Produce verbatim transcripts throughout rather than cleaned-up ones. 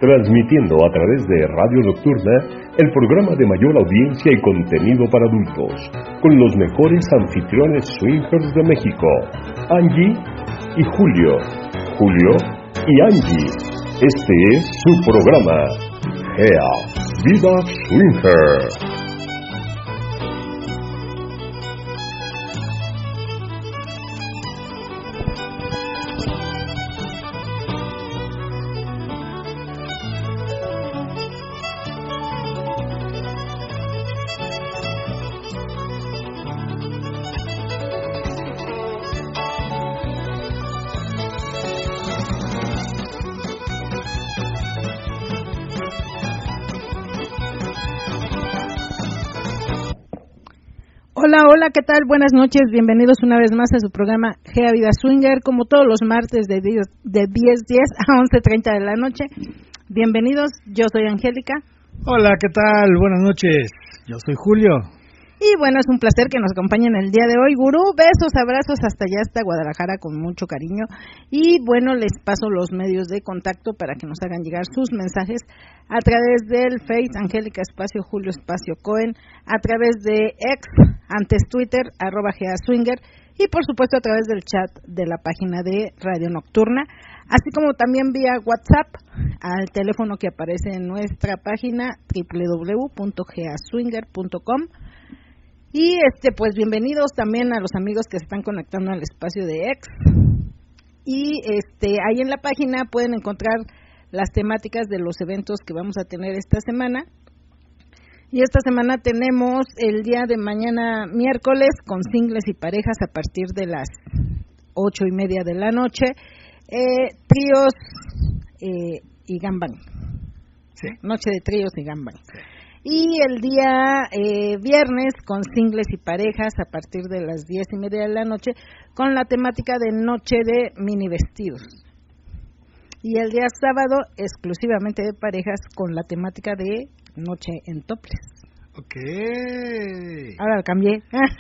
transmitiendo a través de Radio Nocturna el programa de mayor audiencia y contenido para adultos, con los mejores anfitriones swingers de México, Angie y Julio, Julio y Angie. Este es su programa, Gea Vida Swinger. Hola, hola, ¿qué tal? Buenas noches, bienvenidos una vez más a su programa Gea Vida Swinger, como todos los martes de diez diez a once treinta de la noche. Bienvenidos, yo soy Angélica. Hola, ¿qué tal? Buenas noches, yo soy Julio. Y bueno, es un placer que nos acompañen el día de hoy. Gurú, besos, abrazos hasta allá, hasta Guadalajara, con mucho cariño. Y bueno, les paso los medios de contacto para que nos hagan llegar sus mensajes a través del Face, Angélica Espacio Julio Espacio Cohen, a través de X, antes Twitter, arroba Gea Swinger, y por supuesto a través del chat de la página de Radio Nocturna, así como también vía WhatsApp al teléfono que aparece en nuestra página doble u doble u doble u punto gea swinger punto com. Y este pues bienvenidos también a los amigos que se están conectando al espacio de X. Y este ahí en la página pueden encontrar las temáticas de los eventos que vamos a tener esta semana. Y esta semana tenemos el día de mañana miércoles con singles y parejas a partir de las ocho y media de la noche, eh, tríos eh, y gangbang. Sí. Noche de tríos y gangbang. Sí. Y el día eh, viernes con singles y parejas a partir de las diez y media de la noche con la temática de noche de mini vestidos. Y el día sábado exclusivamente de parejas con la temática de noche en topless. Ok. Ahora lo cambié.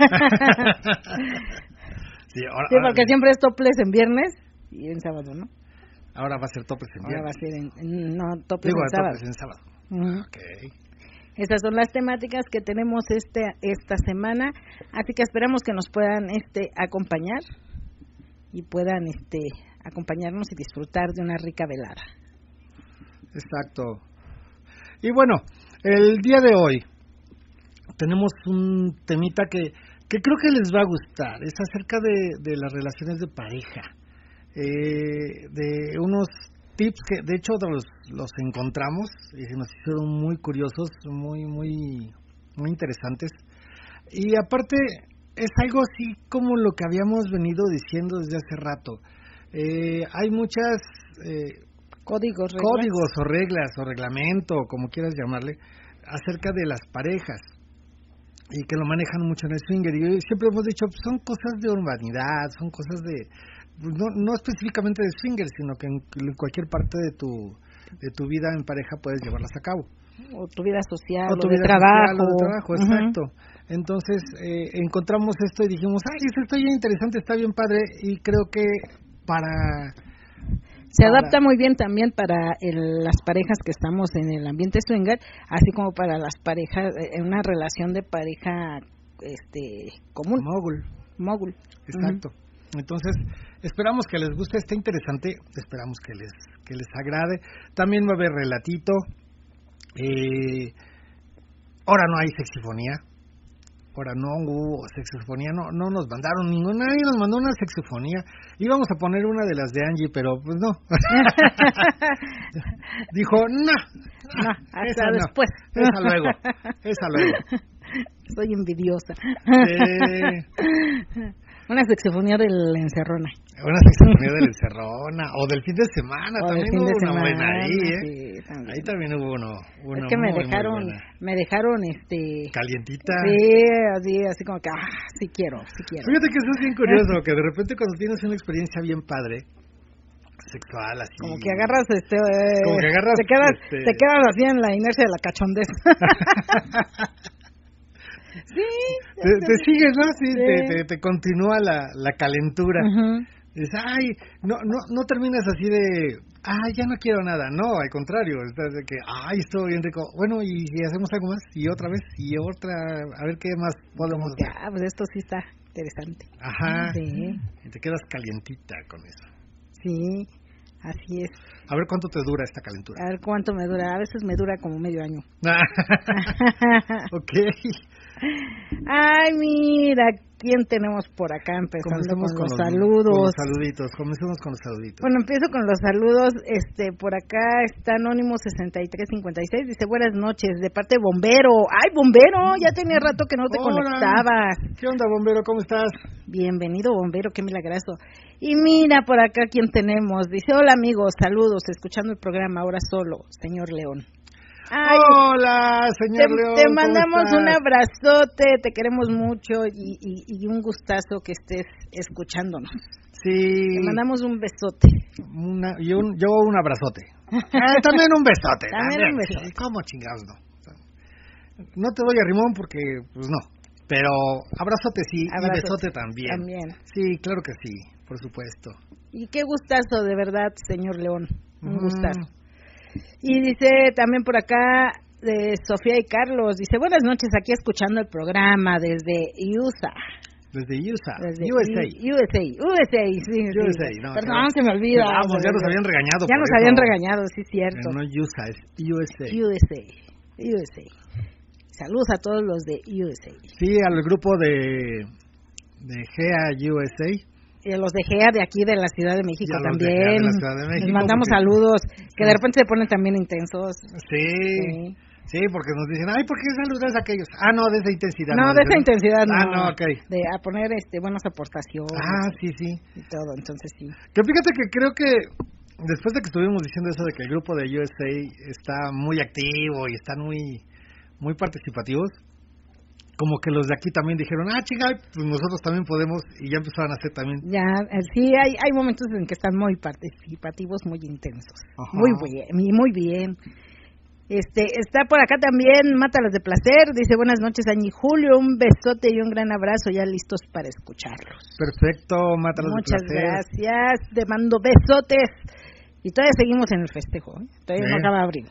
sí, ahora, sí, porque ahora, siempre es topless en viernes y en sábado, ¿no? Ahora va a ser topless en viernes. Ahora va a ser en, en no, topless Digo, en sábado. Topless en sábado. Uh-huh. Ok. Estas son las temáticas que tenemos este esta semana, así que esperamos que nos puedan este acompañar y puedan este acompañarnos y disfrutar de una rica velada. Exacto. Y bueno, el día de hoy tenemos un temita que, que creo que les va a gustar. Es acerca de, de las relaciones de pareja, eh, de unos tips que de hecho los, los encontramos y nos hicieron muy curiosos, muy muy muy interesantes. Y aparte es algo así como lo que habíamos venido diciendo desde hace rato. Eh, hay muchas eh, códigos, reglas. códigos o reglas o reglamento, como quieras llamarle, acerca de las parejas y que lo manejan mucho en el swinger. Y siempre hemos dicho, son cosas de urbanidad, son cosas de No, no específicamente de swinger, sino que en, en cualquier parte de tu de tu vida en pareja puedes llevarlas a cabo. O tu vida social, o tu o vida de trabajo. Social, o de trabajo, uh-huh. Exacto. Entonces, eh, encontramos esto y dijimos, ay, esto está bien interesante, está bien padre, y creo que para... Se para, adapta muy bien también para el, las parejas que estamos en el ambiente swinger, así como para las parejas, en una relación de pareja este común. Mogul. Mogul. Exacto. Uh-huh. Entonces, esperamos que les guste, está interesante, esperamos que les que les agrade. También va a haber relatito. Eh, ahora no hay sexifonía. Ahora no hubo sexifonía, no no nos mandaron ninguna, nadie nos mandó una sexifonía. Íbamos a poner una de las de Angie, pero pues no. Dijo, no, no, hasta esa después. No, esa luego, esa luego. Soy envidiosa. Sí. Una saxofonía de la encerrona. Una saxofonía de la encerrona. O del fin de semana. O también fin hubo de una semana, buena ahí, ¿eh? Sí, también. Ahí también hubo uno. Una es que me muy, dejaron, muy me dejaron este. Calientita. Sí, así, así como que, ah, sí quiero, sí quiero. Fíjate que eso es bien curioso, que de repente cuando tienes una experiencia bien padre, sexual, así. Como que agarras, este. Eh, como que agarras. Te quedas, este... te quedas así en la inercia de la cachondez. Sí. Te, te sigues, ¿no? Sí, sí. Te, te, te continúa la, la calentura. Uh-huh. Dices, ay, no, no, no terminas así de ah, ya no quiero nada. No, al contrario, es de que, ay, estuvo bien rico. Bueno, y si hacemos algo más, y otra vez, y otra, a ver qué más podemos hacer. Ah, pues esto sí está interesante. Ajá. Sí. Y te quedas calientita con eso. Sí, así es. A ver cuánto te dura esta calentura. A ver cuánto me dura. A veces me dura como medio año. Ok. Ay, mira, ¿quién tenemos por acá? Empezando con, con los, los saludos. Con los saluditos, comencemos con los saluditos. Bueno, empiezo con los saludos. Este, por acá está Anónimo sesenta y tres cincuenta y seis. Dice, buenas noches, de parte de Bombero. ¡Ay, Bombero! Ya tenía rato que no te Hola. conectabas. ¿Qué onda, Bombero? ¿Cómo estás? Bienvenido, Bombero, qué milagroso. Y mira por acá quién tenemos. Dice, hola amigos, saludos, escuchando el programa ahora solo, señor León. Ay, hola, señor te, León. Te mandamos un abrazote, te queremos mucho y, y, y un gustazo que estés escuchándonos. Sí. Te mandamos un besote. Una, y un, yo un abrazote. Ah, también un besote. También, también un besote. Sí, ¿cómo chingados no? No te doy a rimón porque, pues no. Pero abrazote sí, abrazote, y besote también. También. Sí, claro que sí, por supuesto. Y qué gustazo, de verdad, señor León. Un mm. gustazo. Y dice también por acá de Sofía y Carlos, dice, buenas noches, aquí escuchando el programa desde U S A. Desde U S A, desde U S A. U S A, U S A, sí. U S A, sí. no. Perdón, se me olvida. Vamos, ya nos habían regañado. Ya nos eso. habían regañado, sí, cierto. No, no U S A, es U S A. U S A, U S A. Saludos a todos los de U S A. Sí, al grupo de, de G A U S A. Y a los de G E A de aquí de la Ciudad de México ya también. De Ciudad de México, les mandamos porque... saludos, que de repente se ponen también intensos. Sí, sí, sí, porque nos dicen, ay, ¿por qué saludas a aquellos? Ah, no, de esa intensidad. No, no de esa dicen, intensidad no. Ah, no, ok. De a poner este buenas aportaciones. Ah, sí, sí. Y todo, entonces sí. Que fíjate que creo que después de que estuvimos diciendo eso de que el grupo de U S A está muy activo y están muy, muy participativos, como que los de aquí también dijeron, ah, chica, pues nosotros también podemos, y ya empezaron a hacer también. Ya, sí, hay hay momentos en que están muy participativos, muy intensos. Ajá. Muy bien, muy bien. Este, está por acá también Mátalas de Placer, dice, buenas noches, Añi Julio, un besote y un gran abrazo, ya listos para escucharlos. Perfecto, Mátalas Muchas de Placer. Muchas gracias, te mando besotes. Y todavía seguimos en el festejo, ¿eh? Todavía ¿Sí? no acaba abril.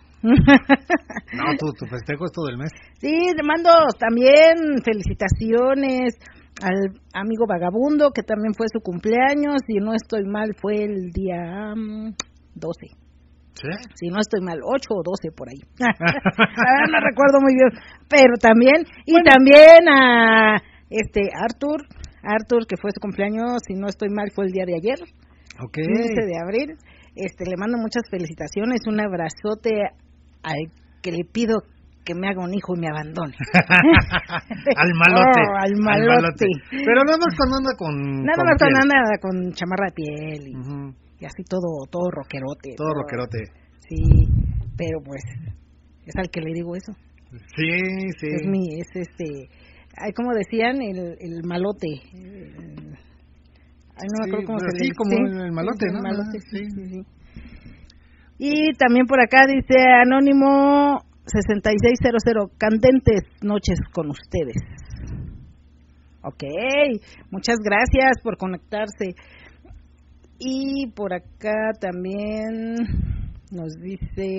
No, tu, tu festejo es todo el mes. Sí, te mando también felicitaciones al amigo Vagabundo, que también fue su cumpleaños, si no estoy mal fue el día um, doce. ¿Sí? Si no estoy mal, ocho o doce por ahí. No recuerdo muy bien, pero también, y bueno. también a este Arthur, Arthur que fue su cumpleaños, si no estoy mal fue el día de ayer, okay. quince de abril. Este, le mando muchas felicitaciones, un abrazote al que le pido que me haga un hijo y me abandone. al malote. Oh, al malote. Al malote. Pero nada más cuando anda con Nada con más piel. cuando anda con chamarra de piel y, uh-huh. y así todo todo rockerote. Todo, todo rockerote. Sí, pero pues es al que le digo eso. Sí, sí. Es mi, es este, como decían, el, el malote. El, Ay, no me acuerdo sí, cómo se sí, le como sí, el malote, sí, ¿no? El malote, sí. Sí, sí, sí. Y también por acá dice Anónimo sesenta y seis cero cero, candentes noches con ustedes. Ok, muchas gracias por conectarse. Y por acá también nos dice,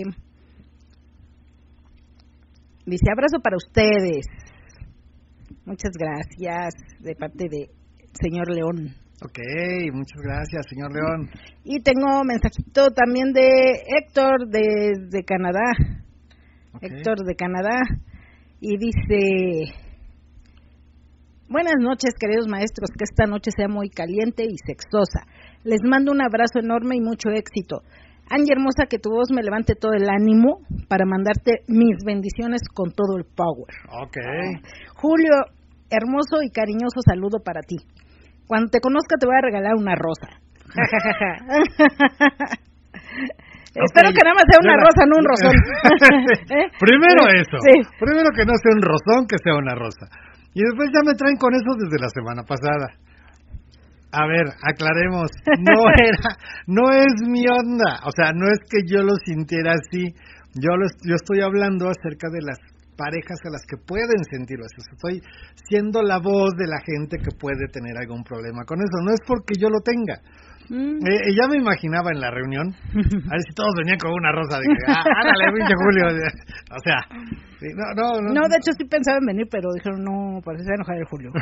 dice abrazo para ustedes. Muchas gracias de parte de señor León. Ok, muchas gracias, señor León. Y tengo mensajito también de Héctor de, de Canadá. Okay. Héctor de Canadá. Y dice, buenas noches, queridos maestros, que esta noche sea muy caliente y sexosa. Les mando un abrazo enorme y mucho éxito. Angie hermosa, que tu voz me levante todo el ánimo para mandarte mis bendiciones con todo el power. Ok. Julio, hermoso y cariñoso saludo para ti. Cuando te conozca te voy a regalar una rosa. Okay. Espero que nada más sea una rosa, no un rosón. ¿Eh? Primero eso. Sí. Primero que no sea un rosón, que sea una rosa. Y después ya me traen con eso desde la semana pasada. A ver, aclaremos. No era, no es mi onda. O sea, no es que yo lo sintiera así. Yo lo, yo estoy hablando acerca de las parejas a las que pueden sentirlo así. Estoy siendo la voz de la gente que puede tener algún problema con eso. No es porque yo lo tenga. Mm. Eh, ya me imaginaba en la reunión, a ver si todos venían con una rosa, de que, ah, ándale, pinche Julio. O sea, sí, no, no, no. No, de hecho sí pensaba en venir, pero dijeron, no, parece enojar el Julio.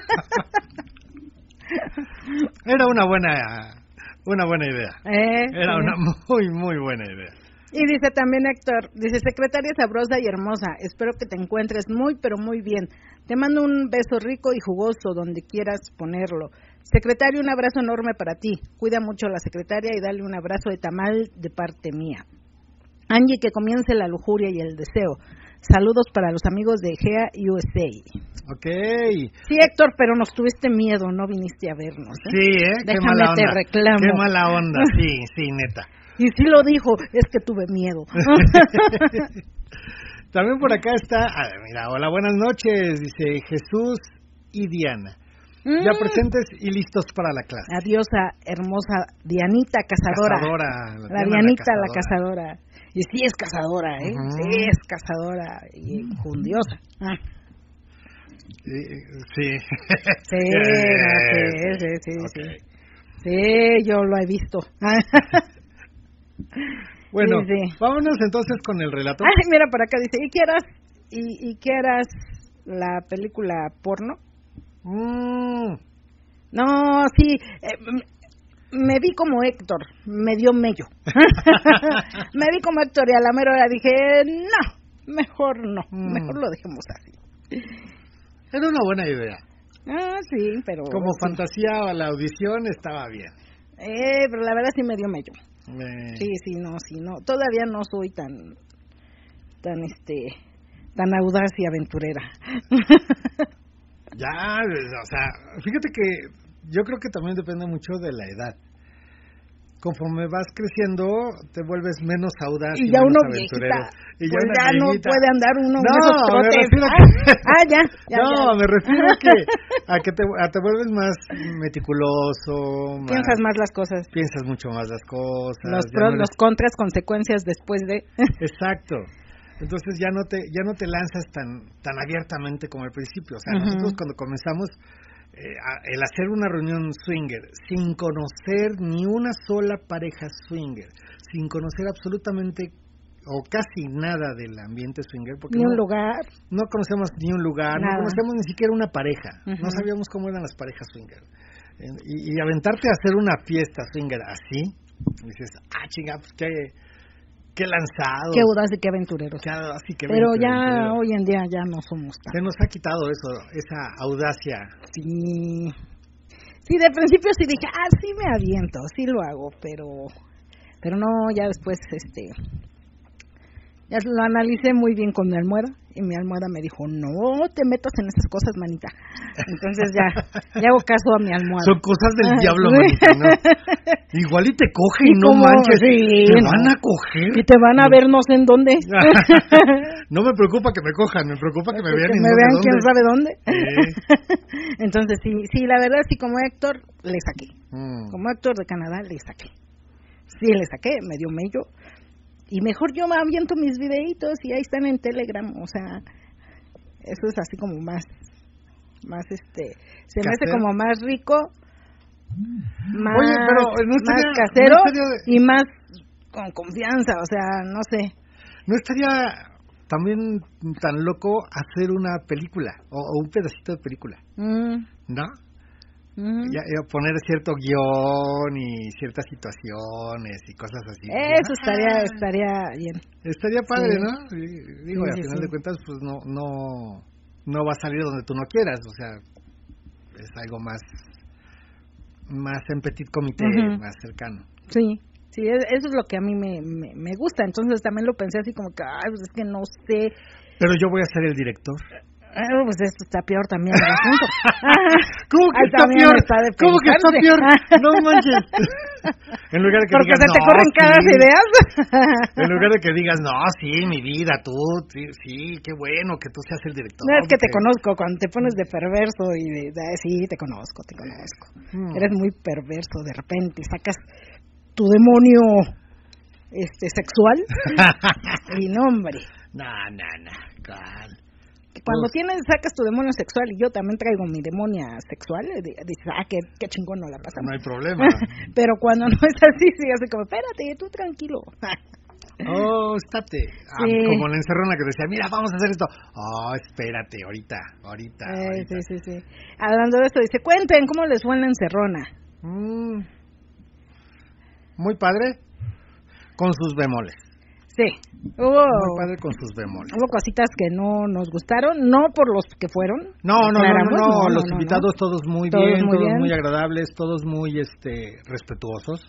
Era una buena, una buena idea. Eh, Era sí. una muy, muy buena idea. Y dice también Héctor, dice, secretaria sabrosa y hermosa, espero que te encuentres muy, pero muy bien. Te mando un beso rico y jugoso donde quieras ponerlo. Secretario, un abrazo enorme para ti. Cuida mucho a la secretaria y dale un abrazo de tamal de parte mía. Angie, que comience la lujuria y el deseo. Saludos para los amigos de G A U S A. Ok. Sí, Héctor, pero nos tuviste miedo, no viniste a vernos. ¿eh? Sí, ¿eh? Qué Déjame mala te onda. reclamo. Qué mala onda, sí, sí, neta. Y sí lo dijo, es que tuve miedo. También por acá está, a ver, mira, hola, buenas noches, dice Jesús y Diana. Mm. Ya presentes y listos para la clase. Adiós a hermosa Dianita Cazadora. Cazadora. La, la Dianita la cazadora. la cazadora. Y sí es cazadora, ¿eh? Uh-huh. Sí es cazadora y enjundiosa. Ah. Sí. Sí, sí, sí, sí, sí, okay. sí. Sí, yo lo he visto. Bueno, sí, sí. vámonos entonces con el relato. Ay, mira, por acá dice, ¿y qué harás? ¿Y, y qué harás la película porno? Mm. No, sí, eh, me vi como Héctor, me dio mello. Me vi como Héctor y a la mera hora dije, no, mejor no, mm. mejor lo dejemos así. Era una buena idea. Ah, sí, pero... Como sí. fantasía a la audición estaba bien. Eh, pero la verdad sí me dio mello. Eh. Sí, sí, no, sí, no. Todavía no soy tan, tan, este, tan audaz y aventurera. Ya, o sea, fíjate que yo creo que también depende mucho de la edad. Conforme vas creciendo, te vuelves menos audaz y, y ya menos uno aventurero. Viejita, y ya, pues ya no puede andar uno no, en esos trotes. Me refiero ah, a que... ah, ya, ya. No, ya. me refiero a que, a que te, a te vuelves más meticuloso. Más, piensas más las cosas. Piensas mucho más las cosas. Los pros, no eres... los contras, consecuencias después de... Exacto. Entonces ya no te ya no te lanzas tan tan abiertamente como al principio. O sea, uh-huh. nosotros cuando comenzamos... Eh, el hacer una reunión swinger sin conocer ni una sola pareja swinger, sin conocer absolutamente o casi nada del ambiente swinger, porque ni no, un lugar, no conocemos ni un lugar, nada. No conocemos ni siquiera una pareja, uh-huh. no sabíamos cómo eran las parejas swinger, y, y aventarte a hacer una fiesta swinger así, dices, ah chinga, pues qué qué lanzado, qué audaz y qué aventureros. Qué audaz y qué Pero aventurero. Ya hoy en día ya no somos tan. Se nos ha quitado eso, esa audacia. Sí, sí, de principio sí dije, ah, sí me aviento, sí lo hago, pero, pero no, ya después, este, ya lo analicé muy bien con mi almohada y mi almohada me dijo, no te metas en esas cosas, manita. Entonces ya, ya hago caso a mi almohada. Son cosas del diablo, manita, ¿no? Igual y te coge y, y no como, manches, sí, te no. van a coger. Y te van a ver no sé en dónde. No me preocupa que me cojan, me preocupa que me vean que y me no vean sé quién dónde. sabe dónde. Sí. Entonces sí, sí, la verdad sí, como Héctor le saqué. Mm. Como Héctor de Canadá le saqué. Sí, le saqué, me dio mello. Y mejor yo me aviento mis videitos y ahí están en Telegram, o sea, eso es así como más, más este, se me hace como más rico, más, Oye, pero no estaría, más casero no estaría, y más con confianza, o sea, no sé. ¿No estaría también tan loco hacer una película o, o un pedacito de película? Mm. ¿No? Mm. Ya, ya poner cierto guión y ciertas situaciones y cosas así. Eso ah, estaría estaría bien. Estaría padre, sí. ¿no? Digo, sí, y al sí, final sí. de cuentas, pues no no no va a salir donde tú no quieras, o sea, es algo más más en petit comité, uh-huh. más cercano. Sí. Sí, eso es lo que a mí me, me, me gusta, entonces también lo pensé así como que, ay, pues es que no sé. Pero yo voy a ser el director. Ah, pues esto está peor también el asunto. ¿Cómo que está peor? Está ¿Cómo que está peor? No manches. En lugar de que Porque digas, se te no, corren sí. cada ideas. En lugar de que digas, no, sí, mi vida, tú, sí, sí, qué bueno que tú seas el director. No, es que porque... te conozco, cuando te pones de perverso y de, de sí, te conozco, te conozco. Hmm. Eres muy perverso, de repente sacas tu demonio este sexual y no, hombre. No, no, no, ¿cuál? cuando Uf. tienes, sacas tu demonio sexual y yo también traigo mi demonia sexual, dices, ah, qué, qué chingón no la pasamos. No hay problema. Pero cuando no es así, sí, así como, espérate, tú tranquilo. Oh, estate. Ah, Sí. como la encerrona que decía, mira, vamos a hacer esto. Oh, espérate, ahorita, ahorita, Eh, ahorita. sí, sí, sí. Hablando de esto, dice, cuenten, ¿cómo les fue en la encerrona? Mm, muy padre, con sus bemoles. Sí, hubo, Muy padre con sus bemoles. hubo cositas que no nos gustaron, no por los que fueron. No, no, no, no, aclaramos, no, no, los no, invitados no. todos muy Todos bien, muy todos bien. muy agradables, todos muy este respetuosos.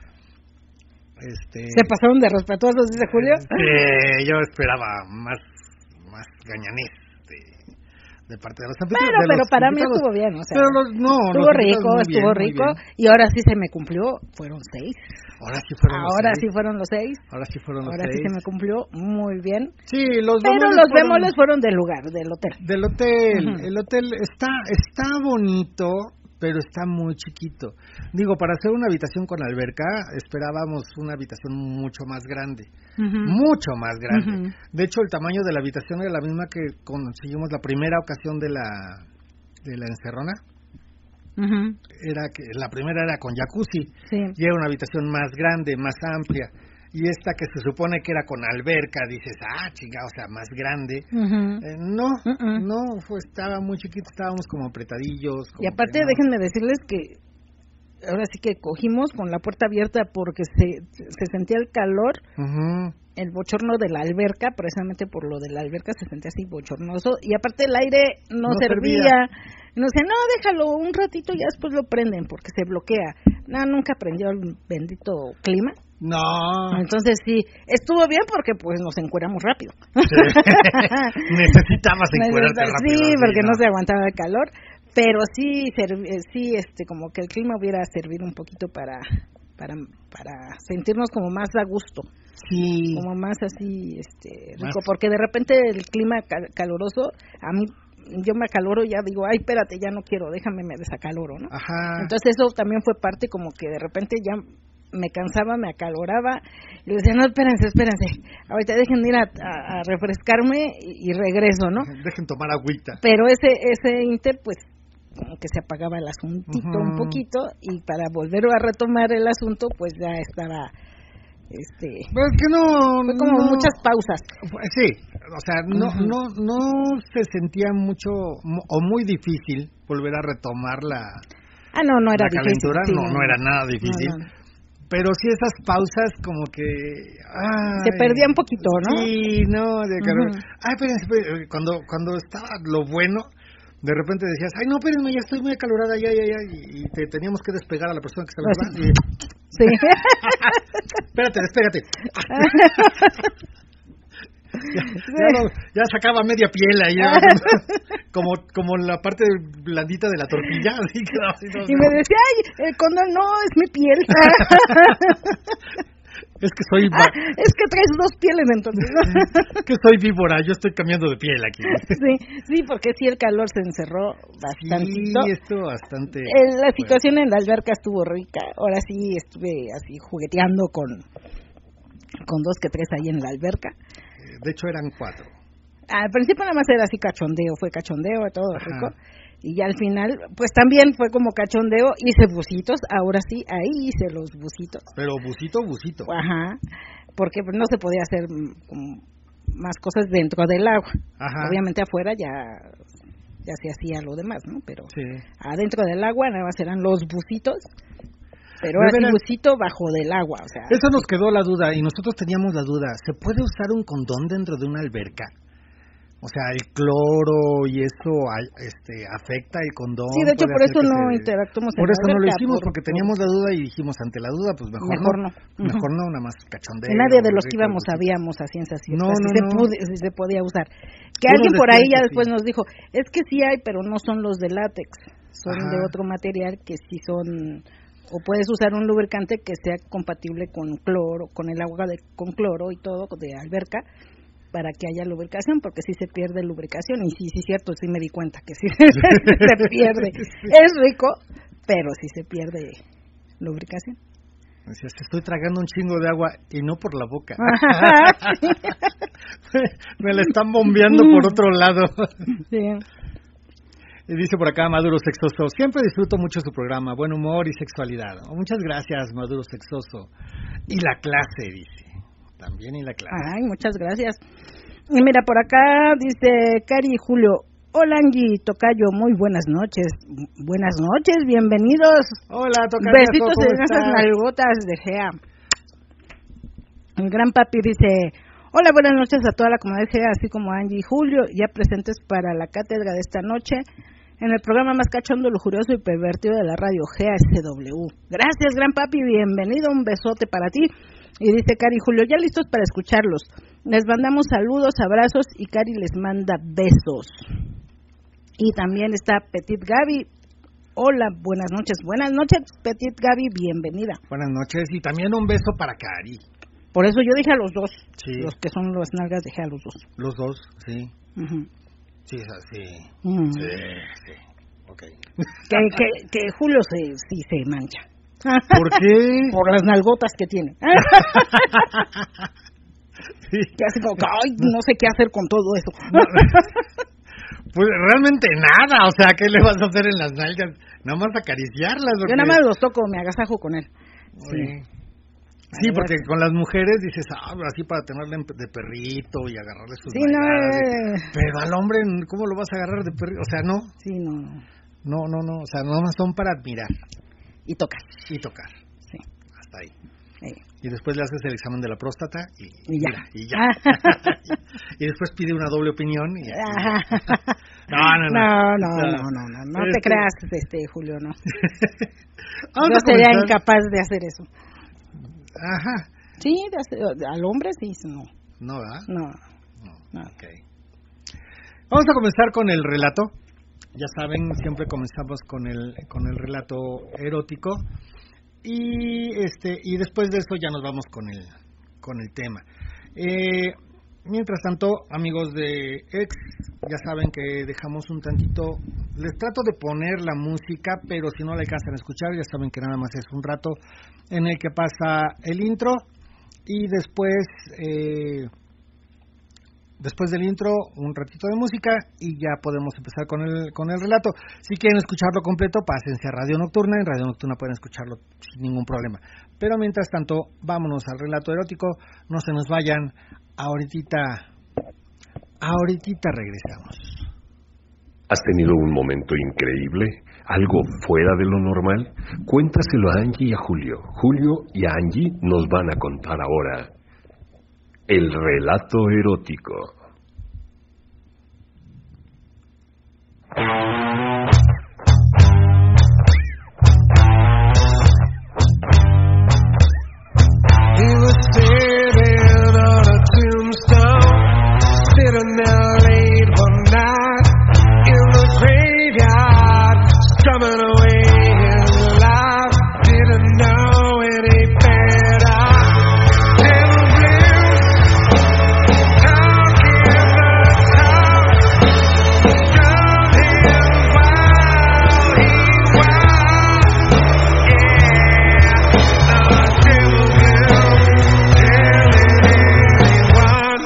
Este Se pasaron de respetuosos, dice Julio. Sí, yo esperaba más más gañanés de, de parte de los anfitriones. Bueno, de pero los para mí invitados. estuvo bien, o sea, Pero los, no, estuvo los invitados rico, muy estuvo bien, muy rico, bien. y ahora sí se me cumplió, fueron seis. Ahora sí fueron los Ahora seis. sí fueron los seis. Ahora sí fueron los Ahora sí seis. se me cumplió muy bien. Sí, los Pero bemoles los fueron bemoles fueron del lugar, del hotel. del hotel. Ujú. El hotel está está bonito, pero está muy chiquito. Digo, para hacer una habitación con alberca, esperábamos una habitación mucho más grande. Ujú. Mucho más grande. Ujú. De hecho, el tamaño de la habitación era la misma que conseguimos la primera ocasión de la de la encerrona. Ujú. Era que la primera era con jacuzzi. Sí. Y era una habitación más grande, más amplia. Y esta que se supone que era con alberca, dices, ah, chinga, o sea, más grande. Ujú. Eh, no, Uh-uh. no, fue, estaba muy chiquito, estábamos como apretadillos. Como Y aparte, que no. déjenme decirles que ahora sí que cogimos con la puerta abierta porque se, se sentía el calor, Ujú. el bochorno de la alberca, precisamente por lo de la alberca se sentía así bochornoso. Y aparte el aire no, No servía. servía. Y nos decían, no, déjalo un ratito y ya después lo prenden porque se bloquea. No, nunca prendió el bendito clima. No. Entonces sí, estuvo bien porque pues nos encueramos rápido. Sí. Necesitabas encuerarte rápido. Sí, así, porque no. no se aguantaba el calor, pero sí, serv- eh, sí, este, como que el clima hubiera servido un poquito para, para, para sentirnos como más a gusto, Sí. como más así, este, rico, Más. porque de repente el clima cal- caloroso, a mí, yo me acaloro y ya digo, ay, espérate, ya no quiero, déjame me desacaloro, ¿no? Ajá. Entonces eso también fue parte como que de repente ya me cansaba, me acaloraba y le decía, no, espérense, espérense, ahorita dejen de ir a, a, a refrescarme y, y regreso, ¿no? Dejen tomar agüita. Pero ese ese inter, pues, como que se apagaba el asuntito Ujú. un poquito y para volver a retomar el asunto, pues ya estaba, este, Pero es que no. fue como no- muchas pausas. Sí, o sea, no, Ujú. no, no se sentía mucho mo- o muy difícil volver a retomar la, Ah, no, no era la difícil. calentura, sí, no, no era nada difícil. no, no. Pero sí esas pausas como que... Ay, Se perdía un poquito, ¿no? Sí, no, de calor. Ujú. Ay, espérense, espérense, cuando, cuando estaba lo bueno, de repente decías, ay, no, espérenme, ya estoy muy acalorada, ya, ya, ya, y, y te teníamos que despegar a la persona que estaba Pues atrás. Y, Sí. espérate, despégate. Ya, ya, no, ya sacaba media piel ahí, ¿no? como, como la parte blandita de la tortilla, así quedaba así. No, Y me decía, ay, el condón no, es mi piel. Es que soy Ah, es que traes dos pieles entonces. que soy víbora, yo estoy cambiando de piel aquí. Sí, sí, porque sí el calor se encerró bastantito. Sí, estuvo bastante. El- la bueno. situación en la alberca estuvo rica. Ahora sí estuve así jugueteando con con dos que tres ahí en la alberca. De hecho eran cuatro. Al principio nada más era así cachondeo, fue cachondeo, todo Ajá. rico. Y ya al final, pues también fue como cachondeo, hice bucitos, ahora sí, ahí hice los bucitos. Pero busito, busito. Ajá, porque pues, no se podía hacer mm, como más cosas dentro del agua. Ajá. Obviamente afuera ya ya se hacía lo demás, ¿no? Pero Sí. adentro del agua nada más eran los bucitos, pero De ahora sí veras. bucito bajo del agua, o sea. Eso nos quedó la duda y nosotros teníamos la duda. ¿Se puede usar un condón dentro de una alberca? O sea, el cloro y eso ay, este, afecta el condón. Sí, de hecho puede por hacer eso que no se- interactuamos en Por la eso no lo alberca, hicimos, por- porque teníamos la duda y dijimos, ante la duda, pues mejor, Mejor no. Mejor Ujú. no, nada más cachondeo. Y nadie de los que rico, íbamos rico. sabíamos a ciencia cierta No, si, no, se no. pude- si se podía usar. Que Unos alguien por ahí decían ya que después sí. nos dijo, es que sí hay, pero no son los de látex, son Ajá. de otro material que sí son, o puedes usar un lubricante que sea compatible con cloro, con el agua de, con cloro y todo de alberca, para que haya lubricación, porque sí se pierde lubricación, y sí, sí, cierto, sí me di cuenta que sí se pierde. Es rico, pero sí se pierde lubricación. Decías, estoy tragando un chingo de agua y no por la boca. Me la están bombeando por otro lado. Sí. Y dice por acá Maduro Sexoso, siempre disfruto mucho su programa, buen humor y sexualidad. Oh, muchas gracias, Maduro Sexoso. Y la clase, dice. También y la clase. Ay, muchas gracias. Y mira, por acá dice Cari y Julio, hola Angie, tocayo, muy buenas noches. Buenas noches, bienvenidos. Hola, tocayo. Besitos en esas nalgotas de Gea. El gran papi dice, hola, buenas noches a toda la comunidad Gea, así como a Angie y Julio, ya presentes para la cátedra de esta noche en el programa más cachondo, lujurioso y pervertido de la radio, G A S W. Gracias, gran papi, bienvenido, un besote para ti. Y dice Cari y Julio, ya listos para escucharlos. Les mandamos saludos, abrazos y Cari les manda besos. Y también está Petit Gaby. Hola, buenas noches. Buenas noches, Petit Gaby, bienvenida. Buenas noches y también un beso para Cari. Por eso yo dije a los dos, sí. Los que son las nalgas dejé a los dos. Los dos, sí. Uh-huh. Sí, es así. Uh-huh. Sí, sí. Ok. Que, que, que Julio se, sí se mancha. ¿Por qué? Por las nalgotas que tiene. Sí. Que así como, ay, no sé qué hacer con todo eso. Pues realmente nada, o sea, ¿qué le vas a hacer en las nalgas? Nada más acariciarlas. Porque... Yo nada más los toco, me agasajo con él. Sí. Sí, porque con las mujeres dices, ah, así para tenerle de perrito y agarrarle sus sí, no, eh... Pero al hombre, ¿cómo lo vas a agarrar de perrito? O sea, no. Sí, no. No, no, no, o sea, no son para admirar. Y tocar. Y tocar. Sí. Hasta ahí. Sí. Y después le haces el examen de la próstata y, y ya. Mira, y, ya. Y después pide una doble opinión y no, no, no. No, no, no, no, no, no este... te creas, este, Julio, no. Yo sería incapaz de hacer eso. Ajá. Sí, de hacer, al hombre sí, no. No, ¿verdad? No. No. No. Okay. Vamos a comenzar con el relato. Ya saben, siempre comenzamos con el con el relato erótico y este y después de eso ya nos vamos con el con el tema. Eh, mientras tanto, amigos de X, ya saben que dejamos un tantito. Les trato de poner la música, pero si no la alcanzan a escuchar, ya saben que nada más es un rato en el que pasa el intro y después eh, después del intro un ratito de música y ya podemos empezar con el con el relato. Si quieren escucharlo completo, pásense a Radio Nocturna. En Radio Nocturna pueden escucharlo sin ningún problema. Pero mientras tanto, vámonos al relato erótico. No se nos vayan. Ahorita, ahorita regresamos. ¿Has tenido un momento increíble? ¿Algo fuera de lo normal? Cuéntaselo a Angie y a Julio. Julio y a Angie nos van a contar ahora el relato erótico. He was sitting on a tombstone, sitting there late one night in the graveyard, strumming away his life, didn't know any better. Devil blues, talking the talk, drove him while he wild, yeah, the devil blues, telling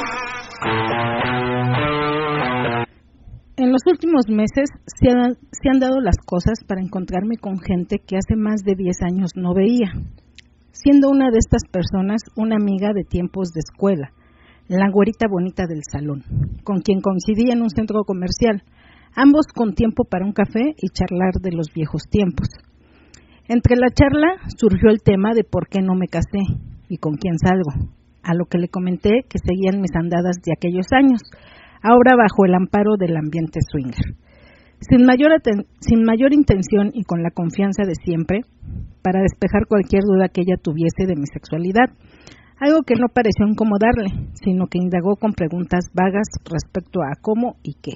anyone. En los últimos meses se han, se han dado las cosas para encontrarme con gente que hace más de diez años no veía, siendo una de estas personas una amiga de tiempos de escuela, la güerita bonita del salón, con quien coincidí en un centro comercial, ambos con tiempo para un café y charlar de los viejos tiempos. Entre la charla surgió el tema de por qué no me casé y con quién salgo, a lo que le comenté que seguían mis andadas de aquellos años, ahora bajo el amparo del ambiente swinger. Sin mayor, aten- sin mayor intención y con la confianza de siempre, para despejar cualquier duda que ella tuviese de mi sexualidad, algo que no pareció incomodarle, sino que indagó con preguntas vagas respecto a cómo y qué.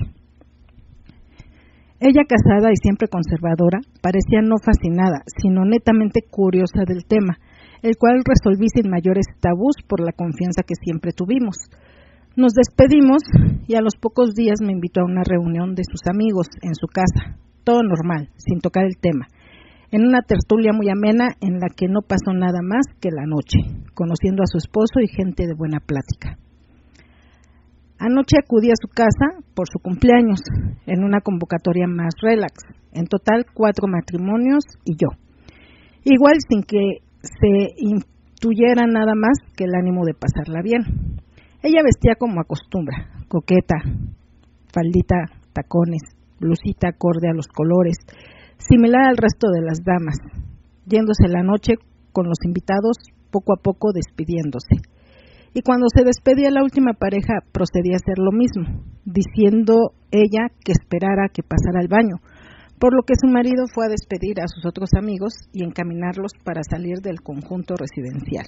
Ella, casada y siempre conservadora, parecía no fascinada, sino netamente curiosa del tema, el cual resolví sin mayores tabús por la confianza que siempre tuvimos. Nos despedimos y a los pocos días me invitó a una reunión de sus amigos en su casa, todo normal, sin tocar el tema. en una tertulia muy amena en la que no pasó nada más que la noche, conociendo a su esposo y gente de buena plática. Anoche acudí a su casa por su cumpleaños, en una convocatoria más relax, en total cuatro matrimonios y yo, igual sin que se intuyera nada más que el ánimo de pasarla bien. Ella vestía como acostumbra, coqueta, faldita, tacones, blusita acorde a los colores, similar al resto de las damas, yéndose la noche con los invitados, poco a poco despidiéndose. Y cuando se despedía la última pareja, procedía a hacer lo mismo, diciendo ella que esperara que pasara al baño, por lo que su marido fue a despedir a sus otros amigos y encaminarlos para salir del conjunto residencial.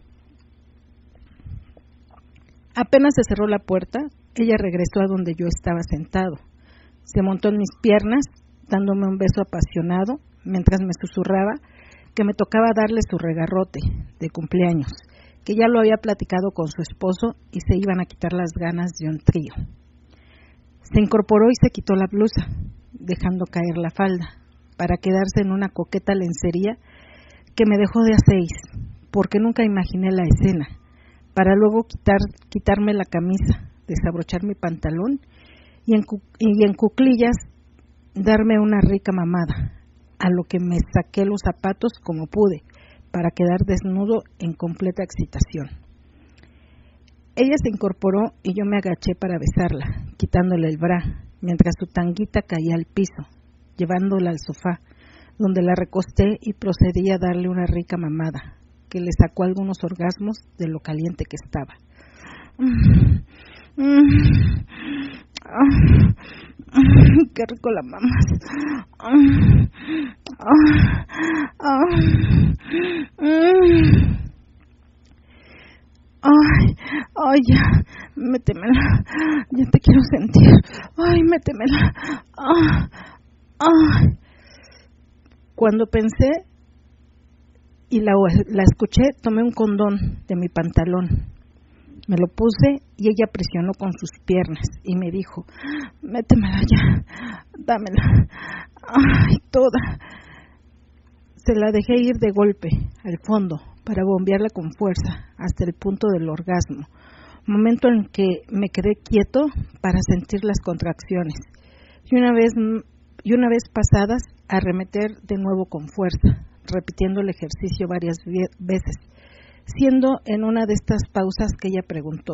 Apenas se cerró la puerta, ella regresó a donde yo estaba sentado. Se montó en mis piernas, dándome un beso apasionado, mientras me susurraba que me tocaba darle su regarrote de cumpleaños, que ya lo había platicado con su esposo y se iban a quitar las ganas de un trío. Se incorporó y se quitó la blusa, dejando caer la falda, para quedarse en una coqueta lencería que me dejó de a seis, porque nunca imaginé la escena, para luego quitar, quitarme la camisa, desabrochar mi pantalón y en, y en cuclillas darme una rica mamada, a lo que me saqué los zapatos como pude, para quedar desnudo en completa excitación. Ella se incorporó y yo me agaché para besarla, quitándole el bra, mientras su tanguita caía al piso, llevándola al sofá, donde la recosté y procedí a darle una rica mamada, que le sacó algunos orgasmos de lo caliente que estaba. Mm, mm, ah, ¡qué rico la mamas! Ah, ah, ah, mm. Ay, ay, ya, métemela, ya te quiero sentir. Ay, métemela. Ah, ah. Cuando pensé y la, la escuché, tomé un condón de mi pantalón. Me lo puse y ella presionó con sus piernas y me dijo, métemela ya, dámela. Ay, toda. Se la dejé ir de golpe, al fondo, para bombearla con fuerza, hasta el punto del orgasmo, momento en que me quedé quieto para sentir las contracciones, y una vez, y una vez pasadas, arremeter de nuevo con fuerza, repitiendo el ejercicio varias veces, siendo en una de estas pausas que ella preguntó,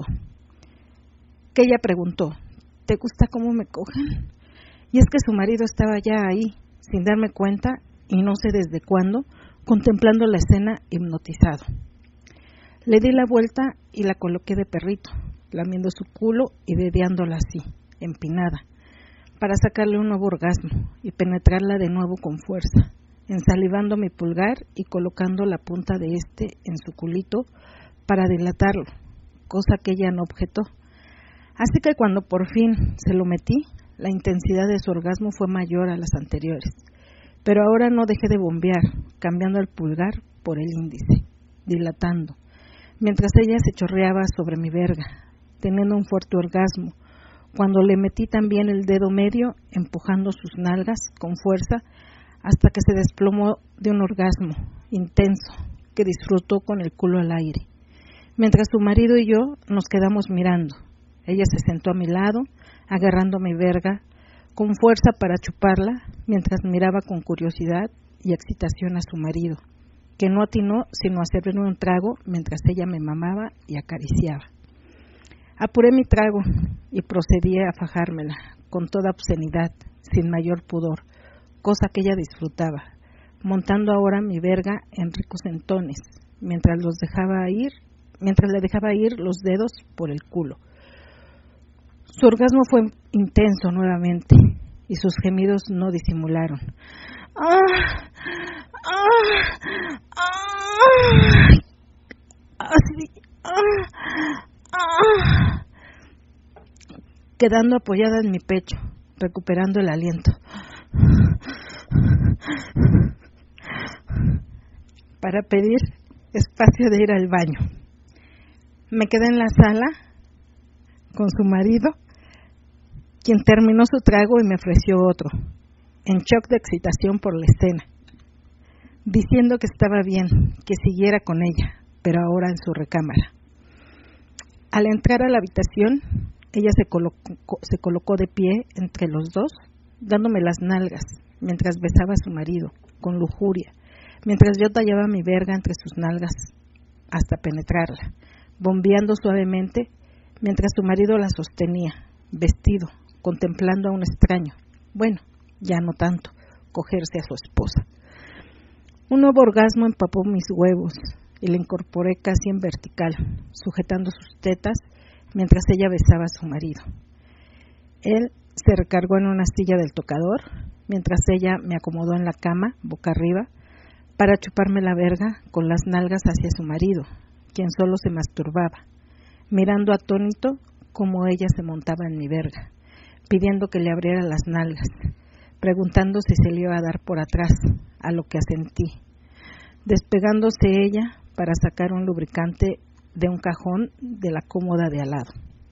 que ella preguntó, ¿te gusta cómo me cogen? Y es que su marido estaba ya ahí, sin darme cuenta, y no sé desde cuándo, contemplando la escena hipnotizado. Le di la vuelta y la coloqué de perrito, lamiendo su culo y bebeándola así, empinada, para sacarle un nuevo orgasmo y penetrarla de nuevo con fuerza, ensalivando mi pulgar y colocando la punta de este en su culito para dilatarlo, cosa que ella no objetó. Así que cuando por fin se lo metí, la intensidad de su orgasmo fue mayor a las anteriores. Pero ahora no dejé de bombear, cambiando el pulgar por el índice, dilatando, mientras ella se chorreaba sobre mi verga, teniendo un fuerte orgasmo, cuando le metí también el dedo medio, empujando sus nalgas con fuerza, hasta que se desplomó de un orgasmo intenso, que disfrutó con el culo al aire. Mientras su marido y yo nos quedamos mirando, ella se sentó a mi lado, agarrando mi verga, con fuerza para chuparla, mientras miraba con curiosidad y excitación a su marido, que no atinó sino a servirme un trago mientras ella me mamaba y acariciaba. Apuré mi trago y procedí a fajármela, con toda obscenidad, sin mayor pudor, cosa que ella disfrutaba, montando ahora mi verga en ricos entones, mientras los dejaba ir, mientras le dejaba ir los dedos por el culo. Su orgasmo fue intenso nuevamente y sus gemidos no disimularon. ¡Ah! ¡Ah! ¡Ah! Así. ¡Ah! ¡Ah! Quedando apoyada en mi pecho, recuperando el aliento. Para pedir espacio de ir al baño. Me quedé en la sala con su marido, quien terminó su trago y me ofreció otro, en shock de excitación por la escena. diciendo que estaba bien, que siguiera con ella, pero ahora en su recámara. Al entrar a la habitación, ella se colocó, se colocó de pie entre los dos, dándome las nalgas, mientras besaba a su marido, con lujuria, mientras yo tallaba mi verga entre sus nalgas hasta penetrarla, bombeando suavemente, mientras su marido la sostenía, vestido, contemplando a un extraño, bueno, ya no tanto, cogerse a su esposa. Un nuevo orgasmo empapó mis huevos y la incorporé casi en vertical, sujetando sus tetas mientras ella besaba a su marido. Él se recargó en una silla del tocador, mientras ella me acomodó en la cama, boca arriba, para chuparme la verga con las nalgas hacia su marido, quien solo se masturbaba, mirando atónito cómo ella se montaba en mi verga, pidiendo que le abriera las nalgas, preguntando si se le iba a dar por atrás, a lo que asentí, despegándose ella para sacar un lubricante de un cajón de la cómoda de al lado.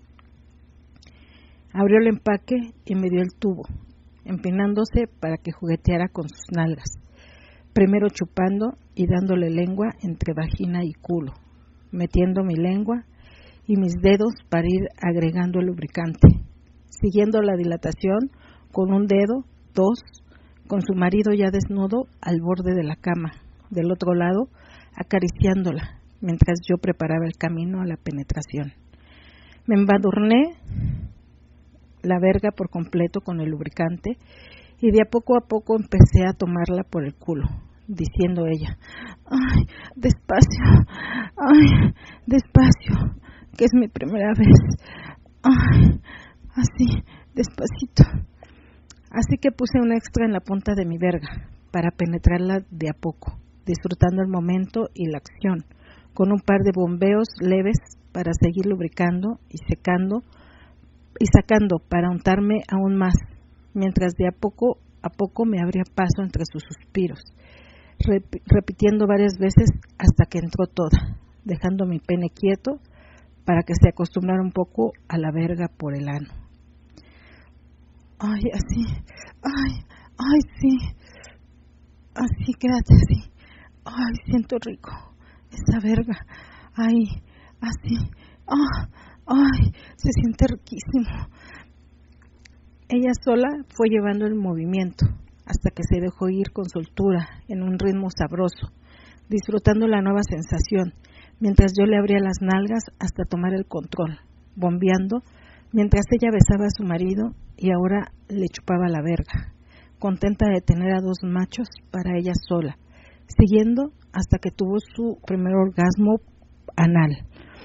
Abrió el empaque y me dio el tubo, empinándose para que jugueteara con sus nalgas, primero chupando y dándole lengua entre vagina y culo, metiendo mi lengua y mis dedos para ir agregando el lubricante, siguiendo la dilatación con un dedo, dos, con su marido ya desnudo al borde de la cama, del otro lado, acariciándola, mientras yo preparaba el camino a la penetración. Me embadurné la verga por completo con el lubricante y de a poco a poco empecé a tomarla por el culo, diciendo ella, ¡ay, despacio! ¡Ay, despacio! Que es mi primera vez. ¡Ay, así, despacito! Así que puse un extra en la punta de mi verga para penetrarla de a poco, disfrutando el momento y la acción, con un par de bombeos leves para seguir lubricando y secando y sacando para untarme aún más, mientras de a poco a poco me abría paso entre sus suspiros, rep- repitiendo varias veces hasta que entró toda, dejando mi pene quieto para que se acostumbrara un poco a la verga por el ano. Ay, así, ay, ay, sí, así, quédate así, ay, siento rico, esa verga, ay, así, ah, ay, se siente riquísimo. Ella sola fue llevando el movimiento hasta que se dejó ir con soltura en un ritmo sabroso, disfrutando la nueva sensación, mientras yo le abría las nalgas hasta tomar el control, bombeando, mientras ella besaba a su marido y ahora le chupaba la verga, contenta de tener a dos machos para ella sola, siguiendo hasta que tuvo su primer orgasmo anal.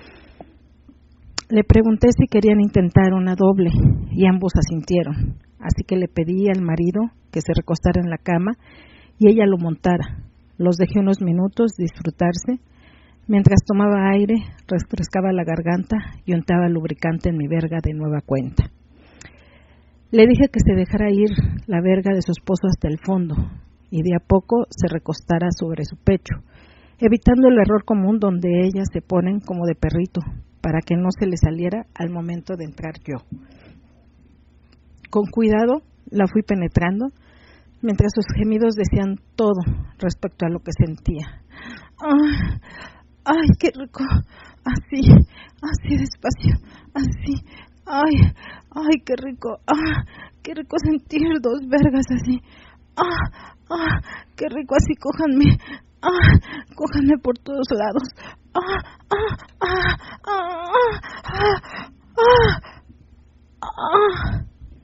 Le pregunté si querían intentar una doble y ambos asintieron, así que le pedí al marido que se recostara en la cama y ella lo montara. Los dejé unos minutos disfrutarse, mientras tomaba aire, refrescaba la garganta y untaba lubricante en mi verga de nueva cuenta. Le dije que se dejara ir la verga de su esposo hasta el fondo y de a poco se recostara sobre su pecho, evitando el error común donde ellas se ponen como de perrito para que no se le saliera al momento de entrar yo. Con cuidado la fui penetrando, mientras sus gemidos decían todo respecto a lo que sentía. ¡Ay, ay, qué rico! Así, así despacio, así. ¡Ay, ay, qué rico! ¡Ah, qué rico sentir dos vergas así! ¡Ah, ah, qué rico! Así, cójanme. ¡Ah, cójanme por todos lados! ¡Ah, ah, ah, ah, ah, ah, ah!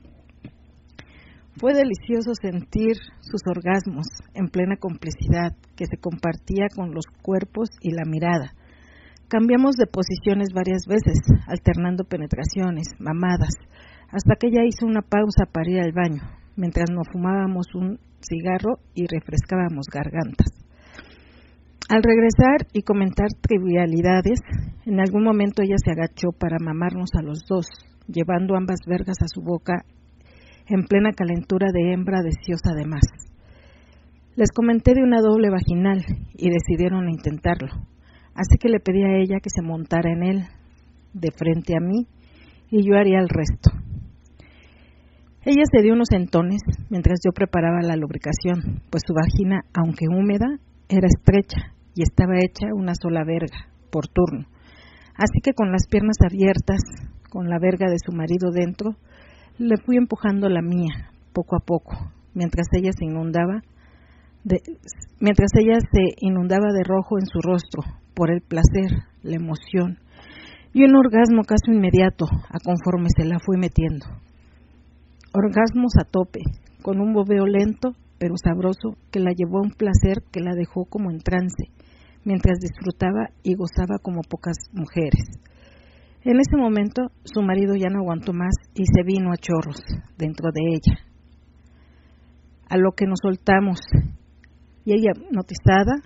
Fue delicioso sentir sus orgasmos en plena complicidad que se compartía con los cuerpos y la mirada. Cambiamos de posiciones varias veces, alternando penetraciones, mamadas, hasta que ella hizo una pausa para ir al baño, mientras nos fumábamos un cigarro y refrescábamos gargantas. Al regresar y comentar trivialidades, en algún momento ella se agachó para mamarnos a los dos, llevando ambas vergas a su boca en plena calentura de hembra deseosa de más. Les comenté de una doble vaginal y decidieron intentarlo, así que le pedí a ella que se montara en él, de frente a mí, y yo haría el resto. Ella se dio unos entones mientras yo preparaba la lubricación, pues su vagina, aunque húmeda, era estrecha y estaba hecha una sola verga, por turno. Así que con las piernas abiertas, con la verga de su marido dentro, le fui empujando la mía, poco a poco, mientras ella se inundaba de, mientras ella se inundaba de rojo en su rostro, por el placer, la emoción, y un orgasmo casi inmediato, a conforme se la fui metiendo. Orgasmos a tope, con un bobeo lento, pero sabroso, que la llevó a un placer que la dejó como en trance, mientras disfrutaba y gozaba como pocas mujeres. En ese momento, su marido ya no aguantó más y se vino a chorros dentro de ella. A lo que nos soltamos, y ella, notizada,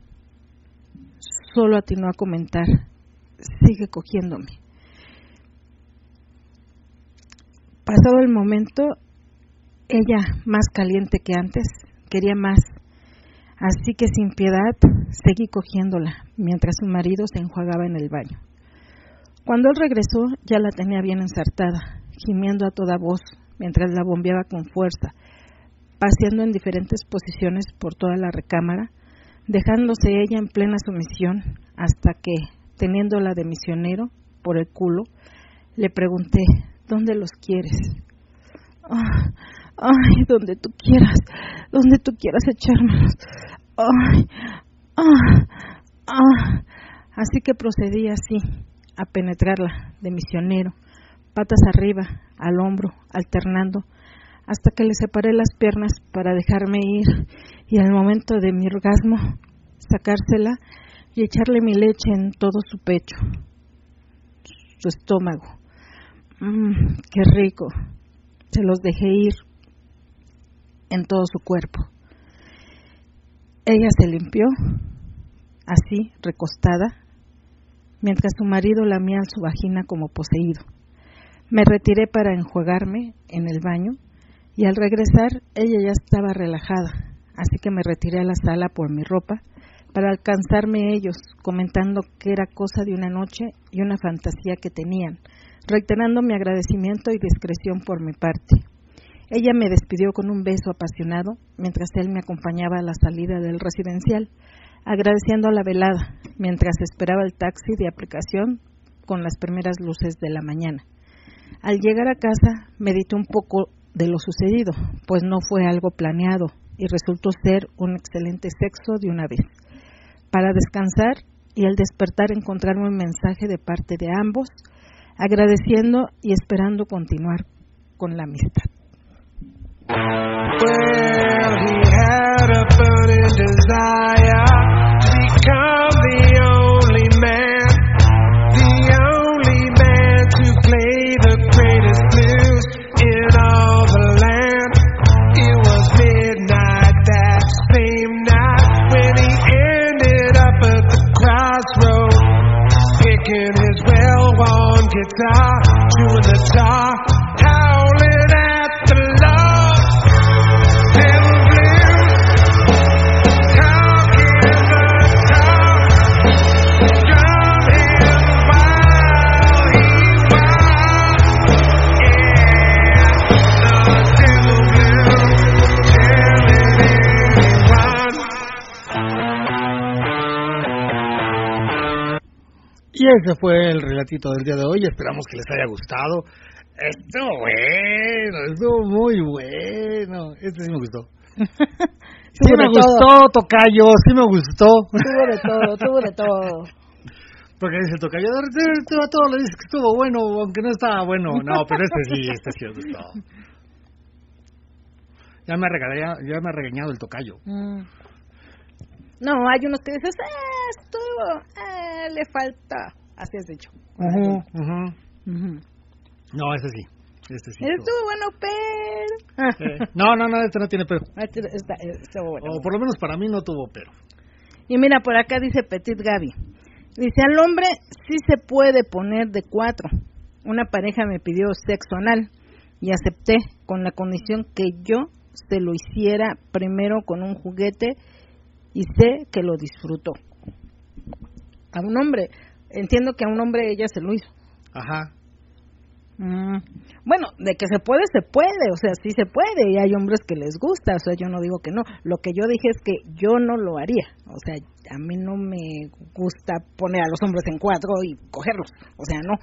solo atinó a comentar: sigue cogiéndome. Pasado el momento, ella, más caliente que antes, quería más, así que sin piedad seguí cogiéndola, mientras su marido se enjuagaba en el baño. Cuando él regresó, ya la tenía bien ensartada, gimiendo a toda voz, mientras la bombeaba con fuerza, paseando en diferentes posiciones por toda la recámara, dejándose ella en plena sumisión, hasta que, teniéndola de misionero por el culo, le pregunté: ¿dónde los quieres? Oh, ay, donde tú quieras, donde tú quieras echármelos. Ay, ah, ah. Así que procedí así, a penetrarla de misionero, patas arriba, al hombro, alternando, hasta que le separé las piernas para dejarme ir, y al momento de mi orgasmo, sacársela y echarle mi leche en todo su pecho, su estómago. Mmm, qué rico. Se los dejé ir en todo su cuerpo. Ella se limpió, así, recostada, mientras su marido lamía su vagina como poseído. Me retiré para enjuagarme en el baño, y al regresar ella ya estaba relajada, así que me retiré a la sala por mi ropa para alcanzarme ellos, comentando que era cosa de una noche y una fantasía que tenían, reiterando mi agradecimiento y discreción por mi parte. Ella me despidió con un beso apasionado, mientras él me acompañaba a la salida del residencial, agradeciendo la velada, mientras esperaba el taxi de aplicación con las primeras luces de la mañana. Al llegar a casa, medité un poco de lo sucedido, pues no fue algo planeado y resultó ser un excelente sexo de una vez. Para descansar y al despertar encontrarme un mensaje de parte de ambos, agradeciendo y esperando continuar con la amistad. Well, he had a burning desire to become the only man, the only man to play the greatest blues in all the land. It was midnight that same night when he ended up at the crossroad, picking his well-worn guitar, chewing the tar, howling at the law. Y ese fue el relatito del día de hoy. Esperamos que les haya gustado. Estuvo bueno, estuvo muy bueno. Este sí me gustó. Sí me gustó, tocayo, sí me gustó. Tuvo de todo, tuvo de todo. Porque dice el tocayo, a todo le dice que estuvo bueno, aunque no estaba bueno. No, pero este sí, este sí me gustó. Ya me ha regañado, ya me ha regañado el tocayo. Mm. No, hay unos que dices, eh, estuvo, eh, le falta. Así has dicho. Uh-huh, uh-huh. Uh-huh. No, ese sí. Este sí. Estuvo, estuvo bueno, pero. Eh, no, no, no, este no tiene pero. Este, está, estuvo bueno. O por lo menos para mí no tuvo pero. Y mira, por acá dice Petit Gaby. Dice, al hombre sí se puede poner de cuatro. Una pareja me pidió sexo anal y acepté con la condición que yo se lo hiciera primero con un juguete y sé que lo disfrutó. A un hombre, entiendo que a un hombre ella se lo hizo. Ajá. Mm. Bueno, de que se puede, se puede, o sea, sí se puede, y hay hombres que les gusta, o sea, yo no digo que no. Lo que yo dije es que yo no lo haría, o sea, a mí no me gusta poner a los hombres en cuatro y cogerlos, o sea, no.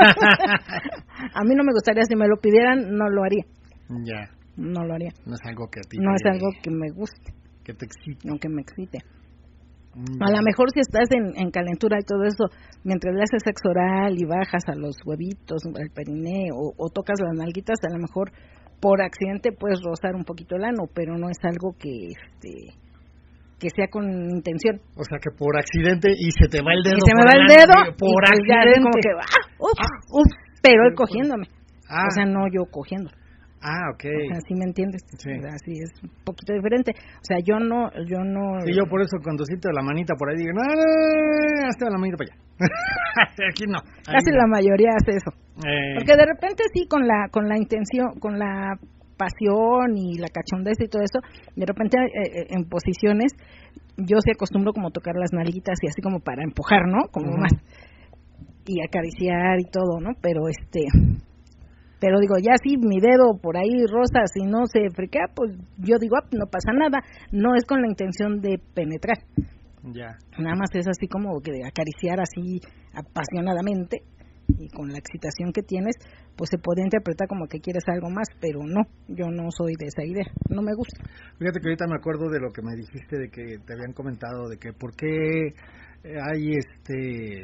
A mí no me gustaría, si me lo pidieran, no lo haría. Ya. No lo haría. No es algo que a ti No te, es algo que me guste. Que te excite. No, que me excite. Mm. A lo mejor si estás en, en calentura y todo eso, mientras le haces sexo oral y bajas a los huevitos, al perineo, o, o tocas las nalguitas, a lo mejor por accidente puedes rozar un poquito el ano, pero no es algo que este que sea con intención. O sea, que por accidente y se te va el dedo. Y se me por va el ano, dedo, por y pues ya accidente. así como que, ah, uf, Ah, uf, pero él por- cogiéndome. Ah, O sea, no yo cogiendo. ah, ok. O sea, ¿sí me entiendes? Sí. O sea, sí es un poquito diferente. O sea, yo no, yo no... Sí, yo por eso cuando siento la manita por ahí digo, no, no, no, hasta la manita para allá. Aquí no. Ahí Casi no. la mayoría hace eso. Eh, Porque de repente sí, con la con la intención, con la pasión y la cachondez y todo eso, de repente eh, eh, en posiciones, yo sí acostumbro como tocar las nalguitas y así como para empujar, ¿no? Como Ujú. más. Y acariciar y todo, ¿no? Pero este... Pero digo, ya sí, mi dedo por ahí rosa, si no se friquea, pues yo digo, ah, no pasa nada. No es con la intención de penetrar. ya. Nada más es así como que de acariciar así apasionadamente, y con la excitación que tienes, pues se puede interpretar como que quieres algo más, pero no, yo no soy de esa idea, no me gusta. Fíjate que ahorita me acuerdo de lo que me dijiste, de que te habían comentado, de que por qué eh, hay este...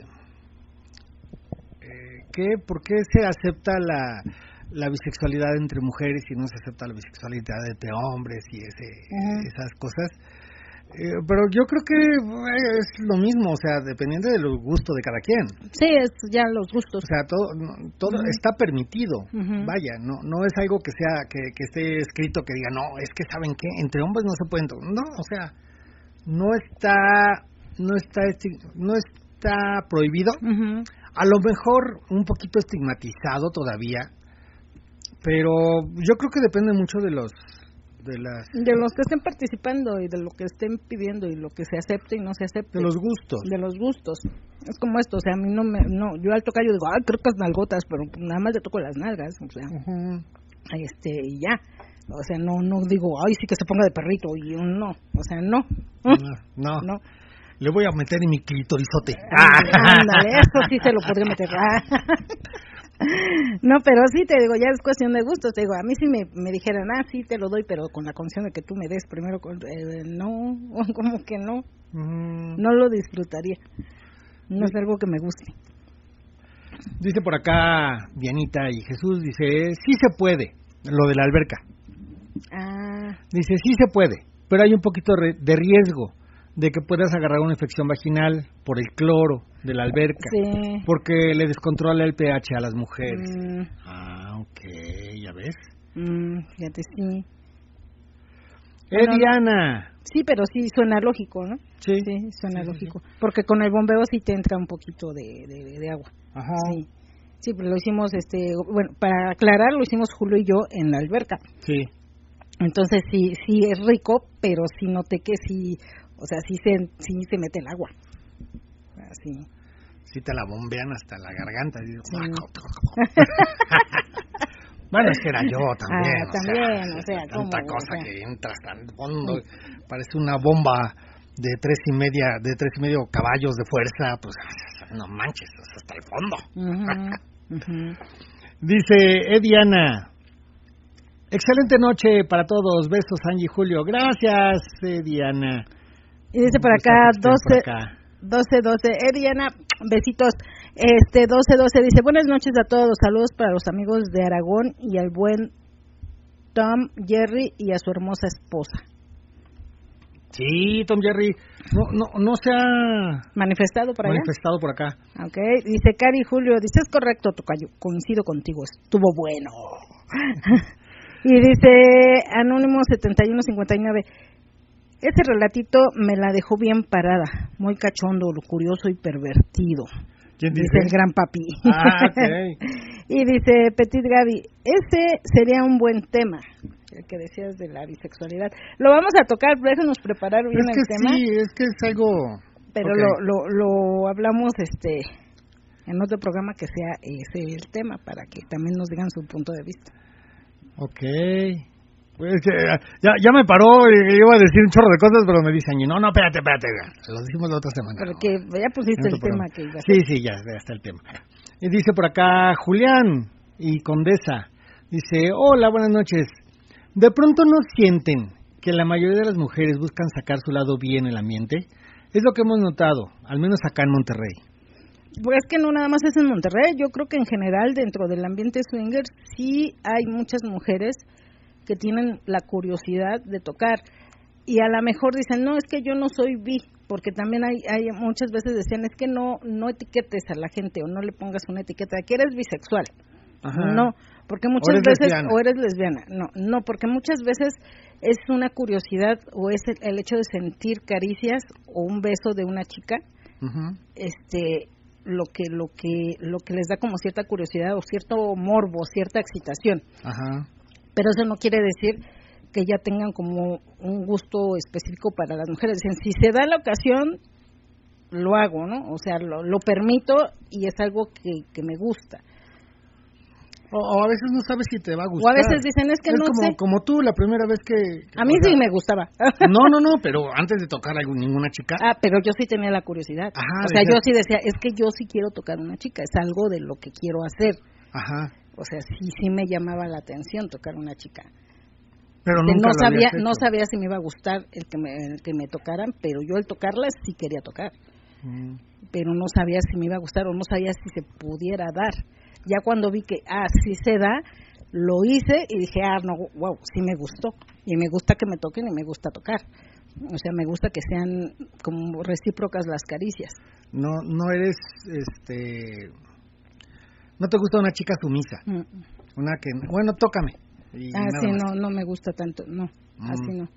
Eh, ¿qué, ¿Por qué se acepta la, la bisexualidad entre mujeres y no se acepta la bisexualidad entre hombres y ese, Ajá. esas cosas? Eh, pero yo creo que eh, es lo mismo, o sea, dependiendo de los gustos de cada quien. Sí, es ya los gustos. O sea, todo no, todo Ujú. está permitido. Ujú. Vaya, no no es algo que sea que, que esté escrito que diga, no, es que saben qué, entre hombres no se pueden. to-". No, o sea, no está no está esti- no está prohibido. Ujú. A lo mejor un poquito estigmatizado todavía, pero yo creo que depende mucho de los de las De los que estén participando y de lo que estén pidiendo y lo que se acepte y no se acepte. de los gustos. De los gustos. Es como esto, o sea, a mí no me, no, yo al tocar yo digo, ay, creo que es nalgotas, pero nada más le toco las nalgas, o sea, Ujú. ay, este, y ya. O sea, no, no digo, ay, sí que se ponga de perrito, y yo no, o sea, no. No, no. No. Le voy a meter en mi clitorizote. Ándale, eso sí se lo podría meter. No, pero sí te digo, ya es cuestión de gustos. Te digo, a mí si me, me dijeran, ah, sí te lo doy, pero con la condición de que tú me des primero, con- eh, no, como que no, Mm. no lo disfrutaría. No es algo que me guste. Dice por acá Dianita y Jesús, dice, sí se puede, lo de la alberca. Ah, Dice, sí se puede, pero hay un poquito re- de riesgo de que puedas agarrar una infección vaginal por el cloro de la alberca, sí. porque le descontrola el pH a las mujeres. Mm, Ah, ok, ya ves. mm, fíjate, sí. Eh, Bueno, Diana. Sí, pero sí suena lógico, ¿no? Sí. Sí, suena Sí, sí, lógico. Porque con el bombeo sí te entra un poquito de, de, de agua. Ajá. Sí. Sí, pero lo hicimos, este, bueno, para aclarar, lo hicimos Julio y yo en la alberca. Sí. Entonces sí, sí es rico, pero sí noté que sí, o sea, sí se, sí se mete el agua. Así. Sí te la bombean hasta la garganta. Y digo, Sí. Bueno, es que era yo también. Ah, también, o sea, tanta ¿cómo? cosa O sea. que entra hasta el fondo. Parece una bomba de tres y media, de tres y medio caballos de fuerza. Pues no manches, hasta el fondo. Ujú, ujú. Dice Ediana. Excelente noche para todos. Besos, Angie y Julio. Gracias, Ediana. Y dice por Un acá, gustazo que estén por doce, acá. doce, doce. Eh, Diana, besitos. Este, doce, doce dice, buenas noches a todos. Saludos para los amigos de Aragón y al buen Tom, Jerry y a su hermosa esposa. Sí, Tom Jerry. No, no, no se ha ¿Manifestado por allá? manifestado por acá. Ok, dice Cari Julio, dice, es correcto, tocayo, coincido contigo, estuvo bueno. Y dice Anónimo setenta y uno cincuenta y nueve, ese relatito me la dejó bien parada, muy cachondo, curioso y pervertido. ¿Quién Dice dice? el gran papi. Ah, ok. Y dice Petit Gaby, ese sería un buen tema, el que decías de la bisexualidad. Lo vamos a tocar, déjanos preparar bien Es que el tema, sí, es que es algo... pero Ok. lo, lo, lo hablamos este en otro programa que sea ese el tema, para que también nos digan su punto de vista. Ok. Pues ya, ya me paró, iba a decir un chorro de cosas, pero me dice Angie, no, no, espérate, espérate, lo decimos la otra semana. Porque no, ya pusiste el tema que iba a Sí, sí, ya, ya está el tema. Y dice por acá Julián y Condesa, dice, hola, buenas noches. ¿De pronto no sienten que la mayoría de las mujeres buscan sacar su lado bien en el ambiente? Es lo que hemos notado, al menos acá en Monterrey. Pues es que no nada más es en Monterrey, yo creo que en general dentro del ambiente swinger sí hay muchas mujeres que tienen la curiosidad de tocar y a lo mejor dicen, no, es que yo no soy bi, porque también hay, hay muchas veces decían, es que no no etiquetes a la gente o no le pongas una etiqueta, que eres bisexual. Ajá. No, porque muchas veces, lesbiana. o eres lesbiana, no, no, porque muchas veces es una curiosidad o es el, el hecho de sentir caricias o un beso de una chica, uh-huh. este, lo que, lo que, lo que les da como cierta curiosidad o cierto morbo, cierta excitación. Ajá. Pero eso no quiere decir que ya tengan como un gusto específico para las mujeres. Dicen, si se da la ocasión, lo hago, ¿no? O sea, lo, lo permito y es algo que, que me gusta. O, o a veces no sabes si te va a gustar. O a veces dicen, es que es no como, sé. como tú, la primera vez que... que a mí sí sea, me gustaba. No, no, no, pero antes de tocar a ninguna chica. Ah, pero yo sí tenía la curiosidad. Ajá, o sea, decía, yo sí decía, es que yo sí quiero tocar a una chica, es algo de lo que quiero hacer. Ajá. O sea, sí, sí me llamaba la atención tocar a una chica. Pero nunca no sabía, no sabía si me iba a gustar el que me, el que me tocaran, pero yo al tocarla sí quería tocar. Mm. Pero no sabía si me iba a gustar o no sabía si se pudiera dar. Ya cuando vi que, ah, sí se da, lo hice y dije, ah, no, wow, sí me gustó. Y me gusta que me toquen y me gusta tocar. O sea, me gusta que sean como recíprocas las caricias. No, no eres, este... ¿No te gusta una chica sumisa? Mm. Una que, bueno, tócame. Y ah, sí, no, no me gusta tanto, no, mm. así no.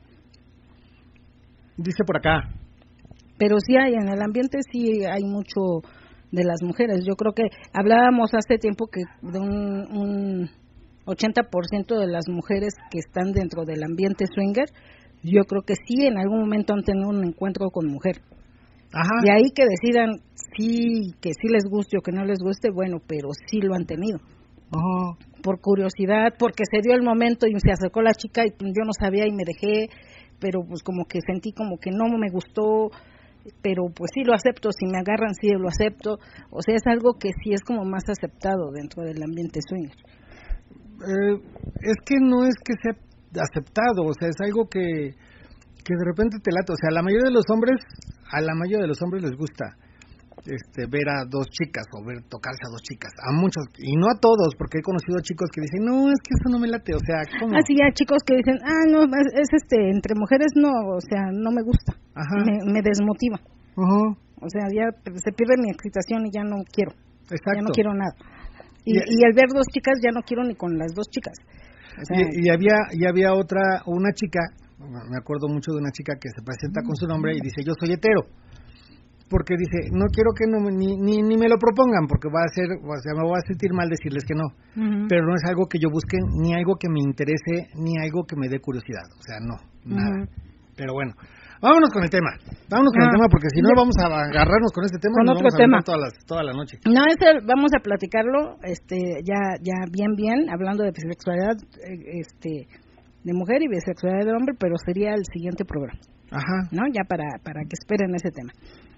Dice por acá. Pero sí hay, en el ambiente sí hay mucho de las mujeres. Yo creo que hablábamos hace tiempo que de un, un ochenta por ciento de las mujeres que están dentro del ambiente swinger, yo creo que sí en algún momento han tenido un encuentro con mujer. Ajá. Y ahí que decidan sí, que sí les guste o que no les guste, bueno, pero sí lo han tenido. Ajá. Por curiosidad, porque se dio el momento y se acercó la chica y yo no sabía y me dejé, pero pues como que sentí como que no me gustó, pero pues sí lo acepto, si me agarran sí lo acepto, o sea, es algo que sí es como más aceptado dentro del ambiente swinger. Eh, es que no es que sea aceptado, o sea, es algo que que de repente te late, o sea, a la mayoría de los hombres, a la mayoría de los hombres les gusta este ver a dos chicas o ver tocarse a dos chicas, a muchos, y no a todos, porque he conocido chicos que dicen, no, es que eso no me late, o sea, ¿cómo? Ah, sí, hay chicos que dicen, ah, no, es, es este, entre mujeres no, o sea, no me gusta, Ajá. Me, me desmotiva, uh-huh. O sea, ya se pierde mi excitación y ya no quiero, Exacto. ya no quiero nada, y, y, y al ver dos chicas ya no quiero ni con las dos chicas. O sea, y, y había y había otra, una chica, me acuerdo mucho de una chica que se presenta con su nombre y dice, yo soy hetero, porque dice, no quiero que no ni, ni ni me lo propongan, porque va a ser, o sea, me voy a sentir mal decirles que no, uh-huh. Pero no es algo que yo busque, ni algo que me interese, ni algo que me dé curiosidad, o sea, no, nada. Uh-huh. Pero bueno, vámonos con el tema, vámonos con ah, el tema, porque si no vamos a agarrarnos con este tema, con nos otro vamos tema. a toda la, toda la noche. No, ese vamos a platicarlo, este, ya ya bien bien, hablando de bisexualidad, este, de mujer y bisexualidad de hombre, pero sería el siguiente programa. Ajá. ¿No? Ya para para que esperen ese tema.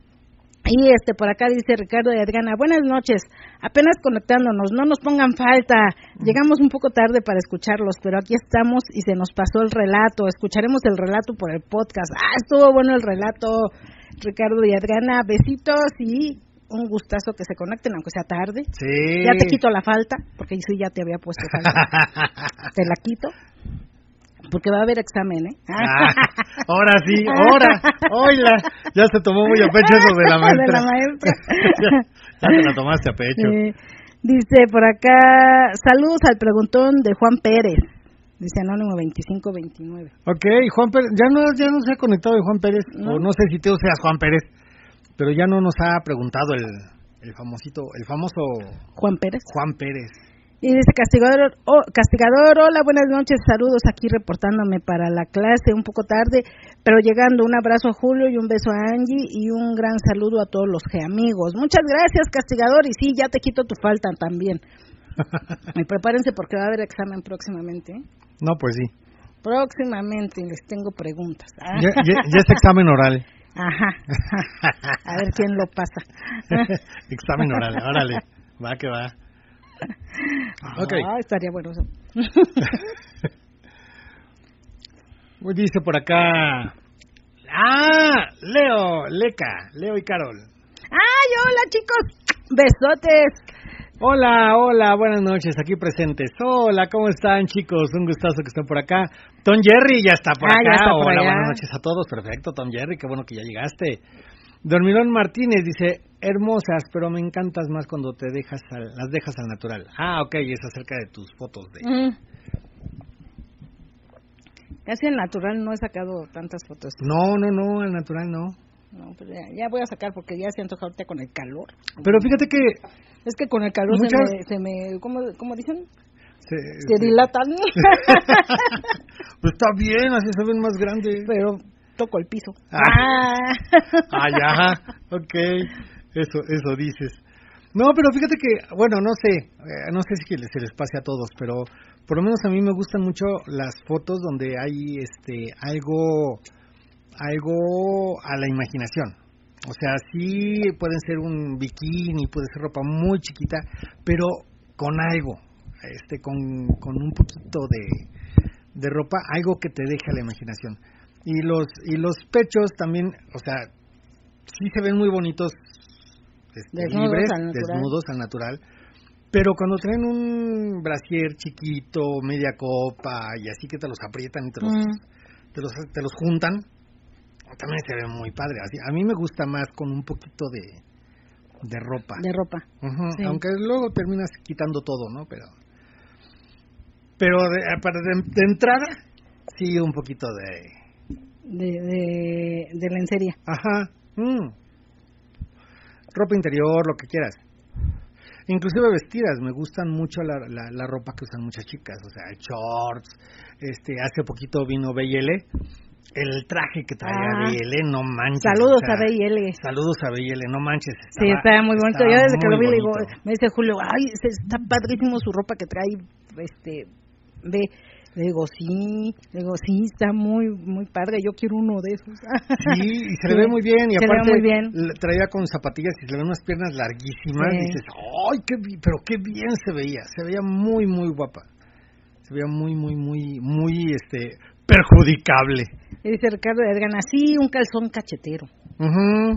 Y este por acá dice Ricardo y Adriana, buenas noches, apenas conectándonos, no nos pongan falta, llegamos un poco tarde para escucharlos, pero aquí estamos y se nos pasó el relato, escucharemos el relato por el podcast. Ah, estuvo bueno el relato, Ricardo y Adriana, besitos y un gustazo que se conecten, aunque sea tarde. Sí. Ya te quito la falta, porque sí ya te había puesto falta, te la quito. Porque va a haber examen, ¿eh? Ah, ahora sí, ahora, oíla, ya se tomó muy a pecho eso de la maestra. De la maestra. ya, ya te la tomaste a pecho. Sí. Dice por acá, saludos al preguntón de Juan Pérez, dice Anónimo veinticinco veintinueve. Ok, Juan Pérez, ya no, ya no se ha conectado de Juan Pérez, ¿no? O no sé si tú seas Juan Pérez, pero ya no nos ha preguntado el, el famosito, el famoso... Juan Pérez. Juan Pérez. Y dice Castigador, oh, Castigador, hola, buenas noches, saludos aquí reportándome para la clase, un poco tarde, pero llegando. Un abrazo a Julio y un beso a Angie y un gran saludo a todos los G amigos. Muchas gracias, Castigador, y sí, ya te quito tu falta también. Y prepárense porque va a haber examen próximamente. ¿eh? No, pues sí. Próximamente les tengo preguntas. Ya, ya, ya es examen oral. Ajá. A ver quién lo pasa. Examen oral, órale. Va que va. Okay. Ah, estaría bueno eso. Dice por acá. Ah, Leo, Leca, Leo y Carol. ¡Ay, hola, chicos! ¡Besotes! Hola, hola, buenas noches, aquí presentes. Hola, ¿cómo están, chicos? Un gustazo que estén por acá. Tom Jerry ya está por ah, acá. Ya está por hola, allá. Buenas noches a todos. Perfecto, Tom Jerry, qué bueno que ya llegaste. Dormirón Martínez dice, hermosas, pero me encantas más cuando te dejas al, las dejas al natural. Ah, ok, es acerca de tus fotos de... Mm. Casi al natural no he sacado tantas fotos. No, no, no, al natural no. No, pero ya, ya voy a sacar porque ya siento que ahorita con el calor. Pero fíjate que... Es que con el calor muchas... se me, se me ¿cómo, cómo dicen? Se, se dilatan. Pues está bien, así se ven más grandes. Pero toco el piso. Ah, ah ya, ok, eso, eso dices. No, pero fíjate que, bueno, no sé, eh, no sé si se les pase a todos, pero por lo menos a mí me gustan mucho las fotos donde hay este algo, algo a la imaginación. O sea, sí pueden ser un bikini, puede ser ropa muy chiquita, pero con algo, este, con, con un poquito de, de ropa, algo que te deje a la imaginación. Y los y los pechos también, o sea, sí se ven muy bonitos, este, desnudos libres, al desnudos al natural, pero cuando traen un brasier chiquito, media copa, y así que te los aprietan y te los, mm. te los, te los juntan, también se ve muy padre. Así, a mí me gusta más con un poquito de, de ropa. De ropa. Uh-huh, sí. Aunque luego terminas quitando todo, ¿no? Pero, pero de, para de, de entrada, sí, un poquito de... De, de, de lencería. Ajá. Mm. Ropa interior, lo que quieras. Inclusive vestidas, me gustan mucho la, la, la ropa que usan muchas chicas, o sea, shorts. Este, hace poquito vino B y L, el traje que traía ah, B y L, no manches. Saludos o sea, a B y L. Saludos a B y L, no manches. Estaba, sí, está muy bonito. Yo desde que lo vi le digo, me dice Julio, ay, está padrísimo su ropa que trae, este, B. Le digo, sí, le digo, sí, está muy muy padre, yo quiero uno de esos. Sí, y se le sí, ve muy bien, y se aparte muy bien. traía con zapatillas y se le ven unas piernas larguísimas, sí. Y dices, ¡ay, qué pero qué bien se veía! Se veía muy, muy guapa. Se veía muy, muy, muy, muy, este, perjudicable. Y dice Ricardo Edgana, sí, un calzón cachetero. Uh-huh.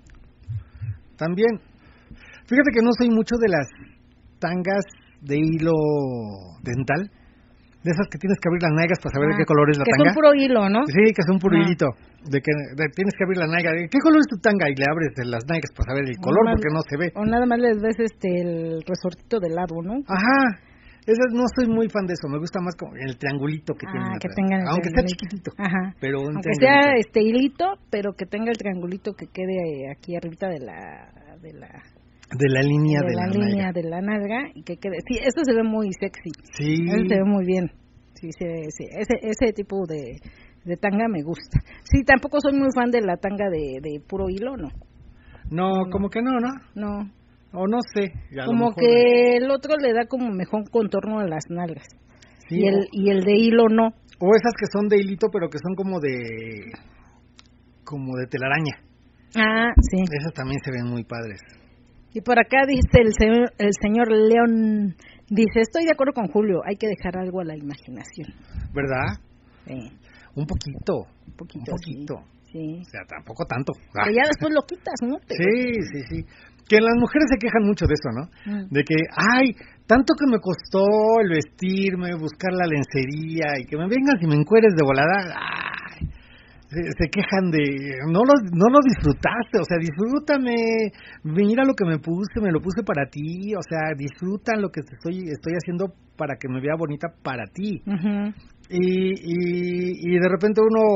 También, fíjate que no soy mucho de las tangas de hilo dental. De esas que tienes que abrir las nalgas para saber ah, de qué color es la que tanga. Que son puro hilo, ¿no? Sí, que son puro ah. hilito. De que de, tienes que abrir la nalga. ¿De qué color es tu tanga? Y le abres de las nalgas para saber el color, más, porque no se ve. O nada más les ves este el resortito del lado, ¿no? Ajá. Esa, no soy muy fan de eso. Me gusta más como el triangulito que ah, tiene. Que tengan el aunque sea chiquitito. Ajá. Pero un aunque sea este hilito, pero que tenga el triangulito que quede aquí arribita de la... De la De la línea de, de la, la línea nalga. de la nalga y que quede. Sí, eso se ve muy sexy. Sí. Eso se ve muy bien. Sí, sí, sí. Ese ese tipo de, de tanga me gusta. Sí, tampoco soy muy fan de la tanga de, de puro hilo, ¿no? No, no, como que no, ¿no? No. O no sé. Como que el otro le da como mejor contorno a las nalgas. Sí, y el o... y el de hilo no. O esas que son de hilito, pero que son como de como de telaraña. Ah, sí. Esas también se ven muy padres. Y por acá dice el señor, el señor León, dice, estoy de acuerdo con Julio, hay que dejar algo a la imaginación. ¿Verdad? Sí. Un poquito. Un poquito. Un poquito. Sí. O sea, tampoco tanto. Que ya después lo quitas, ¿no? Te sí, sí, sí. Que las mujeres se quejan mucho de eso, ¿no? Mm. De que, ay, tanto que me costó el vestirme, buscar la lencería y que me vengas y me encueres de volada. Ay, se, se quejan de, no lo, no lo disfrutaste, o sea, disfrútame, mira lo que me puse, me lo puse para ti, o sea, disfruta lo que estoy, estoy haciendo para que me vea bonita para ti. Uh-huh. Y, y, y de repente uno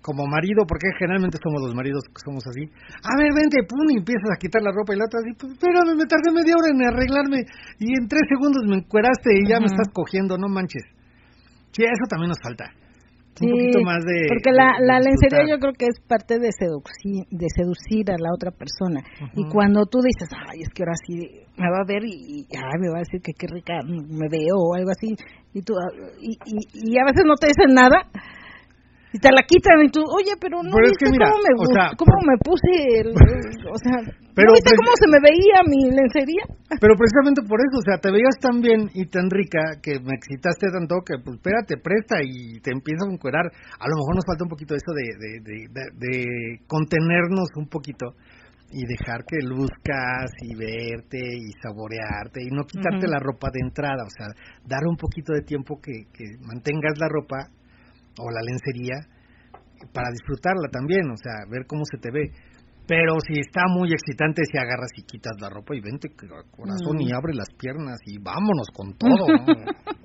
como marido, porque generalmente somos los maridos que somos así, a ver, vente, pum, y empiezas a quitar la ropa y la otra así, pues espérame, me tardé media hora en arreglarme y en tres segundos me encueraste y ya uh-huh. me estás cogiendo, no manches. Sí, eso también nos falta. Sí, un poquito más de... porque la, de, de la lencería yo creo que es parte de seducir, de seducir a la otra persona. Uh-huh. Y cuando tú dices, ay, es que ahora sí me va a ver y, y ay, me va a decir que qué rica me veo o algo así, y tú y, y, y a veces no te dicen nada, y te la quitan y tú, oye, pero no pero viste es que mira, cómo me o sea, cómo por... me puse, el, o sea, pero ¿no viste pre... cómo se me veía mi lencería? Pero precisamente por eso, o sea, te veías tan bien y tan rica que me excitaste tanto que, pues, espérate, presta y te empiezas a encuerar. A lo mejor nos falta un poquito eso de, de, de, de, de contenernos un poquito y dejar que luzcas y verte y saborearte y no quitarte uh-huh. la ropa de entrada, o sea, dar un poquito de tiempo que, que mantengas la ropa o la lencería para disfrutarla también, o sea, ver cómo se te ve. Pero si está muy excitante, si agarras y quitas la ropa y vente corazón mm. y abre las piernas y vámonos con todo, ¿no?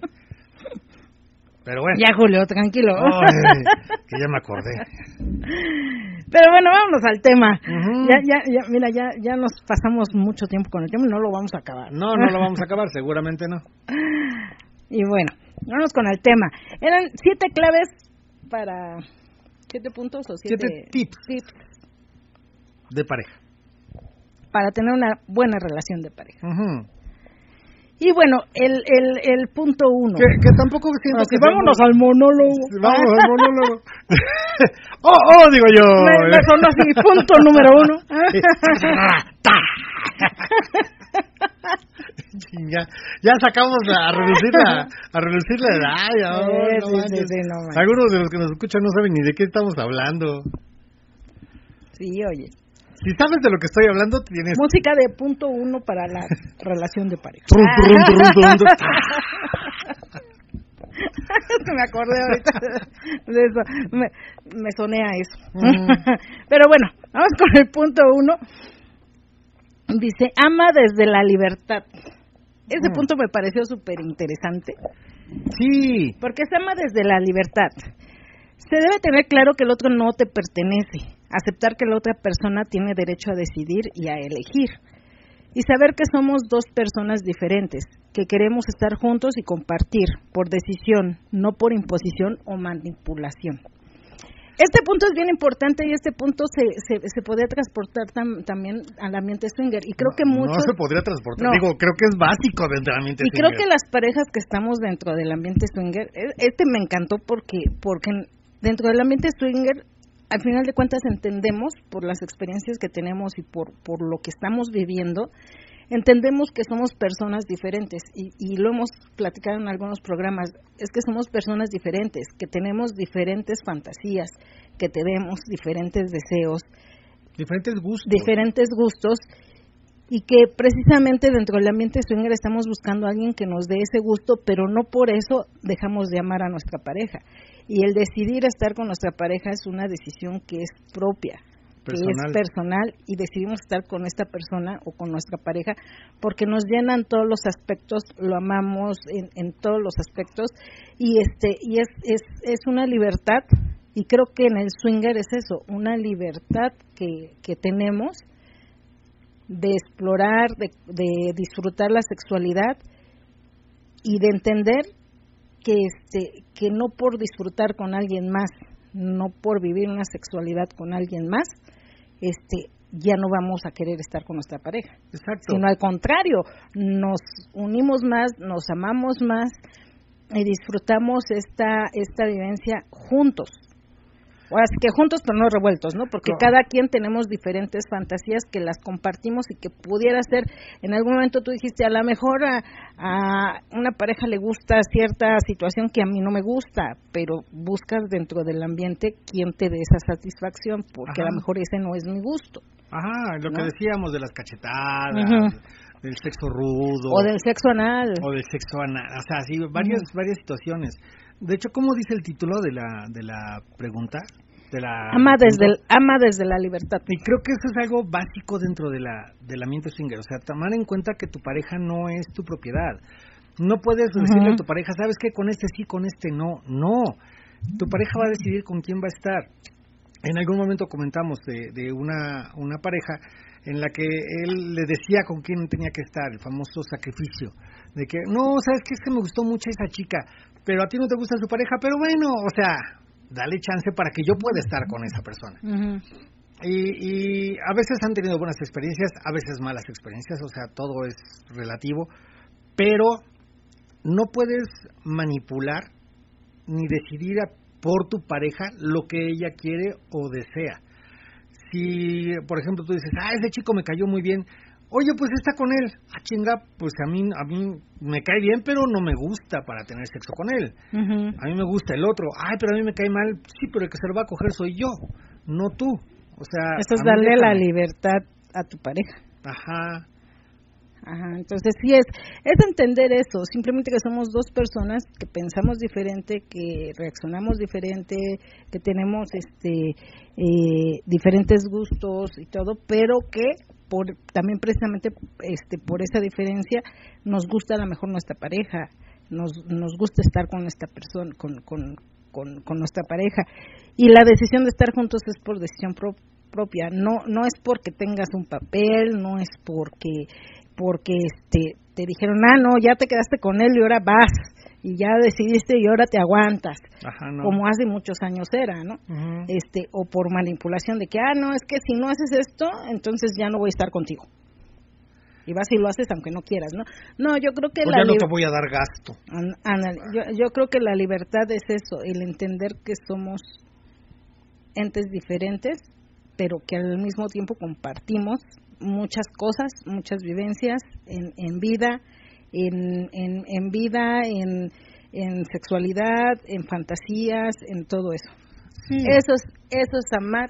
Pero bueno. Ya, Julio, tranquilo. Ay, que ya me acordé. Pero bueno, vámonos al tema. Uh-huh. Ya, ya, ya, mira, ya, ya nos pasamos mucho tiempo con el tema y no lo vamos a acabar. No, no lo vamos a acabar, seguramente no. Y bueno, vamos con el tema. Eran siete claves para... ¿Siete puntos o siete, siete tips, tips de pareja? Para tener una buena relación de pareja. Uh-huh. Y bueno, el, el, el punto uno. Que, que tampoco siento que... Vámonos al monólogo. Vamos al monólogo. oh, oh, digo yo. Me, me sonó así, punto número uno. ya, ya sacamos a reducir la, a reducir la edad. Ya, oh, sí, no sí, sí, no, algunos de los que nos escuchan no saben ni de qué estamos hablando. Sí, oye. Si sabes de lo que estoy hablando, tienes... Música de punto uno para la relación de pareja. Me acordé ahorita de eso. Me, me soné a eso. Mm. Pero bueno, vamos con el punto uno. Dice, ama desde la libertad. Ese mm. punto me pareció súper interesante. Sí. Porque se ama desde la libertad. Se debe tener claro que el otro no te pertenece, aceptar que la otra persona tiene derecho a decidir y a elegir, y saber que somos dos personas diferentes, que queremos estar juntos y compartir, por decisión, no por imposición o manipulación. Este punto es bien importante y este punto se se, se podría transportar tam, también al ambiente swinger, y creo que no, muchos... No se podría transportar, no. digo, creo que es básico dentro del ambiente y swinger. Y creo que las parejas que estamos dentro del ambiente swinger, este me encantó porque porque dentro del ambiente swinger, al final de cuentas entendemos, por las experiencias que tenemos y por, por lo que estamos viviendo, entendemos que somos personas diferentes, y, y lo hemos platicado en algunos programas, es que somos personas diferentes, que tenemos diferentes fantasías, que tenemos diferentes deseos, diferentes gustos, diferentes gustos, y que precisamente dentro del ambiente swinger estamos buscando a alguien que nos dé ese gusto, pero no por eso dejamos de amar a nuestra pareja. Y el decidir estar con nuestra pareja es una decisión que es propia, personal. que es personal, y decidimos estar con esta persona o con nuestra pareja porque nos llenan todos los aspectos, lo amamos en, en todos los aspectos, y este y es, es es una libertad, y creo que en el swinger es eso, una libertad que, que tenemos de explorar, de, de disfrutar la sexualidad y de entender que este que no por disfrutar con alguien más, no por vivir una sexualidad con alguien más, este ya no vamos a querer estar con nuestra pareja. Exacto. Sino al contrario, nos unimos más, nos amamos más y disfrutamos esta esta vivencia juntos. Así que juntos pero no revueltos, ¿no? Porque no. Cada quien tenemos diferentes fantasías que las compartimos y que pudiera ser, en algún momento tú dijiste, a lo mejor a, a una pareja le gusta cierta situación que a mí no me gusta, pero buscas dentro del ambiente quien te dé esa satisfacción, porque Ajá. a lo mejor ese no es mi gusto. Ajá, lo ¿no? que decíamos de las cachetadas, uh-huh. del sexo rudo. O del sexo anal. O del sexo anal, o sea, sí, varias, uh-huh. varias situaciones. De hecho, ¿cómo dice el título de la de la pregunta? De la ama desde el, ama desde la libertad. Y creo que eso es algo básico dentro de la del ambiente swinger, o sea, tomar en cuenta que tu pareja no es tu propiedad. No puedes uh-huh. decirle a tu pareja, ¿sabes qué? Con este sí, con este no. No. Tu pareja va a decidir con quién va a estar. en algún momento comentamos de, de una, una pareja en la que él le decía con quién tenía que estar, el famoso sacrificio, de que, no, sabes que es que me gustó mucho esa chica, pero a ti no te gusta su pareja, pero bueno, o sea, dale chance para que yo pueda estar con esa persona. Uh-huh. Y, y a veces han tenido buenas experiencias, a veces malas experiencias, o sea, todo es relativo, pero no puedes manipular ni decidir a, por tu pareja lo que ella quiere o desea. Si, por ejemplo, tú dices, ah, ese chico me cayó muy bien, oye, pues está con él, ah, chinga, pues a mí, a mí me cae bien, pero no me gusta para tener sexo con él. Uh-huh. A mí me gusta el otro, ay, pero a mí me cae mal, sí, pero el que se lo va a coger soy yo, no tú. O sea, eso es darle la libertad a tu pareja. Ajá. Ajá, entonces sí es, es entender eso, simplemente que somos dos personas que pensamos diferente, que reaccionamos diferente, que tenemos este eh, diferentes gustos y todo, pero que por también precisamente este por esa diferencia nos gusta a lo mejor nuestra pareja, nos nos gusta estar con esta persona, con con con, con nuestra pareja, y la decisión de estar juntos es por decisión pro, propia, no no es porque tengas un papel, no es porque porque este te dijeron, ah, no, ya te quedaste con él y ahora vas, y ya decidiste y ahora te aguantas. Ajá, no. Como hace muchos años era, ¿no? Uh-huh. Este, o por manipulación de que, ah, no, es que si no haces esto, entonces ya no voy a estar contigo. Y vas y lo haces aunque no quieras, ¿no? No, yo creo que pues la... ya no li- te voy a dar gasto. Ana, yo, yo creo que la libertad es eso, el entender que somos entes diferentes, pero que al mismo tiempo compartimos muchas cosas, muchas vivencias en, en vida, en, en, en vida, en, en sexualidad, en fantasías, en todo eso. Sí. Eso es, eso es amar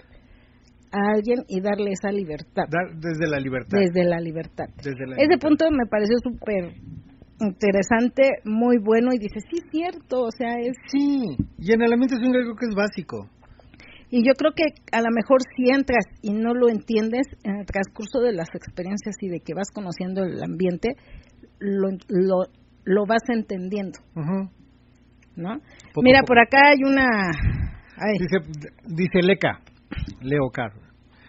a alguien y darle esa libertad. Dar desde la libertad. Desde la libertad. Desde la Ese libertad. punto me pareció súper interesante, muy bueno, y dice, sí, cierto, o sea, es... Sí, y en el ambiente swinger creo que es básico. Y yo creo que a lo mejor si entras y no lo entiendes, en el transcurso de las experiencias y de que vas conociendo el ambiente, lo lo, lo vas entendiendo, uh-huh. ¿no? Poco, Mira, poco. Por acá hay una... Ay. Dice, dice Leca, Leo Carlos,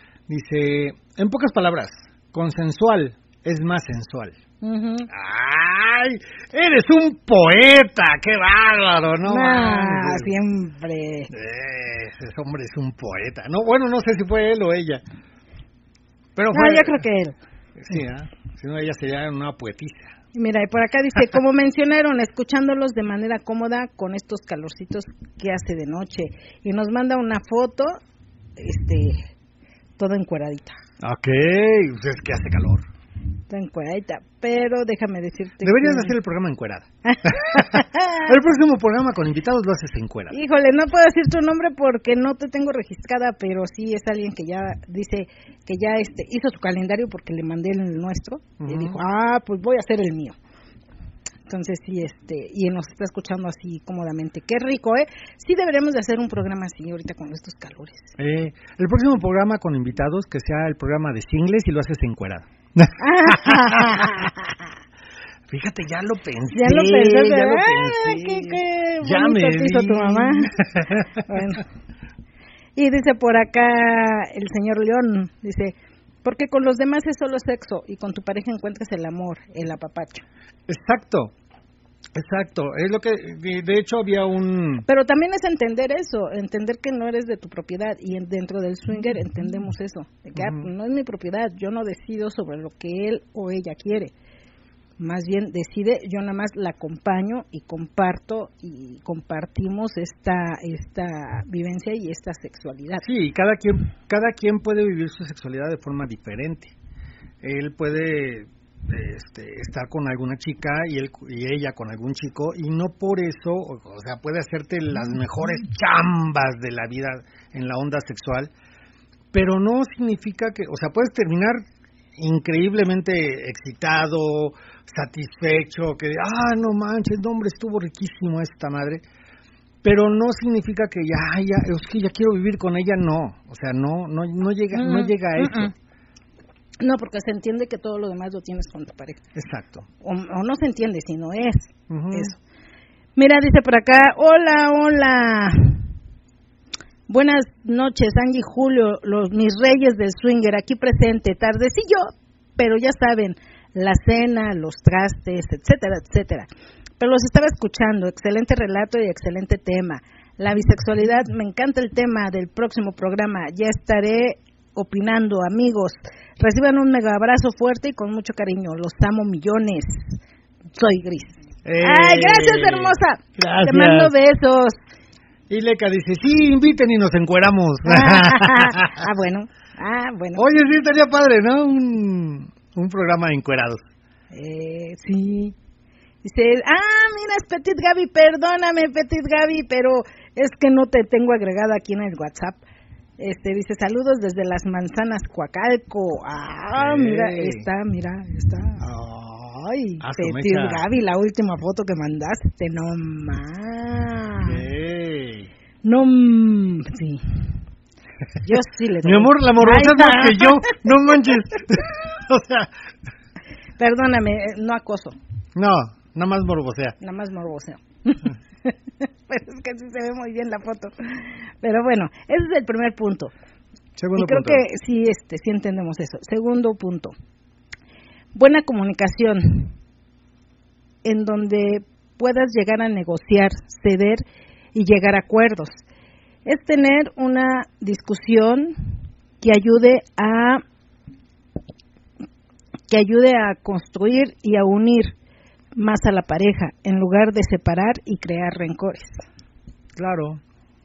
dice, en pocas palabras, consensual es más sensual. Uh-huh. ¡Ay! ¡Eres un poeta! ¡Qué bárbaro! ¡No! Nah, siempre. Eh, ese hombre es un poeta. No, bueno, no sé si fue él o ella. Pero fue... Ah, yo creo que él. Sí, ¿eh? Si no, ella sería una poetisa. Mira, y por acá dice, como mencionaron, escuchándolos de manera cómoda con estos calorcitos que hace de noche. Y nos manda una foto, este, toda encueradita. Ok, pues es que hace calor. Encueradita, pero déjame decirte deberías que... hacer el programa encuerada. El próximo programa con invitados lo haces encuerada. Híjole, no puedo decir tu nombre porque no te tengo registrada, pero sí es alguien que ya dice que ya este hizo su calendario porque le mandé el nuestro. Uh-huh. Y dijo, ah, pues voy a hacer el mío. Entonces sí, este, y nos está escuchando así cómodamente. Qué rico, ¿eh? Sí deberíamos de hacer un programa así ahorita con estos calores. Eh, el próximo programa con invitados que sea el programa de singles y lo haces encuerada. Fíjate, ya lo pensé. Ya lo pensé, ya lo pensé. Qué, qué ya me te hizo tu mamá. Bueno. Y dice por acá el señor León, dice, porque con los demás es solo sexo y con tu pareja encuentras el amor, el apapacho. Exacto. Exacto, es lo que, de hecho había un... Pero también es entender eso, entender que no eres de tu propiedad, y dentro del swinger entendemos eso, de que uh-huh. ah, no es mi propiedad, yo no decido sobre lo que él o ella quiere, más bien decide, yo nada más la acompaño y comparto y compartimos esta esta vivencia y esta sexualidad. Sí, cada quien, cada quien puede vivir su sexualidad de forma diferente, él puede... Este, estar con alguna chica y él y ella con algún chico y no por eso, o, o sea, puede hacerte las mejores chambas de la vida en la onda sexual, pero no significa que, o sea, puedes terminar increíblemente excitado, satisfecho, que ah, no manches, no hombre, estuvo riquísimo esta madre, pero no significa que ya, ya, es que ya quiero vivir con ella, no, o sea, no, no, no llega, uh-uh, no llega a eso. Uh-uh. No, porque se entiende que todo lo demás lo tienes con tu pareja. Exacto. O, o no se entiende, sino es uh-huh. eso. Mira, dice por acá, hola, hola. Buenas noches, Angie, Julio, los mis reyes del swinger, aquí presente, tardecillo, pero ya saben, la cena, los trastes, etcétera, etcétera. Pero los estaba escuchando, excelente relato y excelente tema. La bisexualidad, me encanta el tema del próximo programa, ya estaré opinando, amigos. Reciban un mega abrazo fuerte y con mucho cariño, los amo millones. Soy Gris. ¡Eh! ¡Ay, gracias, hermosa! Gracias. Te mando besos. Y Leca dice, sí, inviten y nos encueramos. Ah, bueno, ah, bueno. Oye, sí, estaría padre, ¿no? Un, un programa de encuerados. Eh, sí. Dice, ah, mira, es Petit Gaby, perdóname, Petit Gaby, pero es que no te tengo agregada aquí en el WhatsApp. Este, dice, saludos desde las manzanas Coacalco. Ah, hey. mira, está, mira, está. Ay, Ah, Petit Gaby, la última foto que mandaste, no más. Hey. No, mm, sí. Yo sí le doy. Mi amor, la morbosa es más que yo, no manches. O sea. Perdóname, no acoso. No, nada más morbosea. Nada más morboseo. Pero es que sí se ve muy bien la foto. Pero bueno, ese es el primer punto. Segundo y creo punto. que sí, este, sí entendemos eso. Segundo punto. Buena comunicación, en donde puedas llegar a negociar, ceder y llegar a acuerdos. Es tener una discusión que ayude a que ayude a construir y a unir más a la pareja, en lugar de separar y crear rencores. Claro.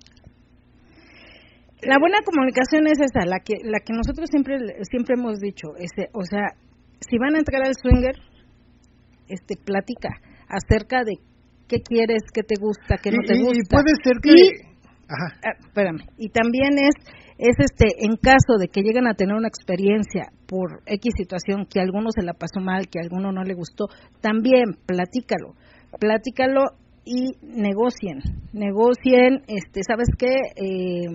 La buena comunicación es esa, la que la que nosotros siempre siempre hemos dicho, ese, o sea, si van a entrar al swinger, este platica acerca de qué quieres, qué te gusta, qué no te y, gusta. Y puede ser que y, Ajá. ah, espérame, y también es es este en caso de que lleguen a tener una experiencia por X situación que a alguno se la pasó mal, que a alguno no le gustó, también platícalo, platícalo y negocien, negocien, este, ¿sabes qué? Eh,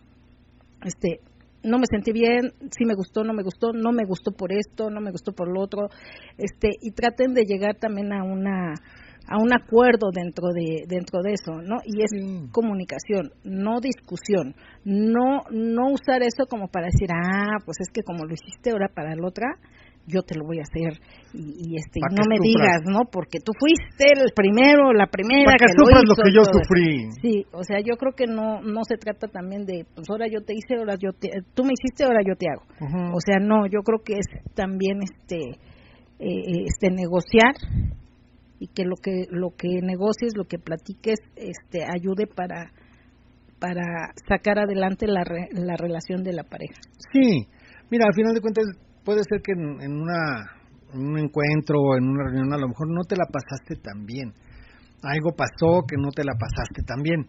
este, no me sentí bien, sí me gustó, no me gustó, no me gustó por esto, no me gustó por lo otro, este, y traten de llegar también a una a un acuerdo dentro de dentro de eso, ¿no? Y es sí. comunicación, no discusión, no no usar eso como para decir, ah, pues es que como lo hiciste ahora para la otra, yo te lo voy a hacer y, y este y no me sufras. Digas, ¿no? Porque tú fuiste el primero, la primera que, que lo hizo. lo que yo sufrí. Sí, o sea, yo creo que no no se trata también de, pues ahora yo te hice, ahora yo te, tú me hiciste, ahora yo te hago. Uh-huh. O sea, no, yo creo que es también este eh, este negociar y que lo que lo que negocies, lo que platiques, este ayude para para sacar adelante la re, la relación de la pareja. Sí, mira, al final de cuentas puede ser que en, en una en un encuentro o en una reunión a lo mejor no te la pasaste tan bien, algo pasó que no te la pasaste tan bien,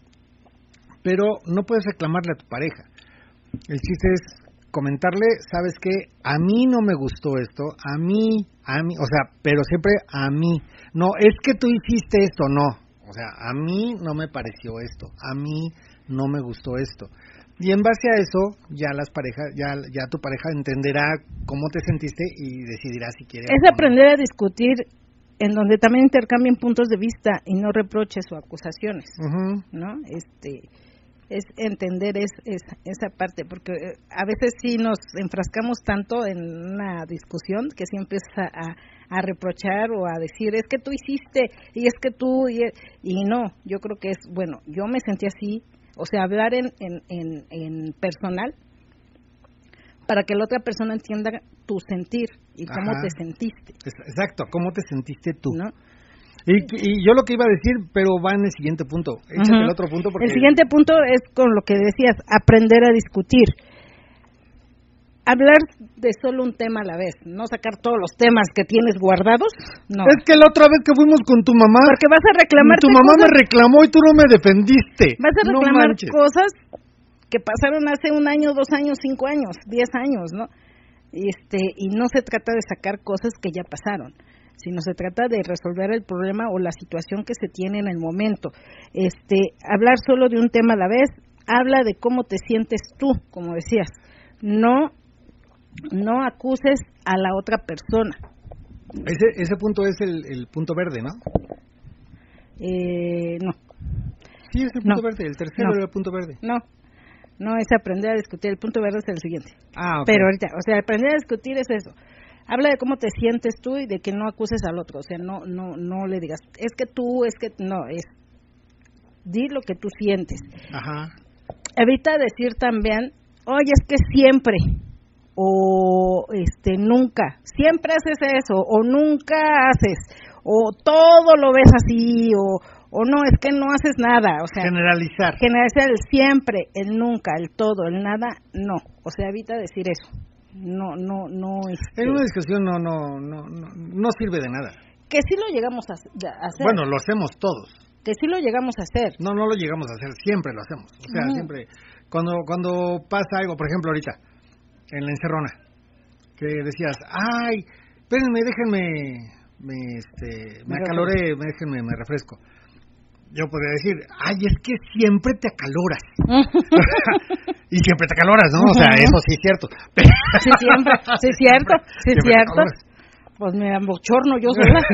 pero no puedes reclamarle a tu pareja. El chiste es comentarle, ¿sabes qué? A mí no me gustó esto, a mí, a mí, o sea, pero siempre a mí. No, es que tú hiciste esto, no. O sea, a mí no me pareció esto, a mí no me gustó esto. Y en base a eso, ya las parejas, ya ya tu pareja entenderá cómo te sentiste y decidirá si quiere. Es aprender a discutir en donde también intercambien puntos de vista y no reproches o acusaciones, uh-huh. ¿no? Este es entender es, es, esa parte, porque a veces sí nos enfrascamos tanto en una discusión que sí empieza a, a reprochar o a decir, es que tú hiciste, y es que tú, y, y no, yo creo que es, bueno, yo me sentí así, o sea, hablar en, en, en, en personal, para que la otra persona entienda tu sentir y cómo Ajá. te sentiste. Exacto, cómo te sentiste tú. ¿No? Y, y yo lo que iba a decir, pero va en el siguiente punto. Échate uh-huh. el otro punto. Porque... El siguiente punto es con lo que decías, aprender a discutir. Hablar de solo un tema a la vez, no sacar todos los temas que tienes guardados. No. Es que la otra vez que fuimos con tu mamá, porque vas a reclamar. Tu mamá cosas, me reclamó y tú no me defendiste. Vas a reclamar no cosas que pasaron hace un año, dos años, cinco años, diez años, ¿no? Este, y no se trata de sacar cosas que ya pasaron, sino se trata de resolver el problema o la situación que se tiene en el momento. Este, hablar solo de un tema a la vez, habla de cómo te sientes tú, como decías. No no acuses a la otra persona. Ese ese punto es el, el punto verde, ¿no? Eh, no. Sí, es el punto no. verde, el tercero no. era el punto verde. No, no es aprender a discutir. El punto verde es el siguiente. Ah, okay. Pero ahorita, o sea, aprender a discutir es eso. Habla de cómo te sientes tú y de que no acuses al otro. O sea, no, no, no le digas, es que tú, es que no, es di lo que tú sientes. Ajá. Evita decir también, oye, es que siempre, o este, nunca, siempre haces eso, o nunca haces, o todo lo ves así, o, o no, es que no haces nada. O sea, generalizar. Generalizar el siempre, el nunca, el todo, el nada, no. O sea, evita decir eso. No, no, no. Este, en una discusión no, no, no, no, no sirve de nada. Que sí lo llegamos a, a hacer. Bueno, lo hacemos todos. Que sí lo llegamos a hacer. No, no lo llegamos a hacer, siempre lo hacemos. O sea, uh-huh. siempre. Cuando cuando pasa algo, por ejemplo, ahorita, en la encerrona, que decías, ay, espérenme, déjenme, me, este, me, me acaloré, me, déjenme, me refresco. Yo podría decir, ay, es que siempre te acaloras. Y siempre te acaloras, ¿no? O sea, eso sí es cierto. Sí, siempre, sí es cierto, sí es cierto. Pues me bochorno yo sola.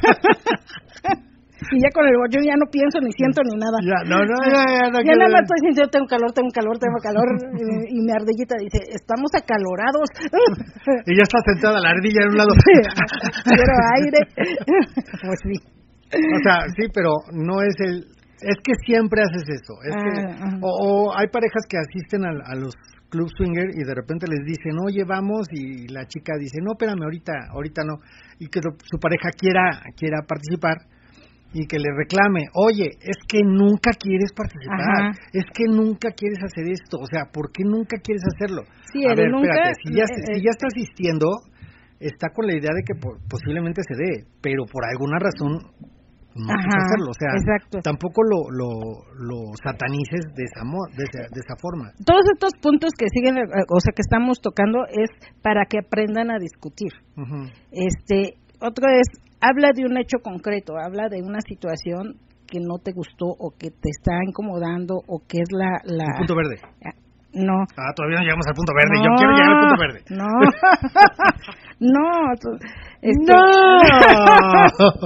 Y ya con el bochorno ya no pienso, ni siento, ni nada. Ya, no, no, ya, ya, no, ya nada más estoy sintiendo, tengo calor, tengo calor, tengo calor. Y, y mi ardillita dice, estamos acalorados. Y ya está sentada la ardilla en un lado. Quiero aire. Pues sí. O sea, sí, pero no es el... Es que siempre haces eso. Es ah, que, o, o hay parejas que asisten a, a los club swinger y de repente les dicen, oye, vamos, y la chica dice, no, espérame, ahorita, ahorita no. Y que su pareja quiera, quiera participar y que le reclame, oye, es que nunca quieres participar, Ajá. es que nunca quieres hacer esto. O sea, ¿por qué nunca quieres hacerlo? Sí, a ver, nunca, espérate, si ya, eh, si ya está asistiendo... está con la idea de que por, posiblemente se dé, pero por alguna razón no quieres hacerlo, o sea, exacto. tampoco lo, lo, lo satanices de esa, de, esa, de esa forma. Todos estos puntos que siguen, o sea, que estamos tocando es para que aprendan a discutir. Uh-huh. Este, otro es, habla de un hecho concreto, habla de una situación que no te gustó o que te está incomodando o que es la... la el punto verde. No. Ah, todavía no llegamos al punto verde. No, yo quiero llegar al punto verde. No. no. Este... No.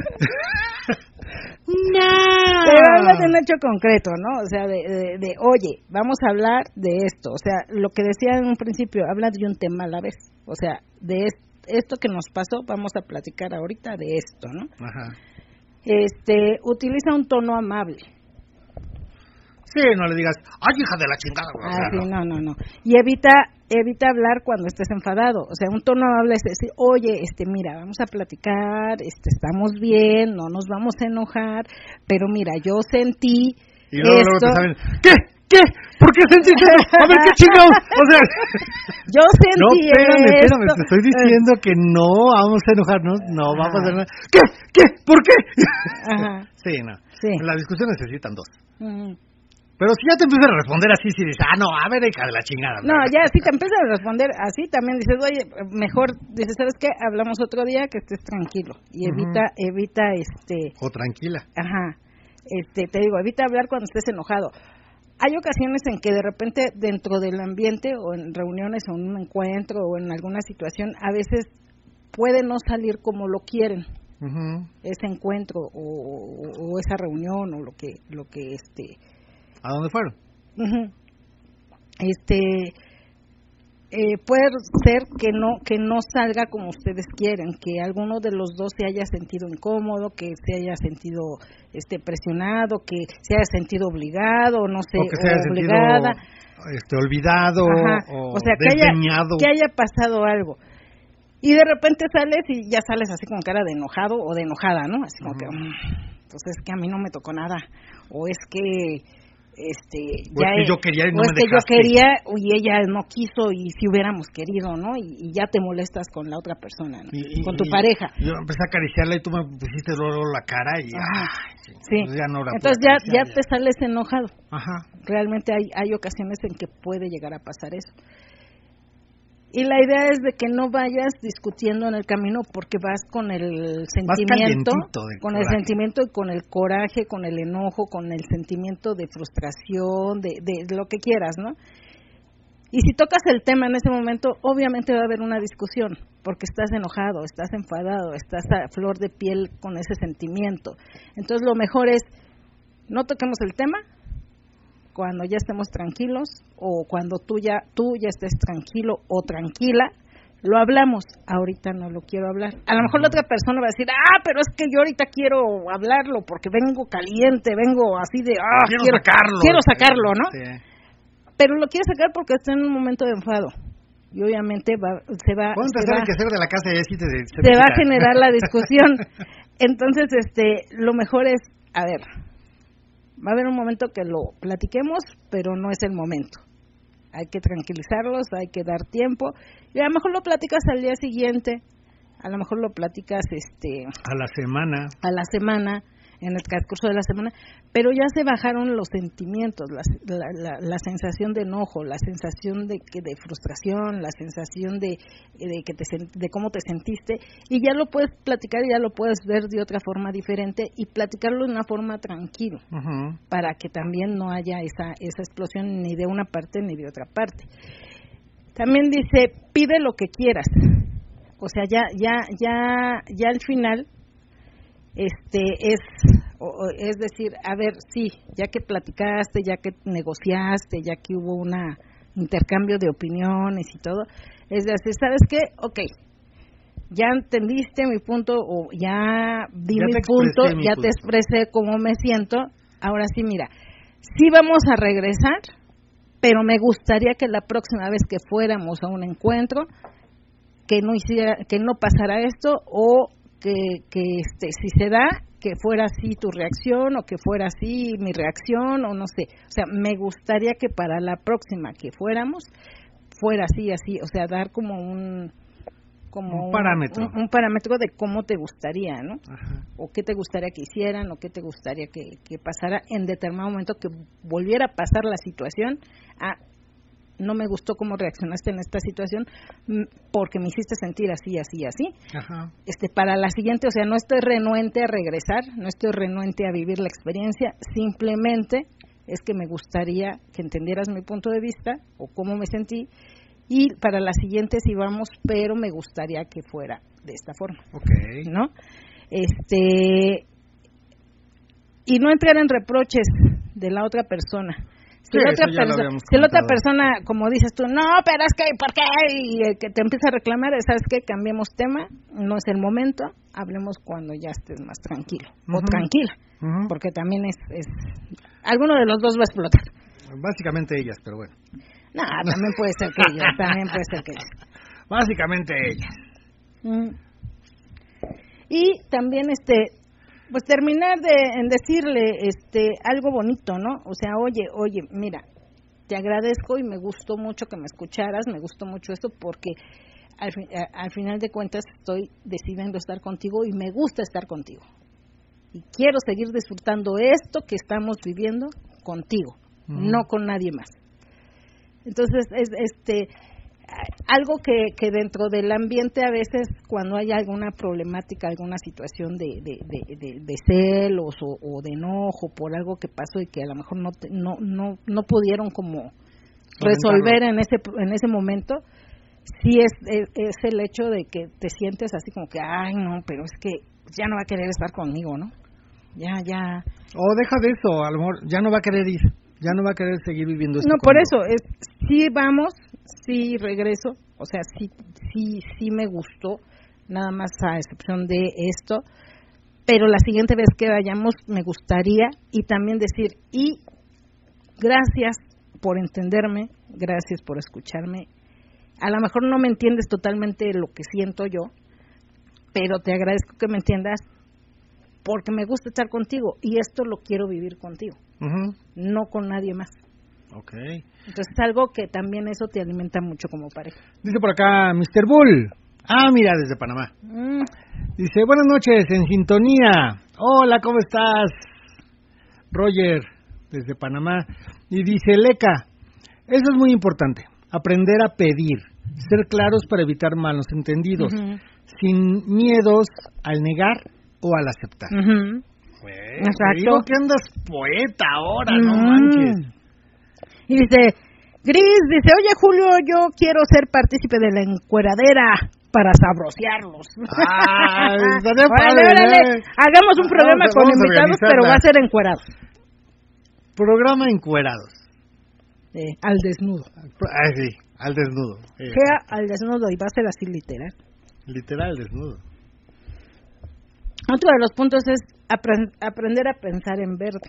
No. Pero habla de un hecho concreto, ¿no? O sea, de, de, de, oye, vamos a hablar de esto. O sea, lo que decía en un principio, habla de un tema a la vez. O sea, de est- esto que nos pasó, vamos a platicar ahorita de esto, ¿no? Ajá. Este, utiliza un tono amable. Sí, no le digas, ay, hija de la chingada. O sea, ah, sí, no, no, no. Y evita, evita hablar cuando estés enfadado. O sea, un tono amable es decir, oye, este, mira, vamos a platicar, este, estamos bien, no nos vamos a enojar, pero mira, yo sentí y luego, esto. Luego te saben, ¿qué? ¿Qué? ¿Por qué sentiste eso? A ver, ¿qué chingados? O sea, yo sentí no, espérame, esto. espérame, te estoy diciendo que no vamos a enojarnos, no Ajá. vamos a hacer nada. ¿Qué? ¿Qué? ¿Por qué? Ajá. Sí, no. Sí. La discusión necesitan dos. Uh-huh. Pero si ya te empiezan a responder así, si dices, ah, no, a ver, hija de la chingada. No, ¿verdad? Ya, si te empiezan a responder así, también dices, oye, mejor, dices, ¿sabes qué? Hablamos otro día, que estés tranquilo. Y evita, uh-huh. evita, este... O tranquila. Ajá. Este, te digo, evita hablar cuando estés enojado. Hay ocasiones en que de repente dentro del ambiente o en reuniones o en un encuentro o en alguna situación, a veces puede no salir como lo quieren. Uh-huh. Ese encuentro o, o, o esa reunión o lo que, lo que, este... ¿A dónde fueron? Uh-huh. Este eh, puede ser que no que no salga como ustedes quieren, que alguno de los dos se haya sentido incómodo, que se haya sentido este presionado, que se haya sentido obligado, no sé, o que se haya obligada, sentido, este, olvidado, Ajá. o, o sea, que haya, que haya pasado algo. Y de repente sales y ya sales así con cara de enojado o de enojada, ¿no? Así como uh-huh. que, mmm, pues es que a mí no me tocó nada, o es que este o ya es que yo quería y no o es me que dejaste. yo quería y ella no quiso y si hubiéramos querido, ¿no? Y, y ya te molestas con la otra persona, ¿no? y, con tu y, pareja. Yo empecé a acariciarla y tú me pusiste luego la cara y Ajá. ay, sí. Pues ya no la entonces ya ya, ya te sales enojado. Ajá. Realmente hay hay ocasiones en que puede llegar a pasar eso. Y la idea es de que no vayas discutiendo en el camino porque vas con el sentimiento, con el sentimiento y con el coraje, con el enojo, con el sentimiento de frustración, de, de lo que quieras, ¿no? Y si tocas el tema en ese momento, obviamente va a haber una discusión, porque estás enojado, estás enfadado, estás a flor de piel con ese sentimiento. Entonces lo mejor es, no toquemos el tema, cuando ya estemos tranquilos o cuando tú ya tú ya estés tranquilo o tranquila, lo hablamos. Ahorita no lo quiero hablar. A lo mejor la otra persona va a decir, ah, pero es que yo ahorita quiero hablarlo porque vengo caliente, vengo así de, ah, quiero, quiero sacarlo. Quiero sacarlo, ¿no? Sí. Pero lo quiere sacar porque está en un momento de enfado. Y obviamente va, se va... Vamos a se empezar va, el quehacer de la casa y así te, se, se va a generar la discusión. Entonces, este, lo mejor es, a ver, va a haber un momento que lo platiquemos, pero no es el momento. Hay que tranquilizarlos, hay que dar tiempo, y a lo mejor lo platicas al día siguiente, a lo mejor lo platicas este a la semana, a la semana, en el transcurso de la semana, pero ya se bajaron los sentimientos, la, la, la, la sensación de enojo, la sensación de que de frustración, la sensación de de que te de cómo te sentiste, y ya lo puedes platicar, ya lo puedes ver de otra forma diferente y platicarlo de una forma tranquila, uh-huh. para que también no haya esa esa explosión ni de una parte ni de otra parte. También dice, pide lo que quieras. O sea, ya ya ya ya al final este es o, es decir, a ver, sí, ya que platicaste, ya que negociaste, ya que hubo un intercambio de opiniones y todo, es decir, ¿sabes qué? Ok, ya entendiste mi punto, o ya di ya mi te punto, mi ya punto. te expresé cómo me siento, ahora sí, mira, sí vamos a regresar, pero me gustaría que la próxima vez que fuéramos a un encuentro, que no hiciera, que no pasara esto, o que, que este, si se da, que fuera así tu reacción, o que fuera así mi reacción, o no sé. O sea, me gustaría que para la próxima que fuéramos, fuera así, así, o sea, dar como un... como un parámetro. Un, un parámetro de cómo te gustaría, ¿no? Ajá. O qué te gustaría que hicieran, o qué te gustaría que, que pasara en determinado momento, que volviera a pasar la situación a... no me gustó cómo reaccionaste en esta situación porque me hiciste sentir así, así, así. Ajá. Este, para la siguiente, o sea, no estoy renuente a regresar, no estoy renuente a vivir la experiencia, simplemente es que me gustaría que entendieras mi punto de vista o cómo me sentí, y para la siguiente sí vamos, pero me gustaría que fuera de esta forma. Okay. ¿No? Este, y no entrar en reproches de la otra persona. Si, sí, la otra, perso- si la otra persona, como dices tú, no, pero es que, ¿por qué? Y eh, que te empieza a reclamar, ¿sabes qué? Cambiemos tema, no es el momento, hablemos cuando ya estés más tranquilo, uh-huh. o tranquila, uh-huh. porque también es, es, alguno de los dos va a explotar. Básicamente ellas, pero bueno. No, también puede ser que ellas, también puede ser que ellas. Básicamente ellas. Mm. Y también, este... pues terminar de en decirle este algo bonito, ¿no? O sea, oye, oye, mira, te agradezco y me gustó mucho que me escucharas, me gustó mucho esto porque al, al final de cuentas estoy decidiendo estar contigo y me gusta estar contigo. Y quiero seguir disfrutando esto que estamos viviendo contigo, uh-huh. no con nadie más. Entonces, es este algo que, que dentro del ambiente a veces cuando hay alguna problemática, alguna situación de, de, de, de, de celos o, o de enojo por algo que pasó y que a lo mejor no te, no no no pudieron como resolver en ese en ese momento, sí es, es es el hecho de que te sientes así como que ay no, pero es que ya no va a querer estar conmigo, ¿no? Ya ya o deja de eso, a lo mejor ya no va a querer ir, ya no va a querer seguir viviendo esto. No, por eso es sí vamos sí regreso, o sea, sí, sí, sí me gustó, nada más a excepción de esto, pero la siguiente vez que vayamos me gustaría, y también decir, y gracias por entenderme, gracias por escucharme, a lo mejor no me entiendes totalmente lo que siento yo, pero te agradezco que me entiendas, porque me gusta estar contigo, y esto lo quiero vivir contigo, uh-huh. no con nadie más. Okay. Entonces es algo que también eso te alimenta mucho como pareja. Dice por acá mister Bull. Ah, mira, desde Panamá. Mm. Dice, buenas noches, en sintonía. Hola, ¿cómo estás? Roger, desde Panamá. Y dice, Leca, eso es muy importante, aprender a pedir, ser claros para evitar malos entendidos, uh-huh. sin miedos al negar o al aceptar. Uh-huh. Pues, exacto. Digo que andas poeta ahora, uh-huh. no manches. Y dice, Gris, dice, oye Julio, yo quiero ser partícipe de la encueradera para sabrosearlos. Ah, órale, órale, hagamos un programa vamos, con vamos invitados, pero va a ser encuerados. Programa encuerados. Eh, al desnudo. Ah, sí, al desnudo. Eh, Gea al desnudo, y va a ser así literal. Literal desnudo. Otro de los puntos es apre- aprender a pensar en verde.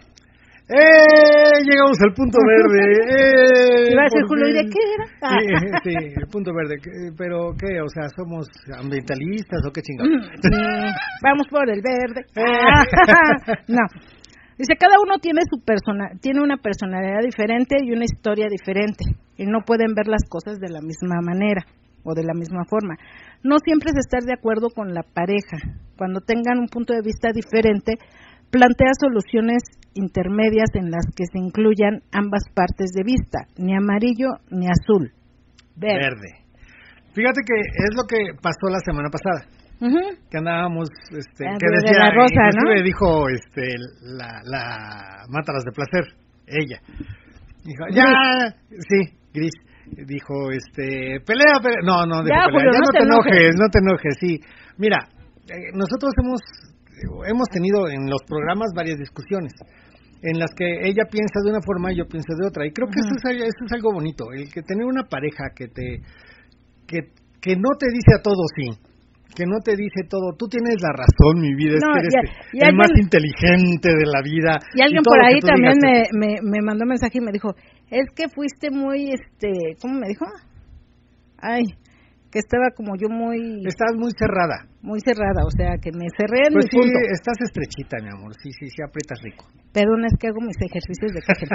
¡Eh! Llegamos al punto verde. ¡Eh! Iba a decir Por Julio, ¿y de fin. qué era? Ah. Sí, sí, el punto verde. ¿Qué- ¿Pero qué? O sea, ¿somos ambientalistas o qué chingados? Mm, vamos por el verde. Eh. No. Dice, cada uno tiene su persona, tiene una personalidad diferente y una historia diferente, y no pueden ver las cosas de la misma manera o de la misma forma. No siempre es estar de acuerdo con la pareja. Cuando tengan un punto de vista diferente, plantea soluciones intermedias en las que se incluyan ambas partes de vista, ni amarillo ni azul, verde. Verde. Fíjate que es lo que pasó la semana pasada. Uh-huh. Que andábamos, este, Ah, que de decía, la rosa, inclusive ¿no? dijo, este, la, la Mátalas de Placer, ella. Dijo, ya, sí, Gris. Dijo, este, pelea, pelea. No, no, dijo, Ya, pelea. Julio, ya no no te te enojes, enojes. no te enojes, sí. Mira, eh, nosotros hemos, hemos tenido en los programas varias discusiones, en las que ella piensa de una forma y yo pienso de otra. Y creo que Ajá. eso es, eso es algo bonito, el que tener una pareja que te, que, que no te dice a todo sí. Que no te dice todo, tú tienes la razón, mi vida, es No, que eres y a- el y alguien- más inteligente de la vida. Y alguien todo por lo que ahí tú también digas me, me, me mandó un mensaje y me dijo, es que fuiste muy, este, ¿cómo me dijo? Ay, que estaba como yo muy, Estás muy cerrada. muy cerrada, o sea, que me cerré en Pues mi sí, punto. estás estrechita, mi amor, sí, sí, sí, aprietas rico. Perdón, es que hago mis ejercicios de Kegel.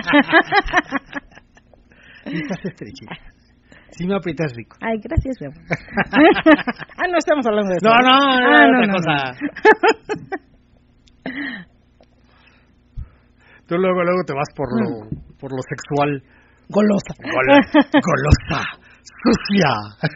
Sí, estás estrechita. Sí me aprietas rico. Ay, gracias, mi amor. Ah, no estamos hablando de eso. No, no, ah, no, no, otra no, cosa. no. Tú luego, luego te vas por lo, por lo sexual. Golosa. Golo- golosa, sucia.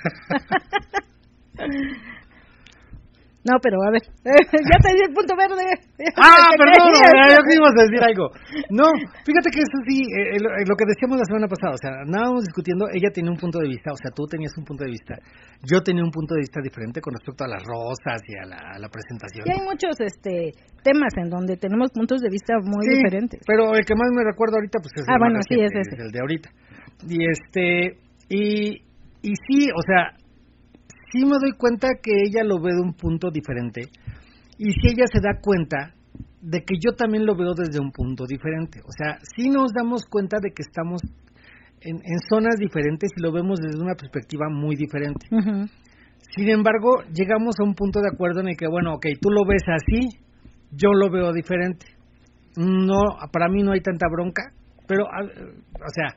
No, pero a ver, ya te di el punto verde. Ah, ¿Qué perdón, querías? yo que ibas a decir algo. No, fíjate que eso sí, eh, lo, lo que decíamos la semana pasada, o sea, andábamos discutiendo, ella tenía un punto de vista, o sea, tú tenías un punto de vista, yo tenía un punto de vista diferente con respecto a las rosas y a la, a la presentación. Y hay muchos este temas en donde tenemos puntos de vista muy Sí, diferentes. pero el que más me recuerdo ahorita, pues es Ah, el bueno, más sí, reciente, es ese. el de ahorita. Y este, y, y sí, o sea, sí me doy cuenta que ella lo ve de un punto diferente. Y si ella se da cuenta de que yo también lo veo desde un punto diferente. O sea, sí nos damos cuenta de que estamos en, en zonas diferentes y lo vemos desde una perspectiva muy diferente. Uh-huh. Sin embargo, llegamos a un punto de acuerdo en el que, bueno, ok, tú lo ves así, yo lo veo diferente. No, para mí no hay tanta bronca, pero, o sea,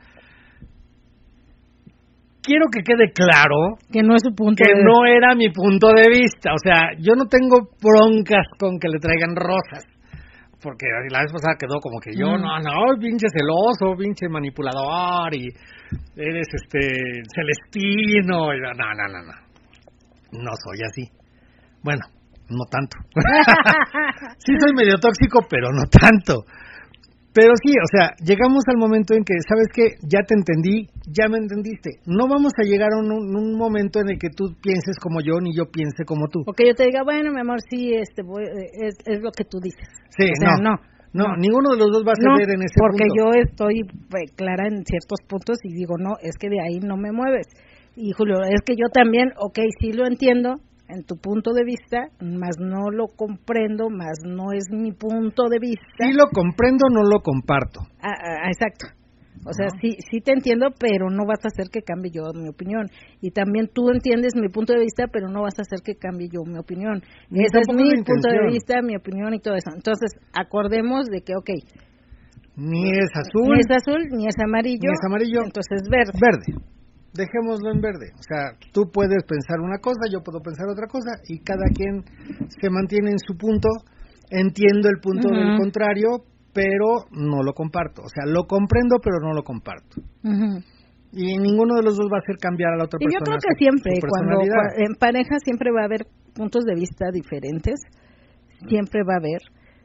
quiero que quede claro Que no es su punto que de no era mi punto de vista. O sea, yo no tengo broncas con que le traigan rosas. Porque la vez pasada quedó como que yo, Mm. no, no, pinche celoso, pinche manipulador, y eres este celestino. Y no, no, no, no. No soy así. Bueno, no tanto. Sí soy medio tóxico, pero no tanto. Pero sí, o sea, llegamos al momento en que, ¿sabes qué? Ya te entendí, ya me entendiste. No vamos a llegar a un, un momento en el que tú pienses como yo, ni yo piense como tú. O que yo te diga, bueno, mi amor, sí, este, voy, es, es lo que tú dices. Sí, o sea, no, no. no. no. Ninguno de los dos va a No, ceder en ese porque punto. yo estoy pues, clara en ciertos puntos y digo, no, es que de ahí no me mueves. Y Julio, es que yo también, ok, sí lo entiendo en tu punto de vista, más no lo comprendo, más no es mi punto de vista. Sí lo comprendo, no lo comparto. Ah, ah, exacto. O sea, No. sí, sí te entiendo, pero no vas a hacer que cambie yo mi opinión. Y también tú entiendes mi punto de vista, pero no vas a hacer que cambie yo mi opinión. Ni Ese es tampoco mi es la punto de intención. vista, mi opinión y todo eso. Entonces, acordemos de que, ok, Ni es azul, ni es azul, ni es amarillo. ni es amarillo. Entonces, verde. verde. Dejémoslo en verde. O sea, tú puedes pensar una cosa, yo puedo pensar otra cosa, y cada quien se mantiene en su punto. Entiendo el punto Ujú. del contrario, pero no lo comparto. O sea, lo comprendo, pero no lo comparto. Ujú. Y ninguno de los dos va a hacer cambiar a la otra Y yo persona. creo que su- siempre, su cuando personalidad. cua- en pareja siempre va a haber puntos de vista diferentes, siempre va a haber,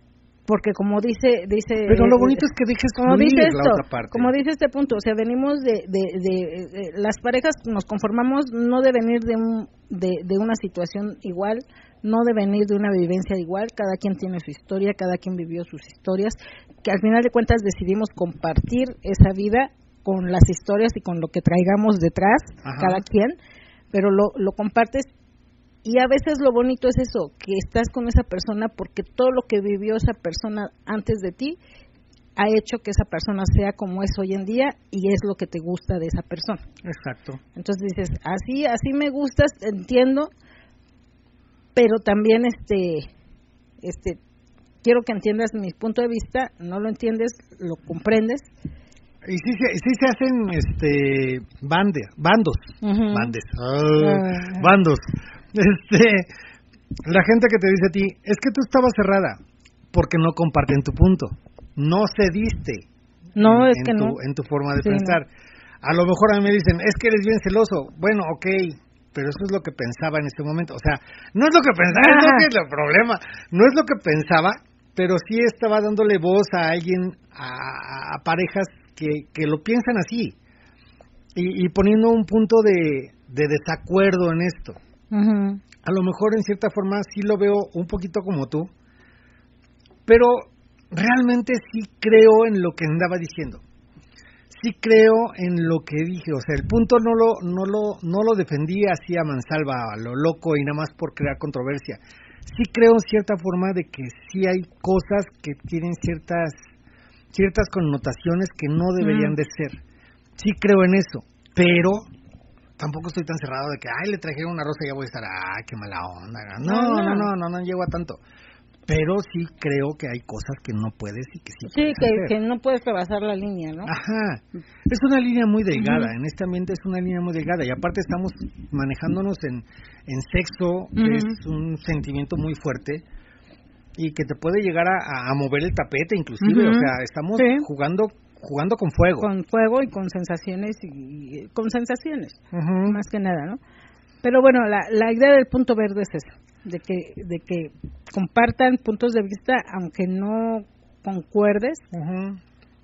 porque como dice dice pero lo bonito es que dejes como fluir dice la esto, otra parte. como dice este punto, o sea, venimos de, de, de, de las parejas nos conformamos no de venir de un de, de una situación igual, no de venir de una vivencia igual, cada quien tiene su historia, cada quien vivió sus historias, que al final de cuentas decidimos compartir esa vida con las historias y con lo que traigamos detrás, Ajá. cada quien, pero lo, lo compartes. Y a veces lo bonito es eso, que estás con esa persona porque todo lo que vivió esa persona antes de ti ha hecho que esa persona sea como es hoy en día y es lo que te gusta de esa persona. Exacto. Entonces dices, así así me gustas, entiendo, pero también este este quiero que entiendas mi punto de vista, no lo entiendes, lo comprendes. Y sí, sí, sí se hacen este bande, bandos, uh-huh. bandes, oh, uh-huh. bandos. Este, la gente que te dice a ti, es que tú estabas cerrada, porque no comparten tu punto, no cediste no, en, es en que tu, no. en tu forma de sí, pensar. No. A lo mejor a mí me dicen, es que eres bien celoso, bueno, ok, pero eso es lo que pensaba en este momento, o sea, no es lo que pensaba, es lo que es el problema, no es lo que pensaba, pero sí estaba dándole voz a alguien, a, a parejas que, que lo piensan así, y, y poniendo un punto de, de desacuerdo en esto. Uh-huh. A lo mejor en cierta forma sí lo veo un poquito como tú, pero realmente sí creo en lo que andaba diciendo, sí creo en lo que dije, o sea, el punto no lo no lo no lo defendí así a mansalva, a lo loco y nada más por crear controversia. Sí creo en cierta forma de que sí hay cosas que tienen ciertas ciertas connotaciones que no deberían uh-huh. de ser. Sí creo en eso, pero tampoco estoy tan cerrado de que, ay, le trajeron una rosa y ya voy a estar, ay, qué mala onda. No, no, no, no, no, no llego a tanto. Pero sí creo que hay cosas que no puedes y que sí Sí, puedes que, hacer. que no puedes rebasar la línea, ¿no? Ajá. Es una línea muy delgada, uh-huh. en este ambiente es una línea muy delgada. Y aparte estamos manejándonos en, en sexo, uh-huh. que es un sentimiento muy fuerte y que te puede llegar a, a mover el tapete inclusive. Uh-huh. O sea, estamos sí. jugando jugando con fuego. Con fuego y con sensaciones, y, y con sensaciones, uh-huh. más que nada, ¿no? Pero bueno, la, la idea del punto verde es esa, de que de que compartan puntos de vista, aunque no concuerdes. Uh-huh.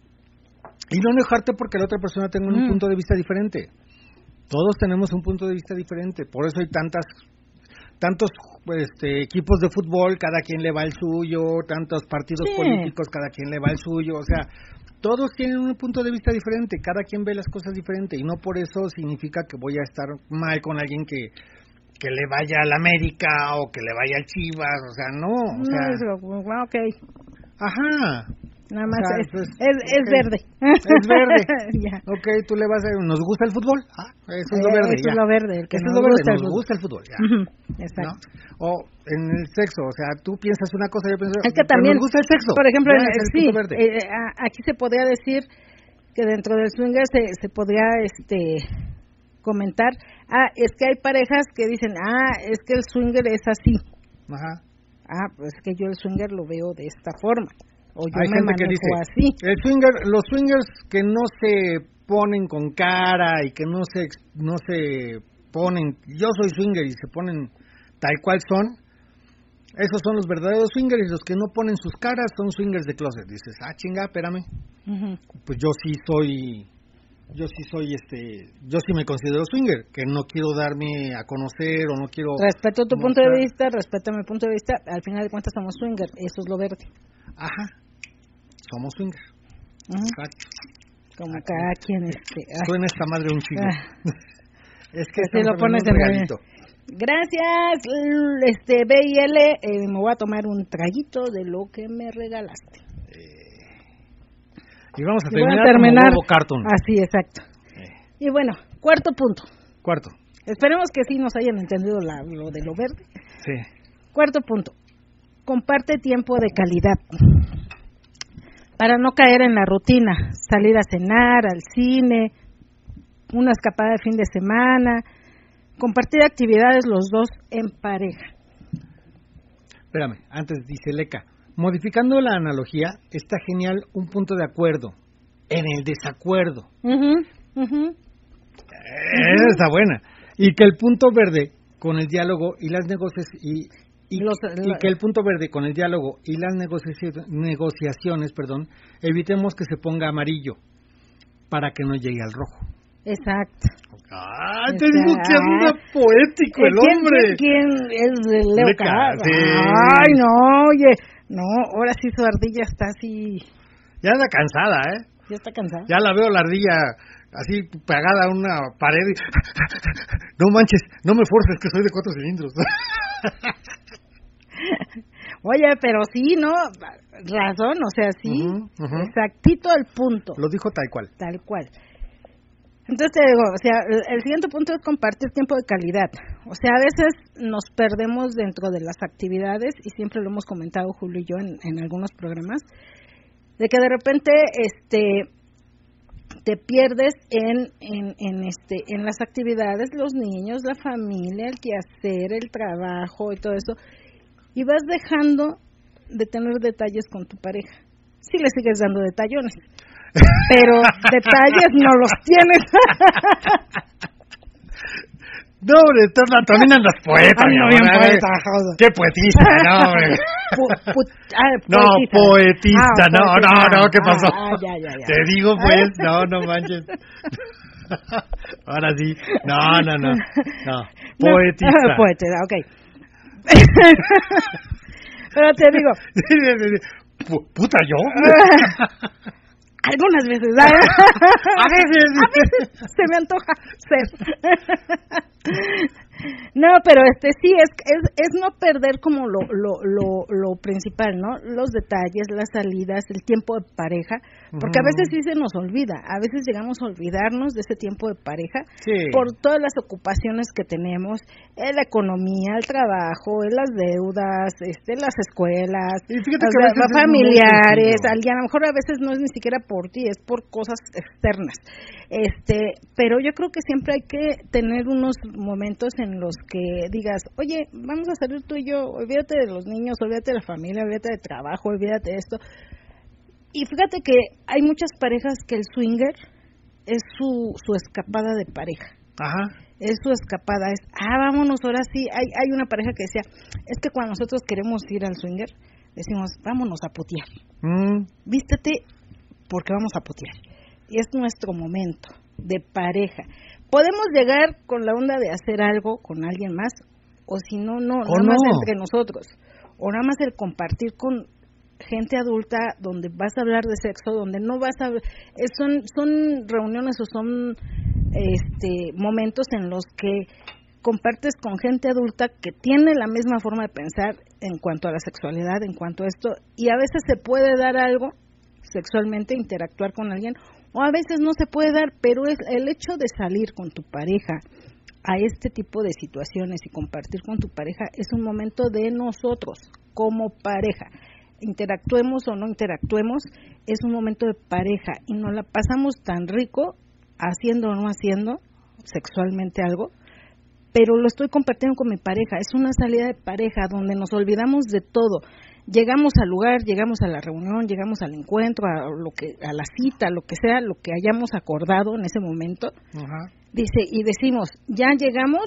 Y no enojarte porque la otra persona tenga un uh-huh. punto de vista diferente. Todos tenemos un punto de vista diferente, por eso hay tantas tantos este, equipos de fútbol, cada quien le va el suyo, tantos partidos sí. políticos, cada quien le va el suyo, o sea, todos tienen un punto de vista diferente, cada quien ve las cosas diferente, y no por eso significa que voy a estar mal con alguien que, que le vaya al América o que le vaya al Chivas, o sea, no. O sea, no, es, bueno, ok. Ajá. Nada más o sea, es, pues, es, es okay. verde. Es verde. Ya. Ok, tú le vas a... ¿Nos gusta el fútbol? Ah, eso es lo eh, verde. Eso ya. es lo verde. El que eso nos es lo verde, gusta nos el gusta el fútbol. Ya. Uh-huh. Exacto. ¿No? O en el sexo, o sea, tú piensas una cosa, yo pienso... Es que también, nos gusta el sexo. por ejemplo, ya, en, el sí, verde. Eh, aquí se podría decir que dentro del swinger se, se podría este comentar, ah, es que hay parejas que dicen, ah, es que el swinger es así. Ajá. Ah, pues es que yo el swinger lo veo de esta forma. O yo hay me gente manejo que dice, así. El swinger, los swingers que no se ponen con cara y que no se no se ponen, yo soy swinger y se ponen tal cual son, esos son los verdaderos swingers, y los que no ponen sus caras son swingers de closet. Dices, ah, chinga, espérame. Uh-huh. Pues yo sí soy, yo sí soy este, yo sí me considero swinger, que no quiero darme a conocer o no quiero... Respeto tu mostrar. punto de vista, respeto mi punto de vista, al final de cuentas somos swinger, eso es lo verde. Ajá, somos swingers. Uh-huh. Exacto. Como Exacto. Cada quien este... Suena esta madre un chingo. Ah. Es que si lo pones en regalito. Gracias, este B y L, eh, me voy a tomar un traguito de lo que me regalaste. Eh, y vamos a y terminar, a terminar como huevo cartoon. Así, exacto. Eh. Y bueno, cuarto punto. Cuarto. Esperemos que sí nos hayan entendido la, lo de lo verde. Sí. Cuarto punto. Comparte tiempo de calidad. Para no caer en la rutina, salir a cenar, al cine, una escapada de fin de semana, compartir actividades los dos en pareja. Espérame, antes dice Leca, modificando la analogía, está genial un punto de acuerdo en el desacuerdo. Uh-huh, uh-huh. Esa está buena. Y que el punto verde, con el diálogo y las negociaciones y, Y, Los, y que el punto verde con el diálogo y las negociaciones, negociaciones, perdón, evitemos que se ponga amarillo para que no llegue al rojo. Exacto. ¡Ah! Te digo que anda poético el ¿Quién, hombre. ¿Quién, quién es el Leo Casas? Sí. Ay, no, oye, no, ahora sí su ardilla está así. Ya anda cansada, ¿eh? Ya está cansada. Ya la veo la ardilla así pegada a una pared y... No manches, no me forces que soy de cuatro cilindros. Oye, pero sí, ¿no? Razón, o sea, sí, uh-huh, uh-huh. exactito al punto. Lo dijo tal cual. Tal cual. Entonces te digo, o sea, el, el siguiente punto es compartir tiempo de calidad. O sea, a veces nos perdemos dentro de las actividades, y siempre lo hemos comentado Julio y yo en, en algunos programas, de que de repente este te pierdes en, en, en, este, en las actividades, los niños, la familia, el quehacer, el trabajo y todo eso, y vas dejando de tener detalles con tu pareja. Sí le sigues dando detallones, pero detalles no los tienes. No, hombre, también andas poeta. Ay, no, bien poeta, joder. Qué poetista, no, hombre. Pu, pu, ah, no, poetista, ah, no, poetista. no, no, ¿qué pasó? Ah, ya, ya, ya. Te digo, pues, no, no manches. Ahora sí, no, no, no, no, poetista. No, poetista, ok. Pero te digo... Puta, ¿yo? Algunas veces, ¿sabes? A veces. A veces se me antoja ser. No, pero este sí, es, es es no perder como lo, lo lo lo principal, ¿no? Los detalles, las salidas, el tiempo de pareja, porque a veces sí se nos olvida, a veces llegamos a olvidarnos de ese tiempo de pareja sí. por todas las ocupaciones que tenemos, eh, la economía, el trabajo, eh, las deudas, este, las escuelas, y fíjate las, que a veces familiares, al, y a lo mejor a veces no es ni siquiera por ti, es por cosas externas. Este, pero yo creo que siempre hay que tener unos momentos en los que digas, oye, vamos a salir tú y yo, olvídate de los niños, olvídate de la familia, olvídate de trabajo, olvídate de esto. Y fíjate que hay muchas parejas que el swinger es su, su escapada de pareja. Ajá. Es su escapada, es, ah, vámonos, ahora sí. Hay, hay una pareja que decía, es que cuando nosotros queremos ir al swinger, decimos, vámonos a putear. Mm. Vístete porque vamos a putear. Y es nuestro momento de pareja. Podemos llegar con la onda de hacer algo con alguien más, o si no, no, nada no. más entre nosotros, o nada más el compartir con gente adulta, donde vas a hablar de sexo, donde no vas a... Eh, son, son reuniones o son este momentos en los que compartes con gente adulta que tiene la misma forma de pensar en cuanto a la sexualidad, en cuanto a esto, y a veces se puede dar algo sexualmente, interactuar con alguien, o a veces no se puede dar, pero es el hecho de salir con tu pareja a este tipo de situaciones y compartir con tu pareja es un momento de nosotros como pareja. Interactuemos o no interactuemos, es un momento de pareja y nos la pasamos tan rico haciendo o no haciendo sexualmente algo, pero lo estoy compartiendo con mi pareja. Es una salida de pareja donde nos olvidamos de todo. Llegamos al lugar, llegamos a la reunión, llegamos al encuentro, a lo que, a la cita, lo que sea, lo que hayamos acordado en ese momento. Ajá. Dice, y decimos, ya llegamos,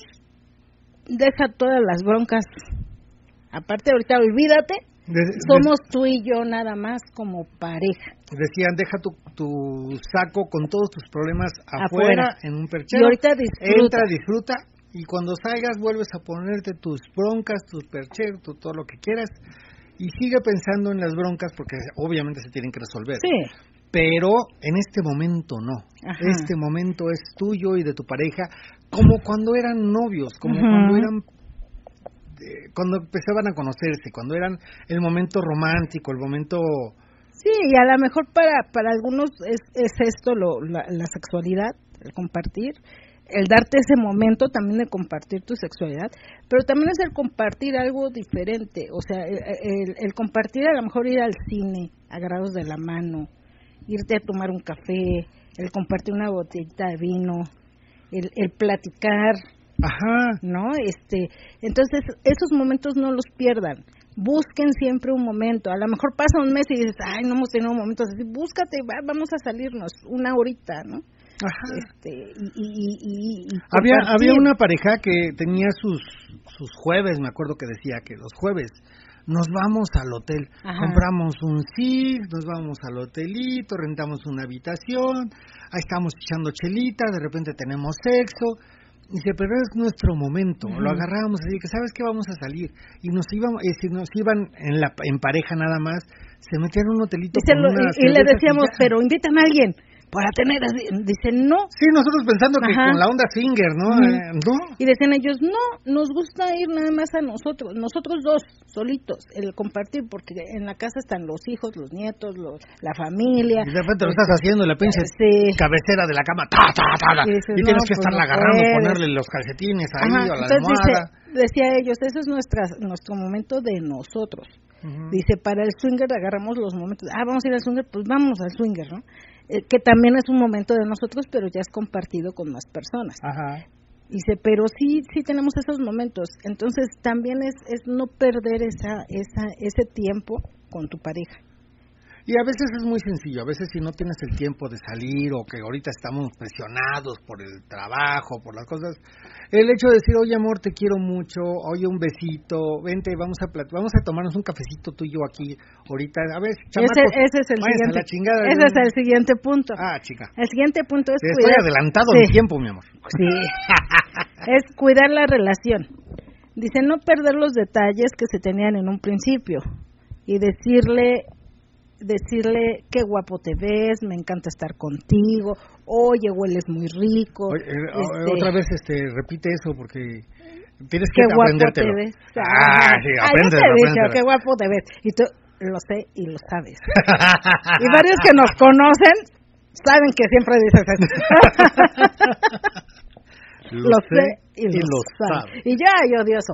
deja todas las broncas. Aparte, ahorita olvídate, de, somos de, tú y yo nada más como pareja. Decían, deja tu, tu saco con todos tus problemas afuera, afuera. en un perchero. Y ahorita disfruta. Entra, disfruta, y cuando salgas vuelves a ponerte tus broncas, tus percheros, tu, todo lo que quieras. Y sigue pensando en las broncas porque obviamente se tienen que resolver. Sí. Pero en este momento no. Ajá. Este momento es tuyo y de tu pareja, como cuando eran novios, como uh-huh. cuando eran, eh, cuando empezaban a conocerse, cuando eran el momento romántico, el momento... Sí, y a lo mejor para para algunos es, es esto lo, la, la sexualidad, el compartir, el darte ese momento también de compartir tu sexualidad, pero también es el compartir algo diferente, o sea, el, el, el compartir a lo mejor ir al cine, agarrados de la mano, irte a tomar un café, el compartir una botellita de vino, el, el platicar, ajá, ¿no? Este, entonces esos momentos no los pierdan. Busquen siempre un momento. A lo mejor pasa un mes y dices, ay, no hemos tenido momentos así. Búscate, va, vamos a salirnos una horita, ¿no? este y, y, y, y había había una pareja que tenía sus sus jueves, me acuerdo que decía que los jueves nos vamos al hotel, Ajá. compramos un Six, nos vamos al hotelito, rentamos una habitación, ahí estamos echando chelita, de repente tenemos sexo. Dice, pero es nuestro momento, uh-huh. lo agarrábamos así, que sabes que vamos a salir, y nos iban, y si nos iban en la en pareja nada más, se metían en un hotelito Dice, con lo, una y, y le decíamos, pero invitan a alguien, para tener así, dice, no. Sí, nosotros pensando que Ajá. con la onda swinger, ¿no? Uh-huh. Eh, ¿no? Y decían ellos, no, nos gusta ir nada más a nosotros, nosotros dos, solitos, el compartir, porque en la casa están los hijos, los nietos, los, la familia. Y de repente lo estás haciendo, la pinche sí. cabecera de la cama, ta, ta, ta, ta, y, dices, y tienes no, que pues estarla no agarrando, puedes. Ponerle los calcetines ahí, Ajá. o la Entonces almohada. Dice, decía ellos, ese es nuestra, nuestro momento de nosotros. Uh-huh. Dice, para el swinger agarramos los momentos, ah, vamos a ir al swinger, pues vamos al swinger, ¿no? Eh, que también es un momento de nosotros, pero ya es compartido con más personas. Ajá. Dice, pero sí, sí tenemos esos momentos, entonces también es, es no perder esa, esa, ese tiempo con tu pareja. Y a veces es muy sencillo, a veces si no tienes el tiempo de salir o que ahorita estamos presionados por el trabajo, por las cosas, el hecho de decir, oye amor, te quiero mucho, oye un besito, vente, vamos a plat- vamos a tomarnos un cafecito tú y yo aquí ahorita, a ver, chamacos, ese, ese es el siguiente, la chingada, ese es el siguiente punto. Ah, chica. El siguiente punto es te cuidar. Estoy adelantado sí. en tiempo, mi amor. Sí. Es cuidar la relación. Dice, no perder los detalles que se tenían en un principio y decirle decirle qué guapo te ves, me encanta estar contigo, oye, hueles muy rico. Oye, este, otra vez este repite eso porque tienes que qué aprendértelo. Guapo te ves. Ah, sí, ah, yo te he dicho, qué guapo te ves. Y tú lo sé y lo sabes. Y varios que nos conocen saben que siempre dices eso. lo, lo sé y, y lo, lo sabes. sabes. Y ya, yo odioso.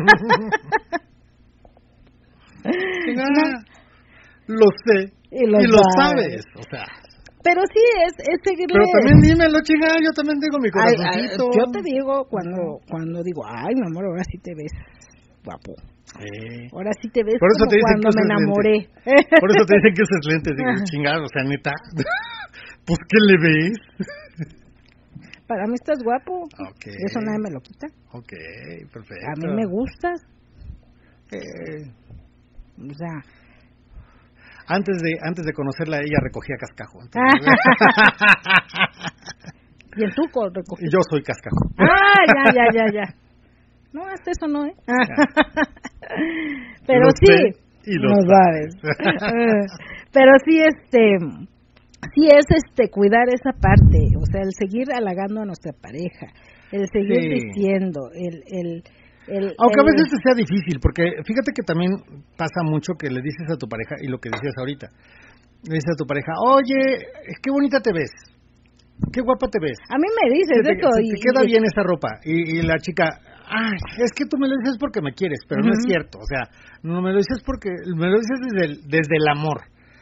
No. Lo sé y lo, y lo sabes. sabes, o sea. Pero sí, es, es seguirle... Pero también dímelo, chica, yo también tengo mi corazoncito. Ay, ay, yo te digo cuando cuando digo, ay, mi amor, ahora sí te ves guapo. Eh. Ahora sí te ves Por eso como te dicen cuando que me enamoré. Lentes. Por eso te dicen que usas lentes. Digo, chingado, o sea, neta. Pues, ¿qué le ves? Para mí estás guapo. Okay. Eso nadie me lo quita. Ok, perfecto. A mí me gustas. Eh. O sea... Antes de antes de conocerla, ella recogía cascajo. ¿Y el tuco recogía? Yo soy cascajo. Ah, ya, ya, ya, ya. No, hasta eso no, ¿eh? Pero lo sí. Y lo no sabes. sabes. Pero sí, este... Sí es este cuidar esa parte, o sea, el seguir halagando a nuestra pareja, el seguir sí. diciendo, el... el El, Aunque el... a veces sea difícil, porque fíjate que también pasa mucho que le dices a tu pareja, y lo que decías ahorita, le dices a tu pareja, oye, qué bonita te ves, qué guapa te ves. A mí me dices se te, eso. Se y, te queda y... bien esa ropa, y, y la chica, ay, es que tú me lo dices porque me quieres, pero uh-huh. no es cierto, o sea, no me lo dices porque, me lo dices desde el, desde el amor,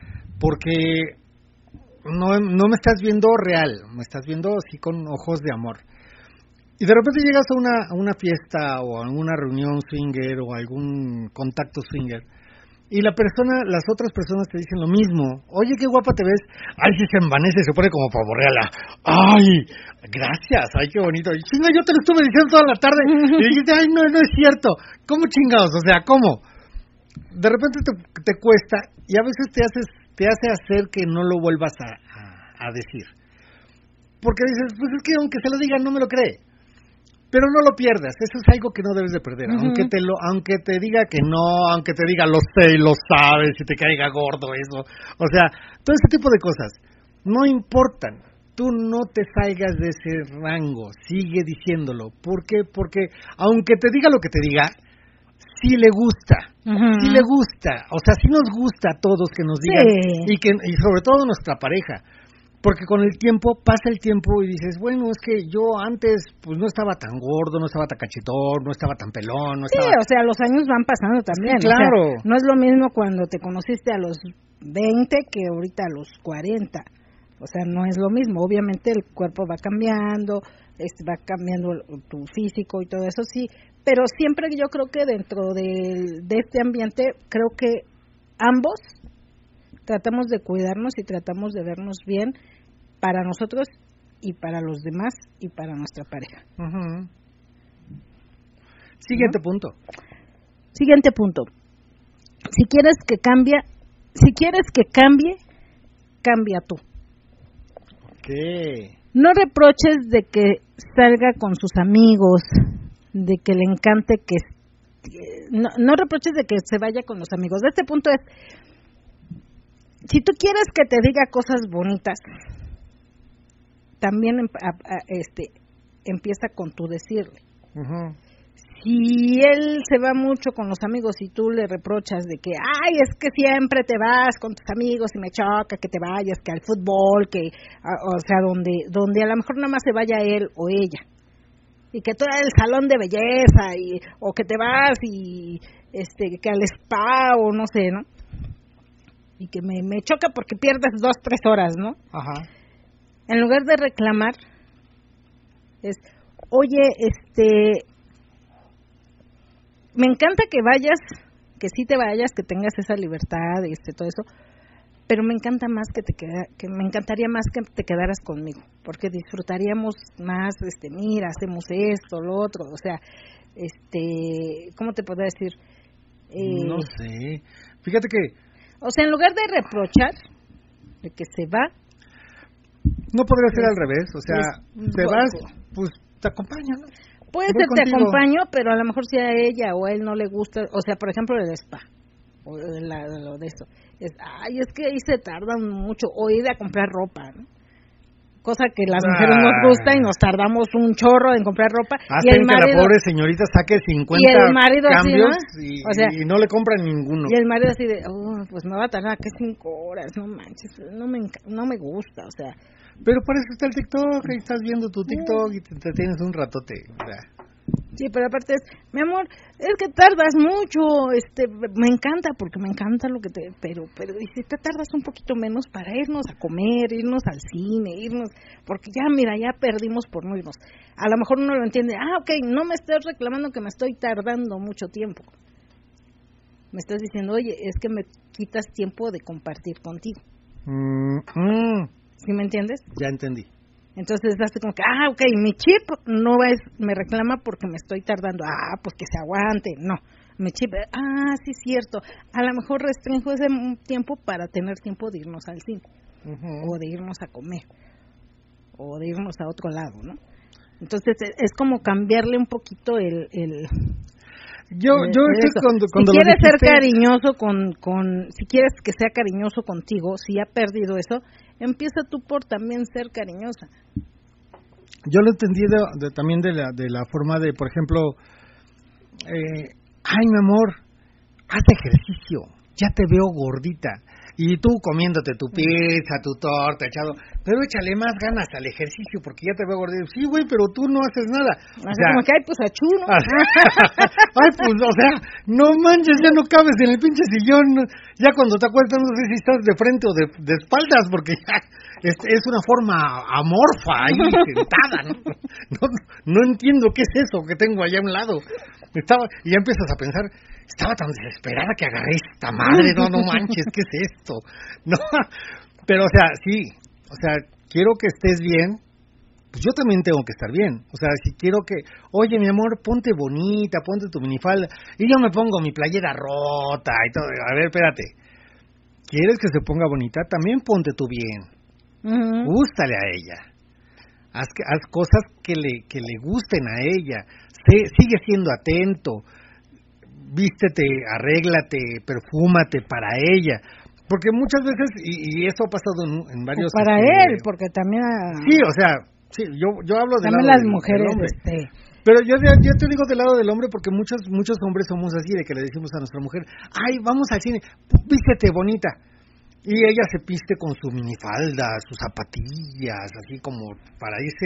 porque no, no me estás viendo real, me estás viendo así con ojos de amor. Y de repente llegas a una, a una fiesta o a alguna reunión swinger o algún contacto swinger y la persona, las otras personas te dicen lo mismo. Oye, qué guapa te ves. Ay, sí se envanece, se pone como pavorreala. Ay, gracias, ay, qué bonito. Y chinga, yo te lo estuve diciendo toda la tarde y dijiste, ay, no, no es cierto. ¿Cómo chingados? O sea, ¿cómo? De repente te, te cuesta y a veces te haces, te hace hacer que no lo vuelvas a, a, a decir. Porque dices, pues es que aunque se lo diga no me lo cree. Pero no lo pierdas, eso es algo que no debes de perder, uh-huh. aunque te lo, aunque te diga que no, aunque te diga lo sé y lo sabes, y te caiga gordo eso, o sea, todo ese tipo de cosas, no importan, tú no te salgas de ese rango, sigue diciéndolo, ¿por qué? Porque aunque te diga lo que te diga, sí le gusta, uh-huh. sí le gusta, o sea, sí nos gusta a todos que nos digan, sí. y que y sobre todo nuestra pareja. Porque con el tiempo, pasa el tiempo y dices, bueno, es que yo antes pues no estaba tan gordo, no estaba tan cachetón, no estaba tan pelón, no estaba... Sí, o sea, los años van pasando también. Sí, claro. O sea, no es lo mismo cuando te conociste a los veinte que ahorita a los cuarenta. O sea, no es lo mismo. Obviamente el cuerpo va cambiando, este, va cambiando tu físico y todo eso, sí. Pero siempre yo creo que dentro de, de este ambiente, creo que ambos tratamos de cuidarnos y tratamos de vernos bien para nosotros y para los demás y para nuestra pareja. Uh-huh. Siguiente ¿no? punto. Siguiente punto. Si quieres que cambie, si quieres que cambie, cambia tú. ¿Qué? No reproches de que salga con sus amigos, de que le encante que no, no reproches de que se vaya con los amigos. De este punto es, si tú quieres que te diga cosas bonitas, también a, a, este empieza con tu decirle. Uh-huh. Si él se va mucho con los amigos y tú le reprochas de que, ay, es que siempre te vas con tus amigos y me choca que te vayas, que al fútbol, que, o sea, donde donde a lo mejor nada más se vaya él o ella, y que tú eres el salón de belleza, y o que te vas y este que al spa o no sé, ¿no? Y que me, me choca porque pierdes dos, tres horas, ¿no? Ajá. En lugar de reclamar, es, oye, este... me encanta que vayas, que sí te vayas, que tengas esa libertad, este, todo eso, pero me encanta más que te queda, que me encantaría más que te quedaras conmigo, porque disfrutaríamos más, este, mira, hacemos esto, lo otro, o sea, este, ¿cómo te podría decir? Eh, no sé, fíjate que, o sea, en lugar de reprochar de que se va, no podría ser es, al revés, o sea, es, te vas, pues te acompaño, ¿no? Puede ser, te acompaño, pero a lo mejor si a ella o a él no le gusta, o sea, por ejemplo, el spa, o la, lo de eso, es, ay, es que ahí se tardan mucho, o ir a comprar ropa, ¿no? Cosa que las mujeres ah. nos gusta y nos tardamos un chorro en comprar ropa. Hacen y el marido, que la pobre señorita saque cincuenta y el marido cambios así, ¿no? y, o sea, y no le compran ninguno. Y el marido así de, oh, pues me va a tardar que cinco horas, no manches, no me, no me gusta, o sea. Pero para eso está el TikTok, ahí estás viendo tu TikTok y te, te tienes un ratote, o sea. Sí, pero aparte es, mi amor, es que tardas mucho, este, me encanta, porque me encanta lo que te, pero, pero, y si te tardas un poquito menos para irnos a comer, irnos al cine, irnos, porque ya, mira, ya perdimos por no irnos. A lo mejor uno lo entiende, ah, ok, no me estás reclamando que me estoy tardando mucho tiempo. Me estás diciendo, oye, es que me quitas tiempo de compartir contigo. Mm-hmm. ¿Sí me entiendes? Ya entendí. Entonces hace como que, ah, ok, mi chip no es, me reclama porque me estoy tardando, ah, pues que se aguante, no, mi chip, ah, sí, cierto, a lo mejor restringo ese tiempo para tener tiempo de irnos al cine, uh-huh. o de irnos a comer, o de irnos a otro lado, ¿no? Entonces es como cambiarle un poquito el... el yo yo estoy cuando, cuando si quieres dijiste... ser cariñoso con, con, si quieres que sea cariñoso contigo, si ha perdido eso, empieza tú por también ser cariñosa. Yo lo entendí de, de, también de la de la forma de, por ejemplo, eh, ay, mi amor, haz ejercicio, ya te veo gordita. Y tú comiéndote tu pizza, tu torta, echado, pero échale más ganas al ejercicio porque ya te veo gordita. Sí, güey, pero tú no haces nada. O sea, como que, ay, pues achú, ¿no? Ay, pues, o sea, no manches, ya no cabes en el pinche sillón. Ya cuando te acuestas no sé si estás de frente o de, de espaldas porque ya es, es una forma amorfa ahí sentada, ¿no? ¿no? No entiendo qué es eso que tengo allá a un lado. Estaba, y ya empiezas a pensar, estaba tan desesperada que agarré esta madre, no, no manches, ¿qué es esto? No, pero o sea, sí, o sea, quiero que estés bien, pues yo también tengo que estar bien. O sea, si quiero que, oye, mi amor, ponte bonita, ponte tu minifalda, y yo me pongo mi playera rota y todo. A ver, espérate, ¿quieres que se ponga bonita? También ponte tú bien. Uh-huh. Gústale a ella. Haz, haz cosas que le, que le gusten a ella. Se, sigue siendo atento. Vístete, arréglate, perfúmate para ella. Porque muchas veces, y, y eso ha pasado en, en varios... O para este, él, porque también... A... Sí, o sea, sí, yo, yo hablo del también lado las del, mujeres, del hombre. Este... Pero yo, yo te digo del lado del hombre porque muchos muchos hombres somos así, de que le decimos a nuestra mujer, ay, vamos al cine, vístete bonita. Y ella se piste con su minifalda, sus zapatillas, así como para irse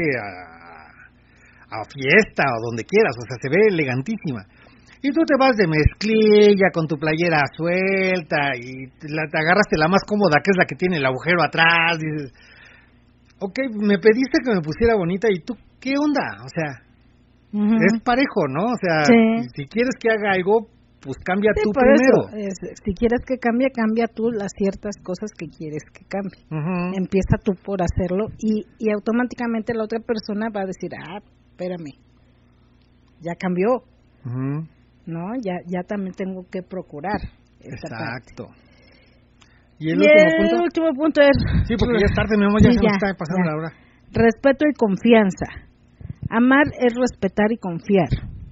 a, a fiesta o donde quieras, o sea, se ve elegantísima. Y tú te vas de mezclilla con tu playera suelta y te, la, te agarraste la más cómoda, que es la que tiene el agujero atrás. Y dices, ok, me pediste que me pusiera bonita, ¿y tú qué onda? O sea, uh-huh. es parejo, ¿no? O sea, sí. si, si quieres que haga algo, pues cambia sí, tú por primero. Eso, es, si quieres que cambie, cambia tú las ciertas cosas que quieres que cambie. Uh-huh. Empieza tú por hacerlo y, y automáticamente la otra persona va a decir, ah, espérame, ya cambió, uh-huh. ¿no? Ya, ya también tengo que procurar esta Exacto. parte. ¿Y el y último el punto? último punto es... Sí, porque ya es tarde, mi amor, ya sí, se ya, nos está pasando ya. la hora. Respeto y confianza. Amar es respetar y confiar.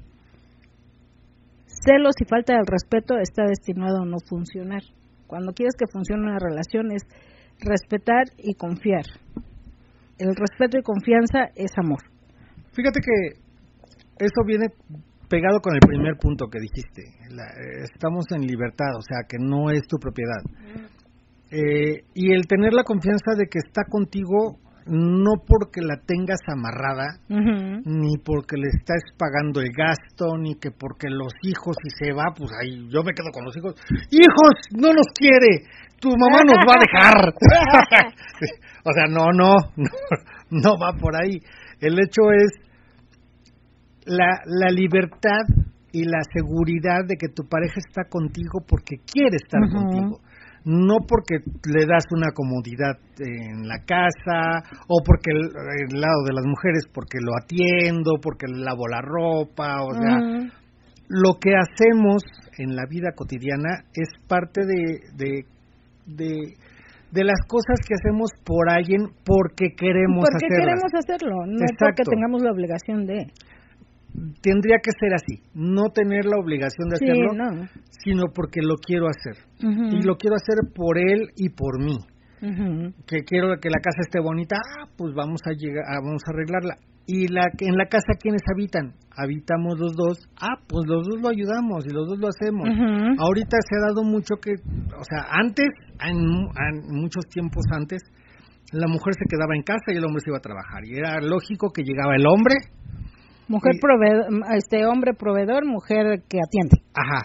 Celos y falta de respeto está destinado a no funcionar. Cuando quieres que funcione una relación es respetar y confiar. El respeto y confianza es amor. Fíjate que eso viene pegado con el primer punto que dijiste. La, eh, estamos en libertad, o sea, que no es tu propiedad. Eh, y el tener la confianza de que está contigo no porque la tengas amarrada, uh-huh. ni porque le estás pagando el gasto, ni que porque los hijos, si se va, pues ahí yo me quedo con los hijos. ¡Hijos, no nos quiere! ¡Tu mamá nos va a dejar! O sea, no, no, no, no va por ahí. El hecho es la, la libertad y la seguridad de que tu pareja está contigo porque quiere estar uh-huh. contigo. No porque le das una comodidad en la casa, o porque el, el lado de las mujeres, porque lo atiendo, porque le lavo la ropa, o uh-huh. sea, lo que hacemos en la vida cotidiana es parte de, de, de, de las cosas que hacemos por alguien porque queremos porque hacerlas. queremos hacerlo, no Exacto. porque tengamos la obligación de... Tendría que ser así, no tener la obligación de sí, hacerlo, no. sino porque lo quiero hacer. Uh-huh. Y lo quiero hacer por él y por mí. Uh-huh. Que quiero que la casa esté bonita, ah, pues vamos a llegar, ah, vamos a arreglarla. Y la en la casa, ¿quiénes habitan? Habitamos los dos, ah, pues los dos lo ayudamos y los dos lo hacemos. Uh-huh. Ahorita se ha dado mucho que, o sea, antes, en, en muchos tiempos antes, la mujer se quedaba en casa y el hombre se iba a trabajar. Y era lógico que llegaba el hombre... Mujer y, proveedor, este hombre proveedor, mujer que atiende. Ajá.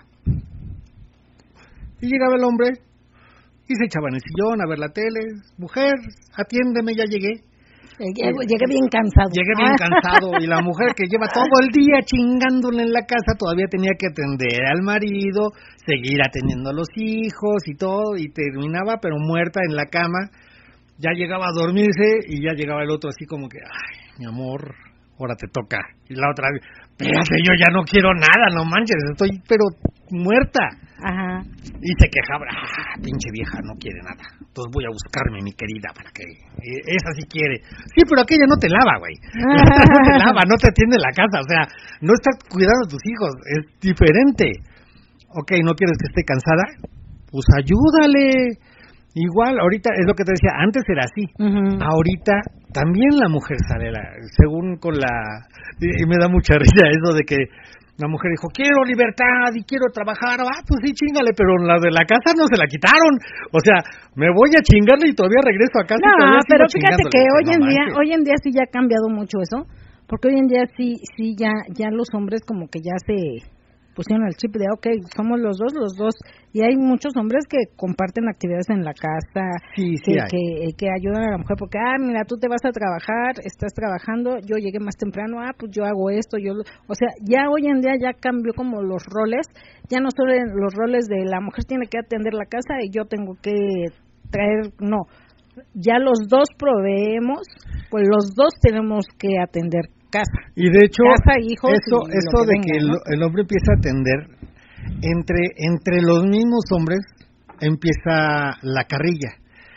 Y llegaba el hombre y se echaba en el sillón a ver la tele. Mujer, atiéndeme, ya llegué. Llegué, llegué bien cansado. Llegué bien cansado. Y la mujer que lleva todo el día chingándole en la casa todavía tenía que atender al marido, seguir atendiendo a los hijos y todo. Y terminaba, pero muerta en la cama. Ya llegaba a dormirse y ya llegaba el otro así como que, ay, mi amor... ahora te toca. Y la otra, espérate, yo ya no quiero nada, no manches, estoy pero muerta. Ajá. Y se quejaba, ah, pinche vieja, no quiere nada. Entonces voy a buscarme, mi querida, para que esa sí quiere. Sí, pero aquella no te lava, güey. No te lava, no te atiende la casa, o sea, no estás cuidando a tus hijos, es diferente. Ok, ¿no quieres que esté cansada? Pues ayúdale. Igual, ahorita es lo que te decía, antes era así. Uh-huh. Ahorita también la mujer sale, la, según con la... Y me da mucha risa eso de que la mujer dijo, quiero libertad y quiero trabajar. Ah, pues sí, chingale, pero la de la casa no se la quitaron. O sea, me voy a chingarle y todavía regreso a casa. No, pero fíjate que hoy no en día, manches. hoy en día sí ya ha cambiado mucho eso. Porque hoy en día sí, sí ya, ya los hombres como que ya se... pusieron el chip de, ok, somos los dos, los dos, y hay muchos hombres que comparten actividades en la casa, sí, sí que, hay. que, que ayudan a la mujer, porque, ah, mira, tú te vas a trabajar, estás trabajando, yo llegué más temprano, ah, pues yo hago esto, yo, o sea, ya hoy en día ya cambió como los roles, ya no solo los roles de la mujer tiene que atender la casa y yo tengo que traer, no, ya los dos proveemos, pues los dos tenemos que atender casa. Y de hecho, casa, hijos, eso, y eso que de venga, que el, ¿no? el hombre empieza a atender, entre, entre los mismos hombres empieza la carrilla.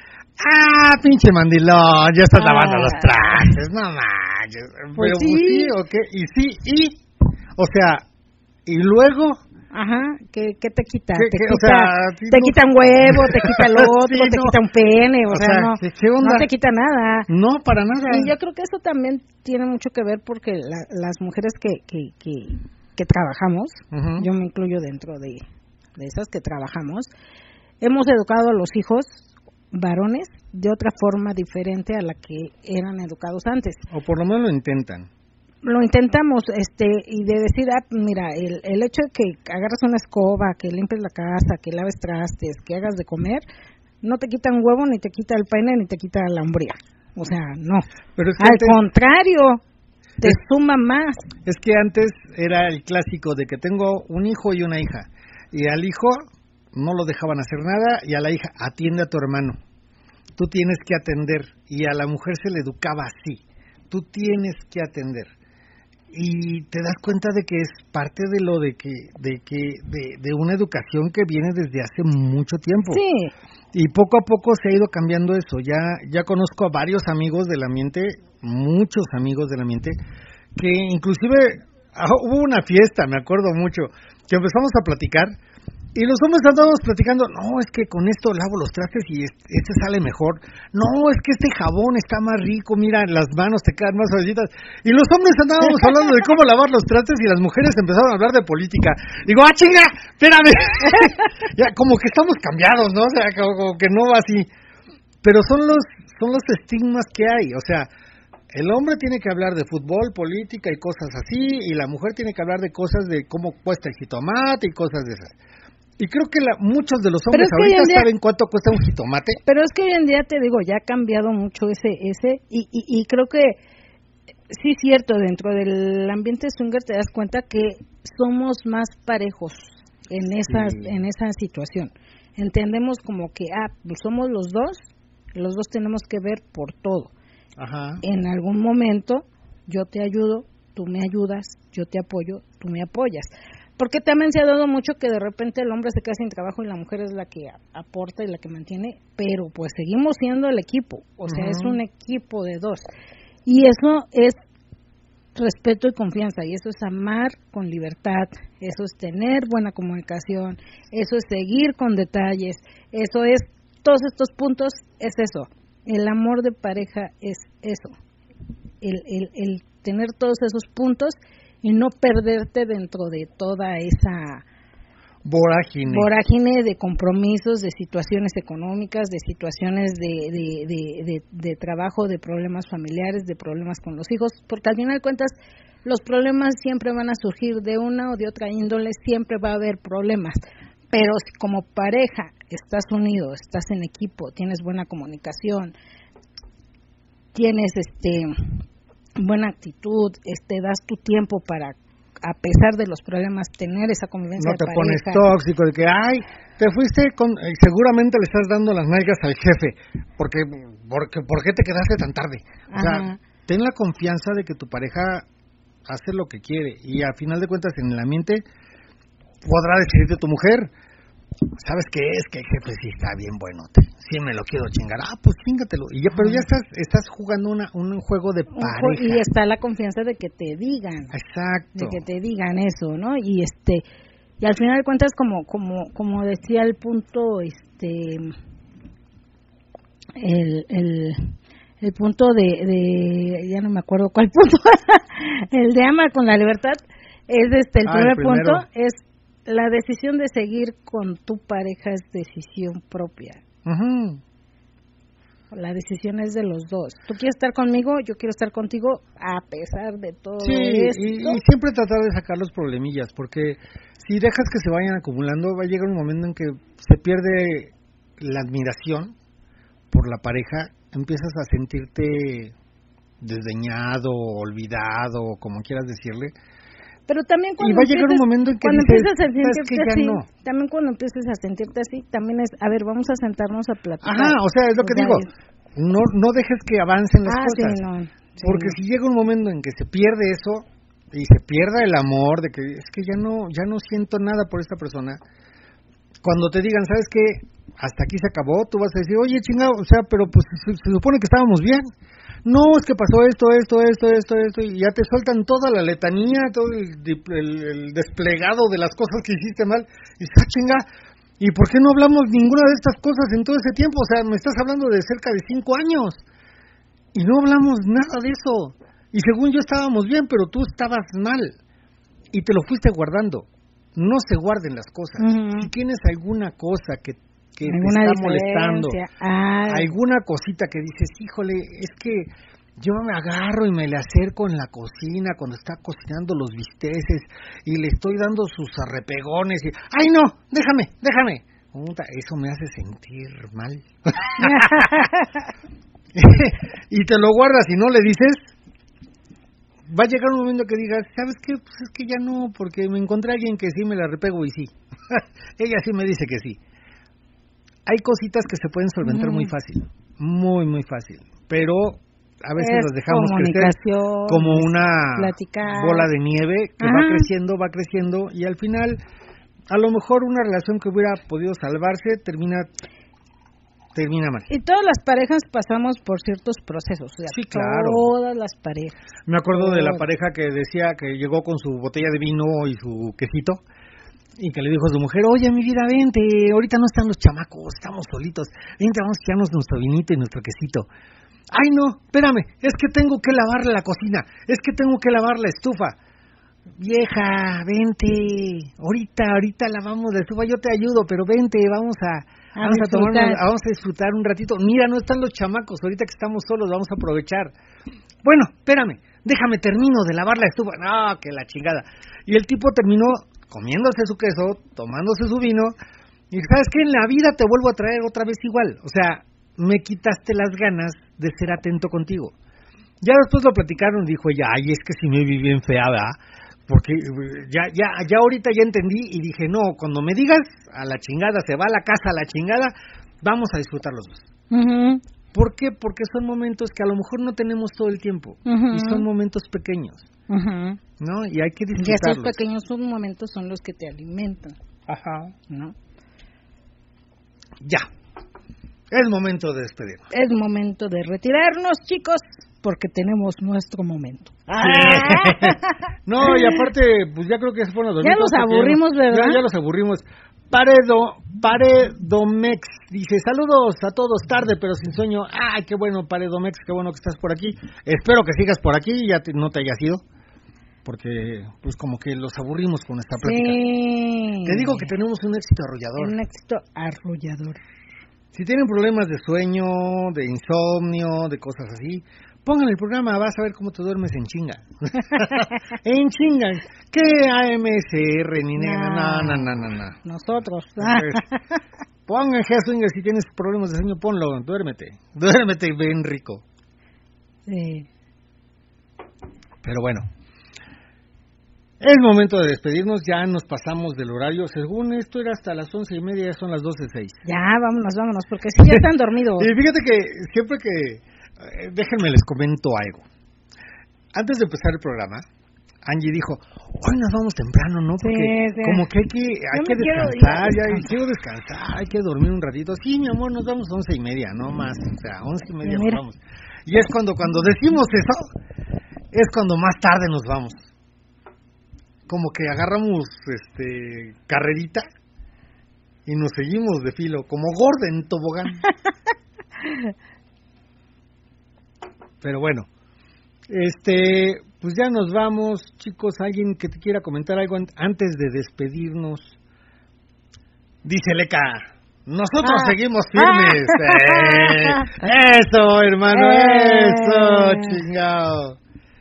Ah, pinche mandilón, ya estás ah. lavando los trastes, no manches. Pues Pero sí. sí, ¿o qué? Y sí, y, o sea, y luego... Ajá, ¿qué, qué te quita? ¿Qué, te qué, quita, o sea, te no... quita un huevo, te quita el otro, sí, te no. quita un pene, o, o sea, sea, no, ¿qué onda? no te quita nada. No, para nada. Y yo creo que eso también tiene mucho que ver porque la, las mujeres que, que, que, que trabajamos, uh-huh. yo me incluyo dentro de, de esas que trabajamos, hemos educado a los hijos varones de otra forma diferente a la que eran educados antes. O por lo menos lo intentan. Lo intentamos, este, y de decir, ah, mira, el, el hecho de que agarras una escoba, que limpies la casa, que laves trastes, que hagas de comer, no te quita un huevo, ni te quita el pene, ni te quita la hombría. O sea, no. Pero es que al antes, contrario, te es, suma más. Es que antes era el clásico de que tengo un hijo y una hija. Y al hijo no lo dejaban hacer nada, y a la hija, atiende a tu hermano. Tú tienes que atender, y a la mujer se le educaba así. Tú tienes que atender. Y te das cuenta de que es parte de lo de que de que de, de una educación que viene desde hace mucho tiempo. Sí. Y poco a poco se ha ido cambiando eso. Ya ya conozco a varios amigos del ambiente, muchos amigos del ambiente, que inclusive ah, hubo una fiesta, me acuerdo mucho, que empezamos a platicar. Y los hombres andábamos platicando, no, es que con esto lavo los trastes y este, este sale mejor. No, es que este jabón está más rico, mira, las manos te quedan más suavecitas. Y los hombres andábamos hablando de cómo lavar los trastes y las mujeres empezaron a hablar de política. Digo, ¡ah, chinga! Espérame. Ya, como que estamos cambiados, ¿no? O sea, como, como que no va así. Pero son los, son los estigmas que hay, o sea, el hombre tiene que hablar de fútbol, política y cosas así, y la mujer tiene que hablar de cosas de cómo cuesta el jitomate y cosas de esas. Y creo que la, muchos de los hombres ahorita día, saben cuánto cuesta un jitomate. Pero es que hoy en día, te digo, ya ha cambiado mucho ese, ese y, y, y creo que sí es cierto, dentro del ambiente swinger te das cuenta que somos más parejos en esa, sí. en esa situación. Entendemos como que, ah, pues somos los dos, los dos tenemos que ver por todo. Ajá. En algún momento yo te ayudo, tú me ayudas, yo te apoyo, tú me apoyas. Porque también se ha dado mucho que de repente el hombre se queda sin trabajo y la mujer es la que aporta y la que mantiene, pero pues seguimos siendo el equipo, o sea, uh-huh. es un equipo de dos. Y eso es respeto y confianza, y eso es amar con libertad, eso es tener buena comunicación, eso es seguir con detalles, eso es, todos estos puntos es eso, el amor de pareja es eso, el, el, el tener todos esos puntos y no perderte dentro de toda esa vorágine vorágine de compromisos, de situaciones económicas, de situaciones de, de, de, de, de trabajo, de problemas familiares, de problemas con los hijos, porque al final de cuentas los problemas siempre van a surgir de una o de otra índole, siempre va a haber problemas, pero si como pareja estás unido, estás en equipo, tienes buena comunicación, tienes este buena actitud, este das tu tiempo para, a pesar de los problemas, tener esa convivencia de pareja. No te pones pareja. tóxico, de que, ay, te fuiste con, eh, seguramente le estás dando las nalgas al jefe, porque, porque, ¿por qué te quedaste tan tarde? O Ajá. sea, ten la confianza de que tu pareja hace lo que quiere, y a final de cuentas en el ambiente podrá decidirte tu mujer, ¿sabes qué es? Que el jefe sí está bien bueno, sí me lo quiero chingar, ah, pues chingatelo, y ya, pero ya estás estás jugando una un juego de pareja. Y está la confianza de que te digan. Exacto. De que te digan eso, ¿no? Y este, y al final de cuentas, como como como decía el punto, este, el, el, el punto de, de, ya no me acuerdo cuál punto, el de ama con la libertad, es este, el ah, primer el punto, es la decisión de seguir con tu pareja es decisión propia. Uh-huh. La decisión es de los dos. Tú quieres estar conmigo, yo quiero estar contigo, a pesar de todo sí, esto. Y, y siempre tratar de sacar los problemillas, porque si dejas que se vayan acumulando, va a llegar un momento en que se pierde la admiración por la pareja, empiezas a sentirte desdeñado, olvidado, como quieras decirle. Pero también cuando y va a llegar un momento en que cuando dices, empiezas a sentirte que así, no. también cuando empieces a sentirte así, también es, a ver, vamos a sentarnos a platicar. Ajá, o sea, es lo que o sea, digo, es... no no dejes que avancen las ah, cosas, sí, no, sí, porque no. si llega un momento en que se pierde eso, y se pierda el amor, de que es que ya no ya no siento nada por esta persona, cuando te digan, ¿sabes qué? Hasta aquí se acabó, tú vas a decir, oye, chingado, o sea, pero pues se, se supone que estábamos bien. No, es que pasó esto, esto, esto, esto, esto, y ya te sueltan toda la letanía, todo el, el, el desplegado de las cosas que hiciste mal, y dices, ah, chinga, ¿y por qué no hablamos ninguna de estas cosas en todo ese tiempo? O sea, me estás hablando de cerca de cinco años, y no hablamos nada de eso, y según yo estábamos bien, pero tú estabas mal, y te lo fuiste guardando. No se guarden las cosas. Uh-huh. Si tienes alguna cosa que que te está molestando, ah. alguna cosita que dices, híjole, es que yo me agarro y me le acerco en la cocina cuando está cocinando los bisteces y le estoy dando sus arrepegones y, ¡ay no! ¡Déjame! ¡Déjame! Eso me hace sentir mal. Y te lo guardas y no le dices, va a llegar un momento que digas, ¿sabes qué? Pues es que ya no, porque me encontré a alguien que sí me la repego y sí. Ella sí me dice que sí. Hay cositas que se pueden solventar mm. muy fácil, muy, muy fácil, pero a veces es las dejamos crecer como una platicar. bola de nieve que Ajá. va creciendo, va creciendo, y al final, a lo mejor una relación que hubiera podido salvarse termina termina mal. Y todas las parejas pasamos por ciertos procesos, o sea, sí, claro. Todas las parejas. Me acuerdo todas. de la pareja que decía que llegó con su botella de vino y su quesito, y que le dijo a su mujer, oye, mi vida, vente, ahorita no están los chamacos, estamos solitos, vente, vamos a echarnos nuestro vinito y nuestro quesito. Ay, no, espérame, es que tengo que lavar la cocina, es que tengo que lavar la estufa. Vieja, vente, ahorita, ahorita lavamos la estufa, yo te ayudo, pero vente, vamos a, a vamos a tomar, vamos a disfrutar un ratito. Mira, no están los chamacos, ahorita que estamos solos, vamos a aprovechar. Bueno, espérame, déjame, termino de lavar la estufa. No, que la chingada. Y el tipo terminó comiéndose su queso, tomándose su vino, y ¿sabes qué? En la vida te vuelvo a traer otra vez igual. O sea, me quitaste las ganas de ser atento contigo. Ya después lo platicaron, dijo ella, ay, es que si me vi bien fea, ¿verdad? Porque ya, ya, ya ahorita ya entendí y dije, no, cuando me digas, a la chingada, se va a la casa a la chingada, vamos a disfrutar los dos. Uh-huh. ¿Por qué? Porque son momentos que a lo mejor no tenemos todo el tiempo, uh-huh. y son momentos pequeños, uh-huh. ¿no? Y hay que disfrutarlos. Y esos pequeños momentos son los que te alimentan. Ajá. ¿No? Ya. Es momento de despedirnos. Es momento de retirarnos, chicos, porque tenemos nuestro momento. Ah. No, y aparte, pues ya creo que se fueron a dormir. Ya los aburrimos, ya, ¿verdad? Ya, ya los aburrimos. Paredo, Paredomex dice, saludos a todos, tarde pero sin sueño. Ay, qué bueno, Paredomex, qué bueno que estás por aquí. Espero que sigas por aquí y ya te, no te hayas ido, porque pues como que los aburrimos con esta plática. Sí. Te digo que tenemos un éxito arrollador. Un éxito arrollador. Si tienen problemas de sueño, de insomnio, de cosas así, pongan el programa, vas a ver cómo te duermes en chinga. En chinga. ¿Qué A M S R ni nada? No, no, no, no, no. Nosotros. Pongan G-Swinger, si tienes problemas de sueño, ponlo, duérmete. Duérmete bien rico. Sí. Pero bueno. Es momento de despedirnos, ya nos pasamos del horario. Según esto era hasta las once y media, ya son las doce seis. Ya, vámonos, vámonos, porque sí, ya están dormidos. Y fíjate que siempre que... Eh, déjenme les comento algo. Antes de empezar el programa, Angie dijo, hoy nos vamos temprano, ¿no? Porque sí, sí. como que hay que, hay que descansar, quiero, ya quiero descansar, hay que dormir un ratito. Sí, mi amor, nos vamos once y media, no más. O sea, once y media nos vamos. Y es cuando, cuando decimos eso, es cuando más tarde nos vamos. Como que agarramos este carrerita y nos seguimos de filo, como gorda en tobogán. Pero bueno, este, pues ya nos vamos, chicos. ¿Alguien que te quiera comentar algo antes de despedirnos? Dice Leca, nosotros ah. seguimos firmes. Ah. Eh, eso, hermano, eh. eso, chingado.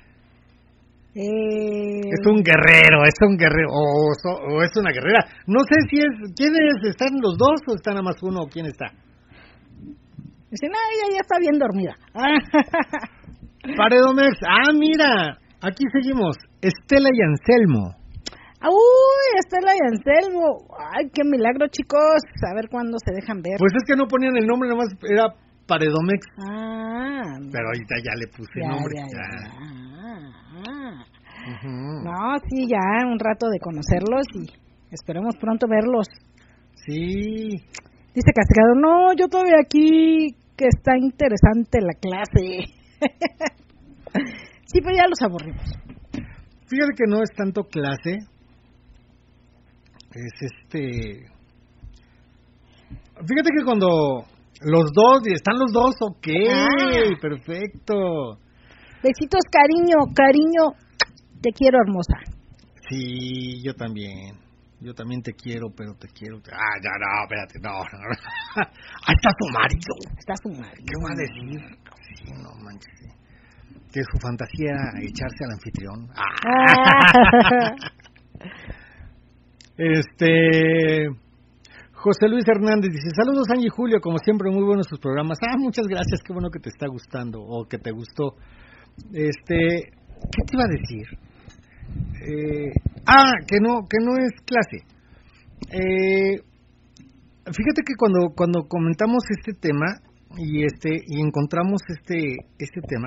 Eh... Es un guerrero, es un guerrero, o, o, o es una guerrera. No sé si es, ¿quiénes están los dos o está nada más uno o quién está? Dice, no, ella ya está bien dormida. Paredomex, ah, mira, aquí seguimos, Estela y Anselmo. Uy, Estela y Anselmo, ay, qué milagro, chicos, a ver cuándo se dejan ver. Pues es que no ponían el nombre, nomás era Paredomex. Ah. Pero ahorita ya le puse ya, nombre. Ya, ya. Ya. Ah, ah. Uh-huh. No, sí, ya un rato de conocerlos y esperemos pronto verlos. Sí. Dice Castigado, no, yo todavía aquí, que está interesante la clase. Sí, pero ya los aburrimos. Fíjate que no es tanto clase, es este... Fíjate que cuando los dos, y están los dos, ok, ah. Perfecto. Besitos, cariño, cariño, te quiero, hermosa. Sí, yo también. Yo también te quiero, pero te quiero. Ah, ya no, espérate, no. no. Ahí está tu marido. Está su marido. ¿Qué va a decir? Sí, no manches. Que su fantasía era echarse al anfitrión. Ah. Este. José Luis Hernández dice: saludos, Angie y Julio, como siempre, muy buenos sus programas. Ah, muchas gracias, qué bueno que te está gustando o que te gustó. Este. ¿qué te iba a decir? Eh, ah, que no, que no es clase. Eh, fíjate que cuando cuando comentamos este tema y este y encontramos este este tema,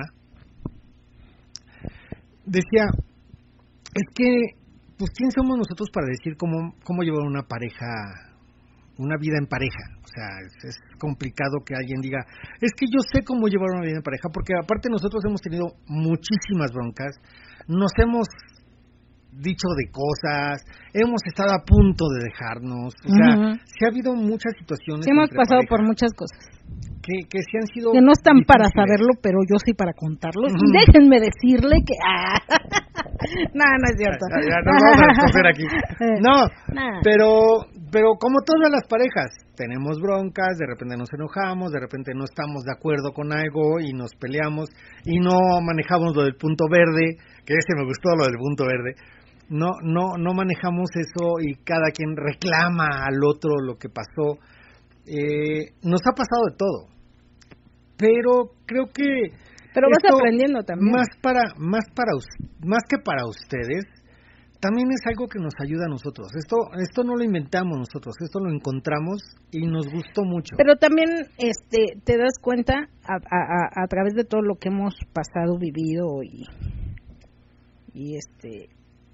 decía, es que pues quién somos nosotros para decir cómo cómo llevar una pareja, una vida en pareja. O sea, es, es complicado que alguien diga, es que yo sé cómo llevar una vida en pareja, porque aparte nosotros hemos tenido muchísimas broncas, nos hemos dicho de cosas, hemos estado a punto de dejarnos, o sea, uh-huh. sí ha habido muchas situaciones. Sí, hemos pasado pareja, por muchas cosas. Que, que sí han sido que no están difíciles. Para saberlo, pero yo sí para contarlo. Uh-huh. Y déjenme decirle que... Ah. no, no es cierto. Ya, ya, nos vamos a descoser aquí. No, nah. pero, pero como todas las parejas, tenemos broncas, de repente nos enojamos, de repente no estamos de acuerdo con algo y nos peleamos y no manejamos lo del punto verde, que ese me gustó, lo del punto verde. No, no, no manejamos eso y cada quien reclama al otro lo que pasó. Eh, nos ha pasado de todo, pero creo que pero vas aprendiendo también. Más para, más para, más que para ustedes, también es algo que nos ayuda a nosotros. Esto, esto no lo inventamos nosotros, esto lo encontramos y nos gustó mucho. Pero también, este, te das cuenta a, a, a través de todo lo que hemos pasado, vivido y, y este.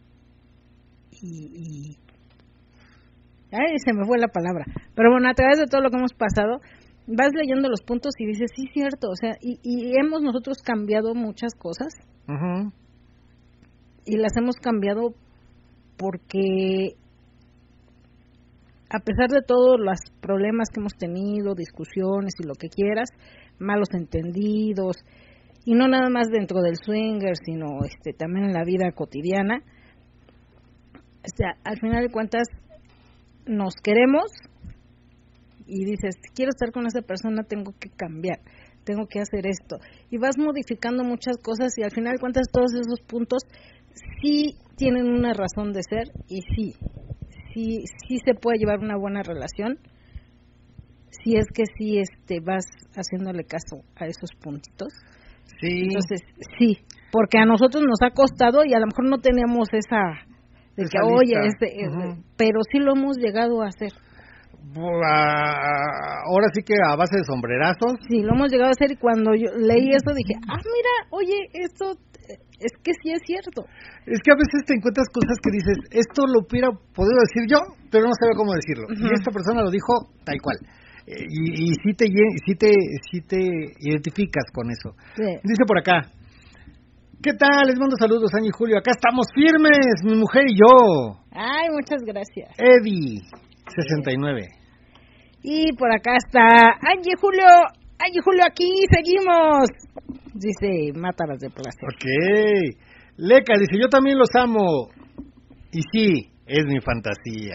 Y, y ay, se me fue la palabra, pero bueno, a través de todo lo que hemos pasado vas leyendo los puntos y dices, sí, cierto, o sea, y, y hemos nosotros cambiado muchas cosas. Uh-huh. Y las hemos cambiado porque a pesar de todos los problemas que hemos tenido, discusiones y lo que quieras, malos entendidos, y no nada más dentro del swinger, sino este también en la vida cotidiana. O sea, al final de cuentas nos queremos y dices, quiero estar con esa persona, tengo que cambiar, tengo que hacer esto. Y vas modificando muchas cosas y al final de cuentas todos esos puntos sí tienen una razón de ser y sí, sí, sí se puede llevar una buena relación si es que sí este vas haciéndole caso a esos puntitos. Sí. Entonces, sí, porque a nosotros nos ha costado y a lo mejor no teníamos esa... de que oye este, uh-huh. pero sí lo hemos llegado a hacer. Uh, ahora sí que a base de sombrerazos. Sí, lo hemos llegado a hacer y cuando yo leí eso dije, ah, mira, oye, esto es que sí es cierto. Es que a veces te encuentras cosas que dices, esto lo hubiera podido decir yo, pero no sabía cómo decirlo. Uh-huh. Y esta persona lo dijo tal cual. Eh, y, y sí te, sí te, sí te identificas con eso. Sí. Dice por acá, ¿qué tal? Les mando saludos, Angie y Julio. Acá estamos firmes, mi mujer y yo. Ay, muchas gracias. Eddie, sesenta y nueve. Y por acá está Angie y Julio. Angie y Julio, aquí seguimos. Dice, mátalas de placer. Ok. Leca dice, yo también los amo. Y sí, es mi fantasía.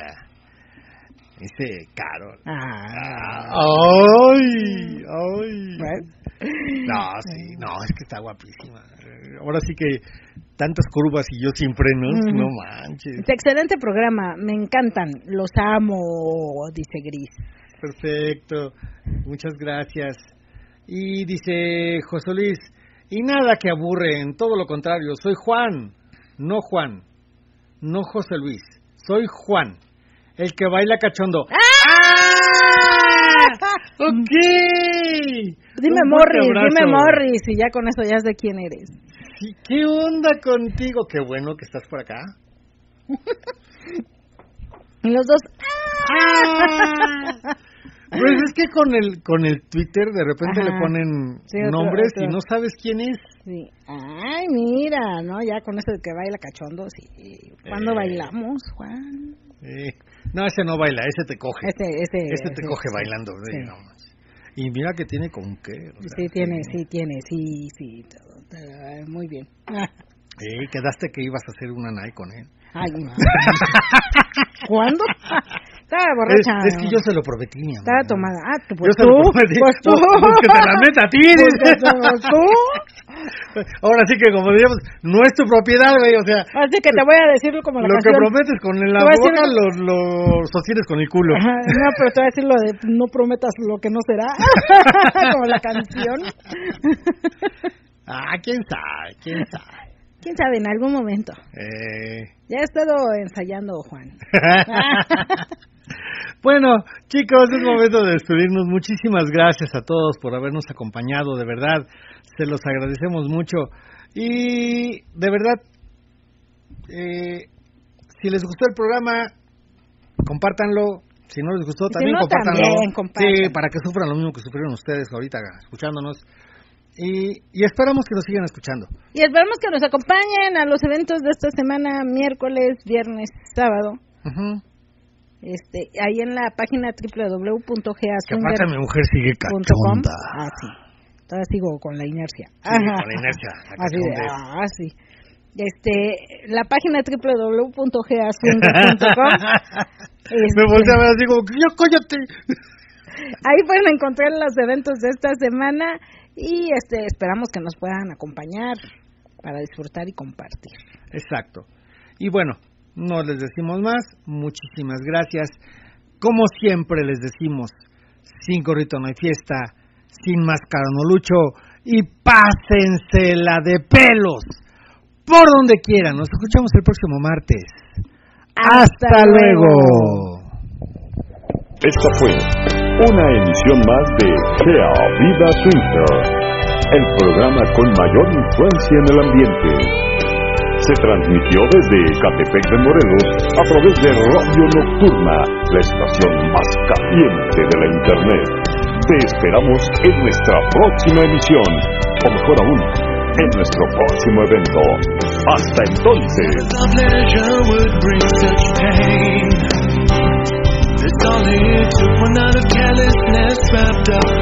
Dice Carol. Ah. ¡Ay! ¡Ay! ¿What? No, sí, no, es que está guapísima. Ahora sí que tantas curvas y yo sin frenos, mm. no manches. Es excelente programa, me encantan, los amo, dice Gris. Perfecto, muchas gracias. Y dice José Luis, y nada que aburre, en todo lo contrario, soy Juan, no Juan, no José Luis, soy Juan, el que baila cachondo. ¡Ah! ¡Ok! Dime Morris, dime Morris, y ya con eso ya sé quién eres. Sí, ¿qué onda contigo? Qué bueno que estás por acá. Y los dos. ¡Ah! Pues es que con el con el Twitter de repente Ajá. le ponen sí, otro, nombres otro. Y no sabes quién es. Sí. Ay, mira, ¿no? Ya con eso de que baila cachondo, sí. ¿Cuándo eh. bailamos, Juan? Eh. No, ese no baila, ese te coge. Ese, ese, ese te ese, coge sí, bailando. Sí. No. Y mira que tiene con qué. O sea, sí, tiene, sí, tiene, sí, sí. Todo, todo, muy bien. Eh, quedaste que ibas a hacer una night con él. Ay, no. ¿Cuándo? Estaba borracha. Es, es que yo se lo prometí, mi amor. Estaba tomada. Ah, tú, pues yo tú. Se lo prometí. Pues tú. Pues que te la meta a ti. Pues tú. Ahora sí que como diríamos, no es tu propiedad, güey, o sea. Así que te voy a decir como la Lo canción. que prometes con la boca decir... lo, lo sostienes con el culo. Ajá, no, pero te voy a decir lo de no prometas lo que no será. Como la canción. Ah, quién sabe, quién sabe. ¿Quién sabe? En algún momento. Eh... Ya he estado ensayando, Juan. Bueno, chicos, es momento de despedirnos. Muchísimas gracias a todos por habernos acompañado, de verdad, se los agradecemos mucho. Y de verdad, eh, si les gustó el programa, compártanlo. Si no les gustó, también si no, compártanlo. También, compartan. Sí, para que sufran lo mismo que sufrieron ustedes ahorita escuchándonos. Y, y esperamos que nos sigan escuchando. Y esperamos que nos acompañen a los eventos de esta semana, miércoles, viernes, sábado. Uh-huh. Este, ahí en la página doble u doble u doble u punto g a que aparte mi mujer sigue cachonda. Ah, sí. Todavía sigo con la inercia. Sí, Ajá. con la inercia. La así de, ah, sí. Este, la página doble u doble u doble u punto g a swinger punto com. Este, me volteé a ver, digo, ya cállate. Ahí pueden encontrar los eventos de esta semana y este esperamos que nos puedan acompañar para disfrutar y compartir. Exacto. Y bueno, no les decimos más, muchísimas gracias. Como siempre les decimos, sin gorrito no hay fiesta, sin máscara no lucho, y pásensela de pelos por donde quieran. Nos escuchamos el próximo martes. ¡Hasta, Hasta luego! Esta fue una emisión más de Gea Vida Swinger, el programa con mayor influencia en el ambiente. Se transmitió desde Ecatepec de Morelos a través de Radio Nocturna, la estación más caliente de la Internet. Te esperamos en nuestra próxima emisión, o mejor aún, en nuestro próximo evento. Hasta entonces. It's all it took, one out of carelessness wrapped up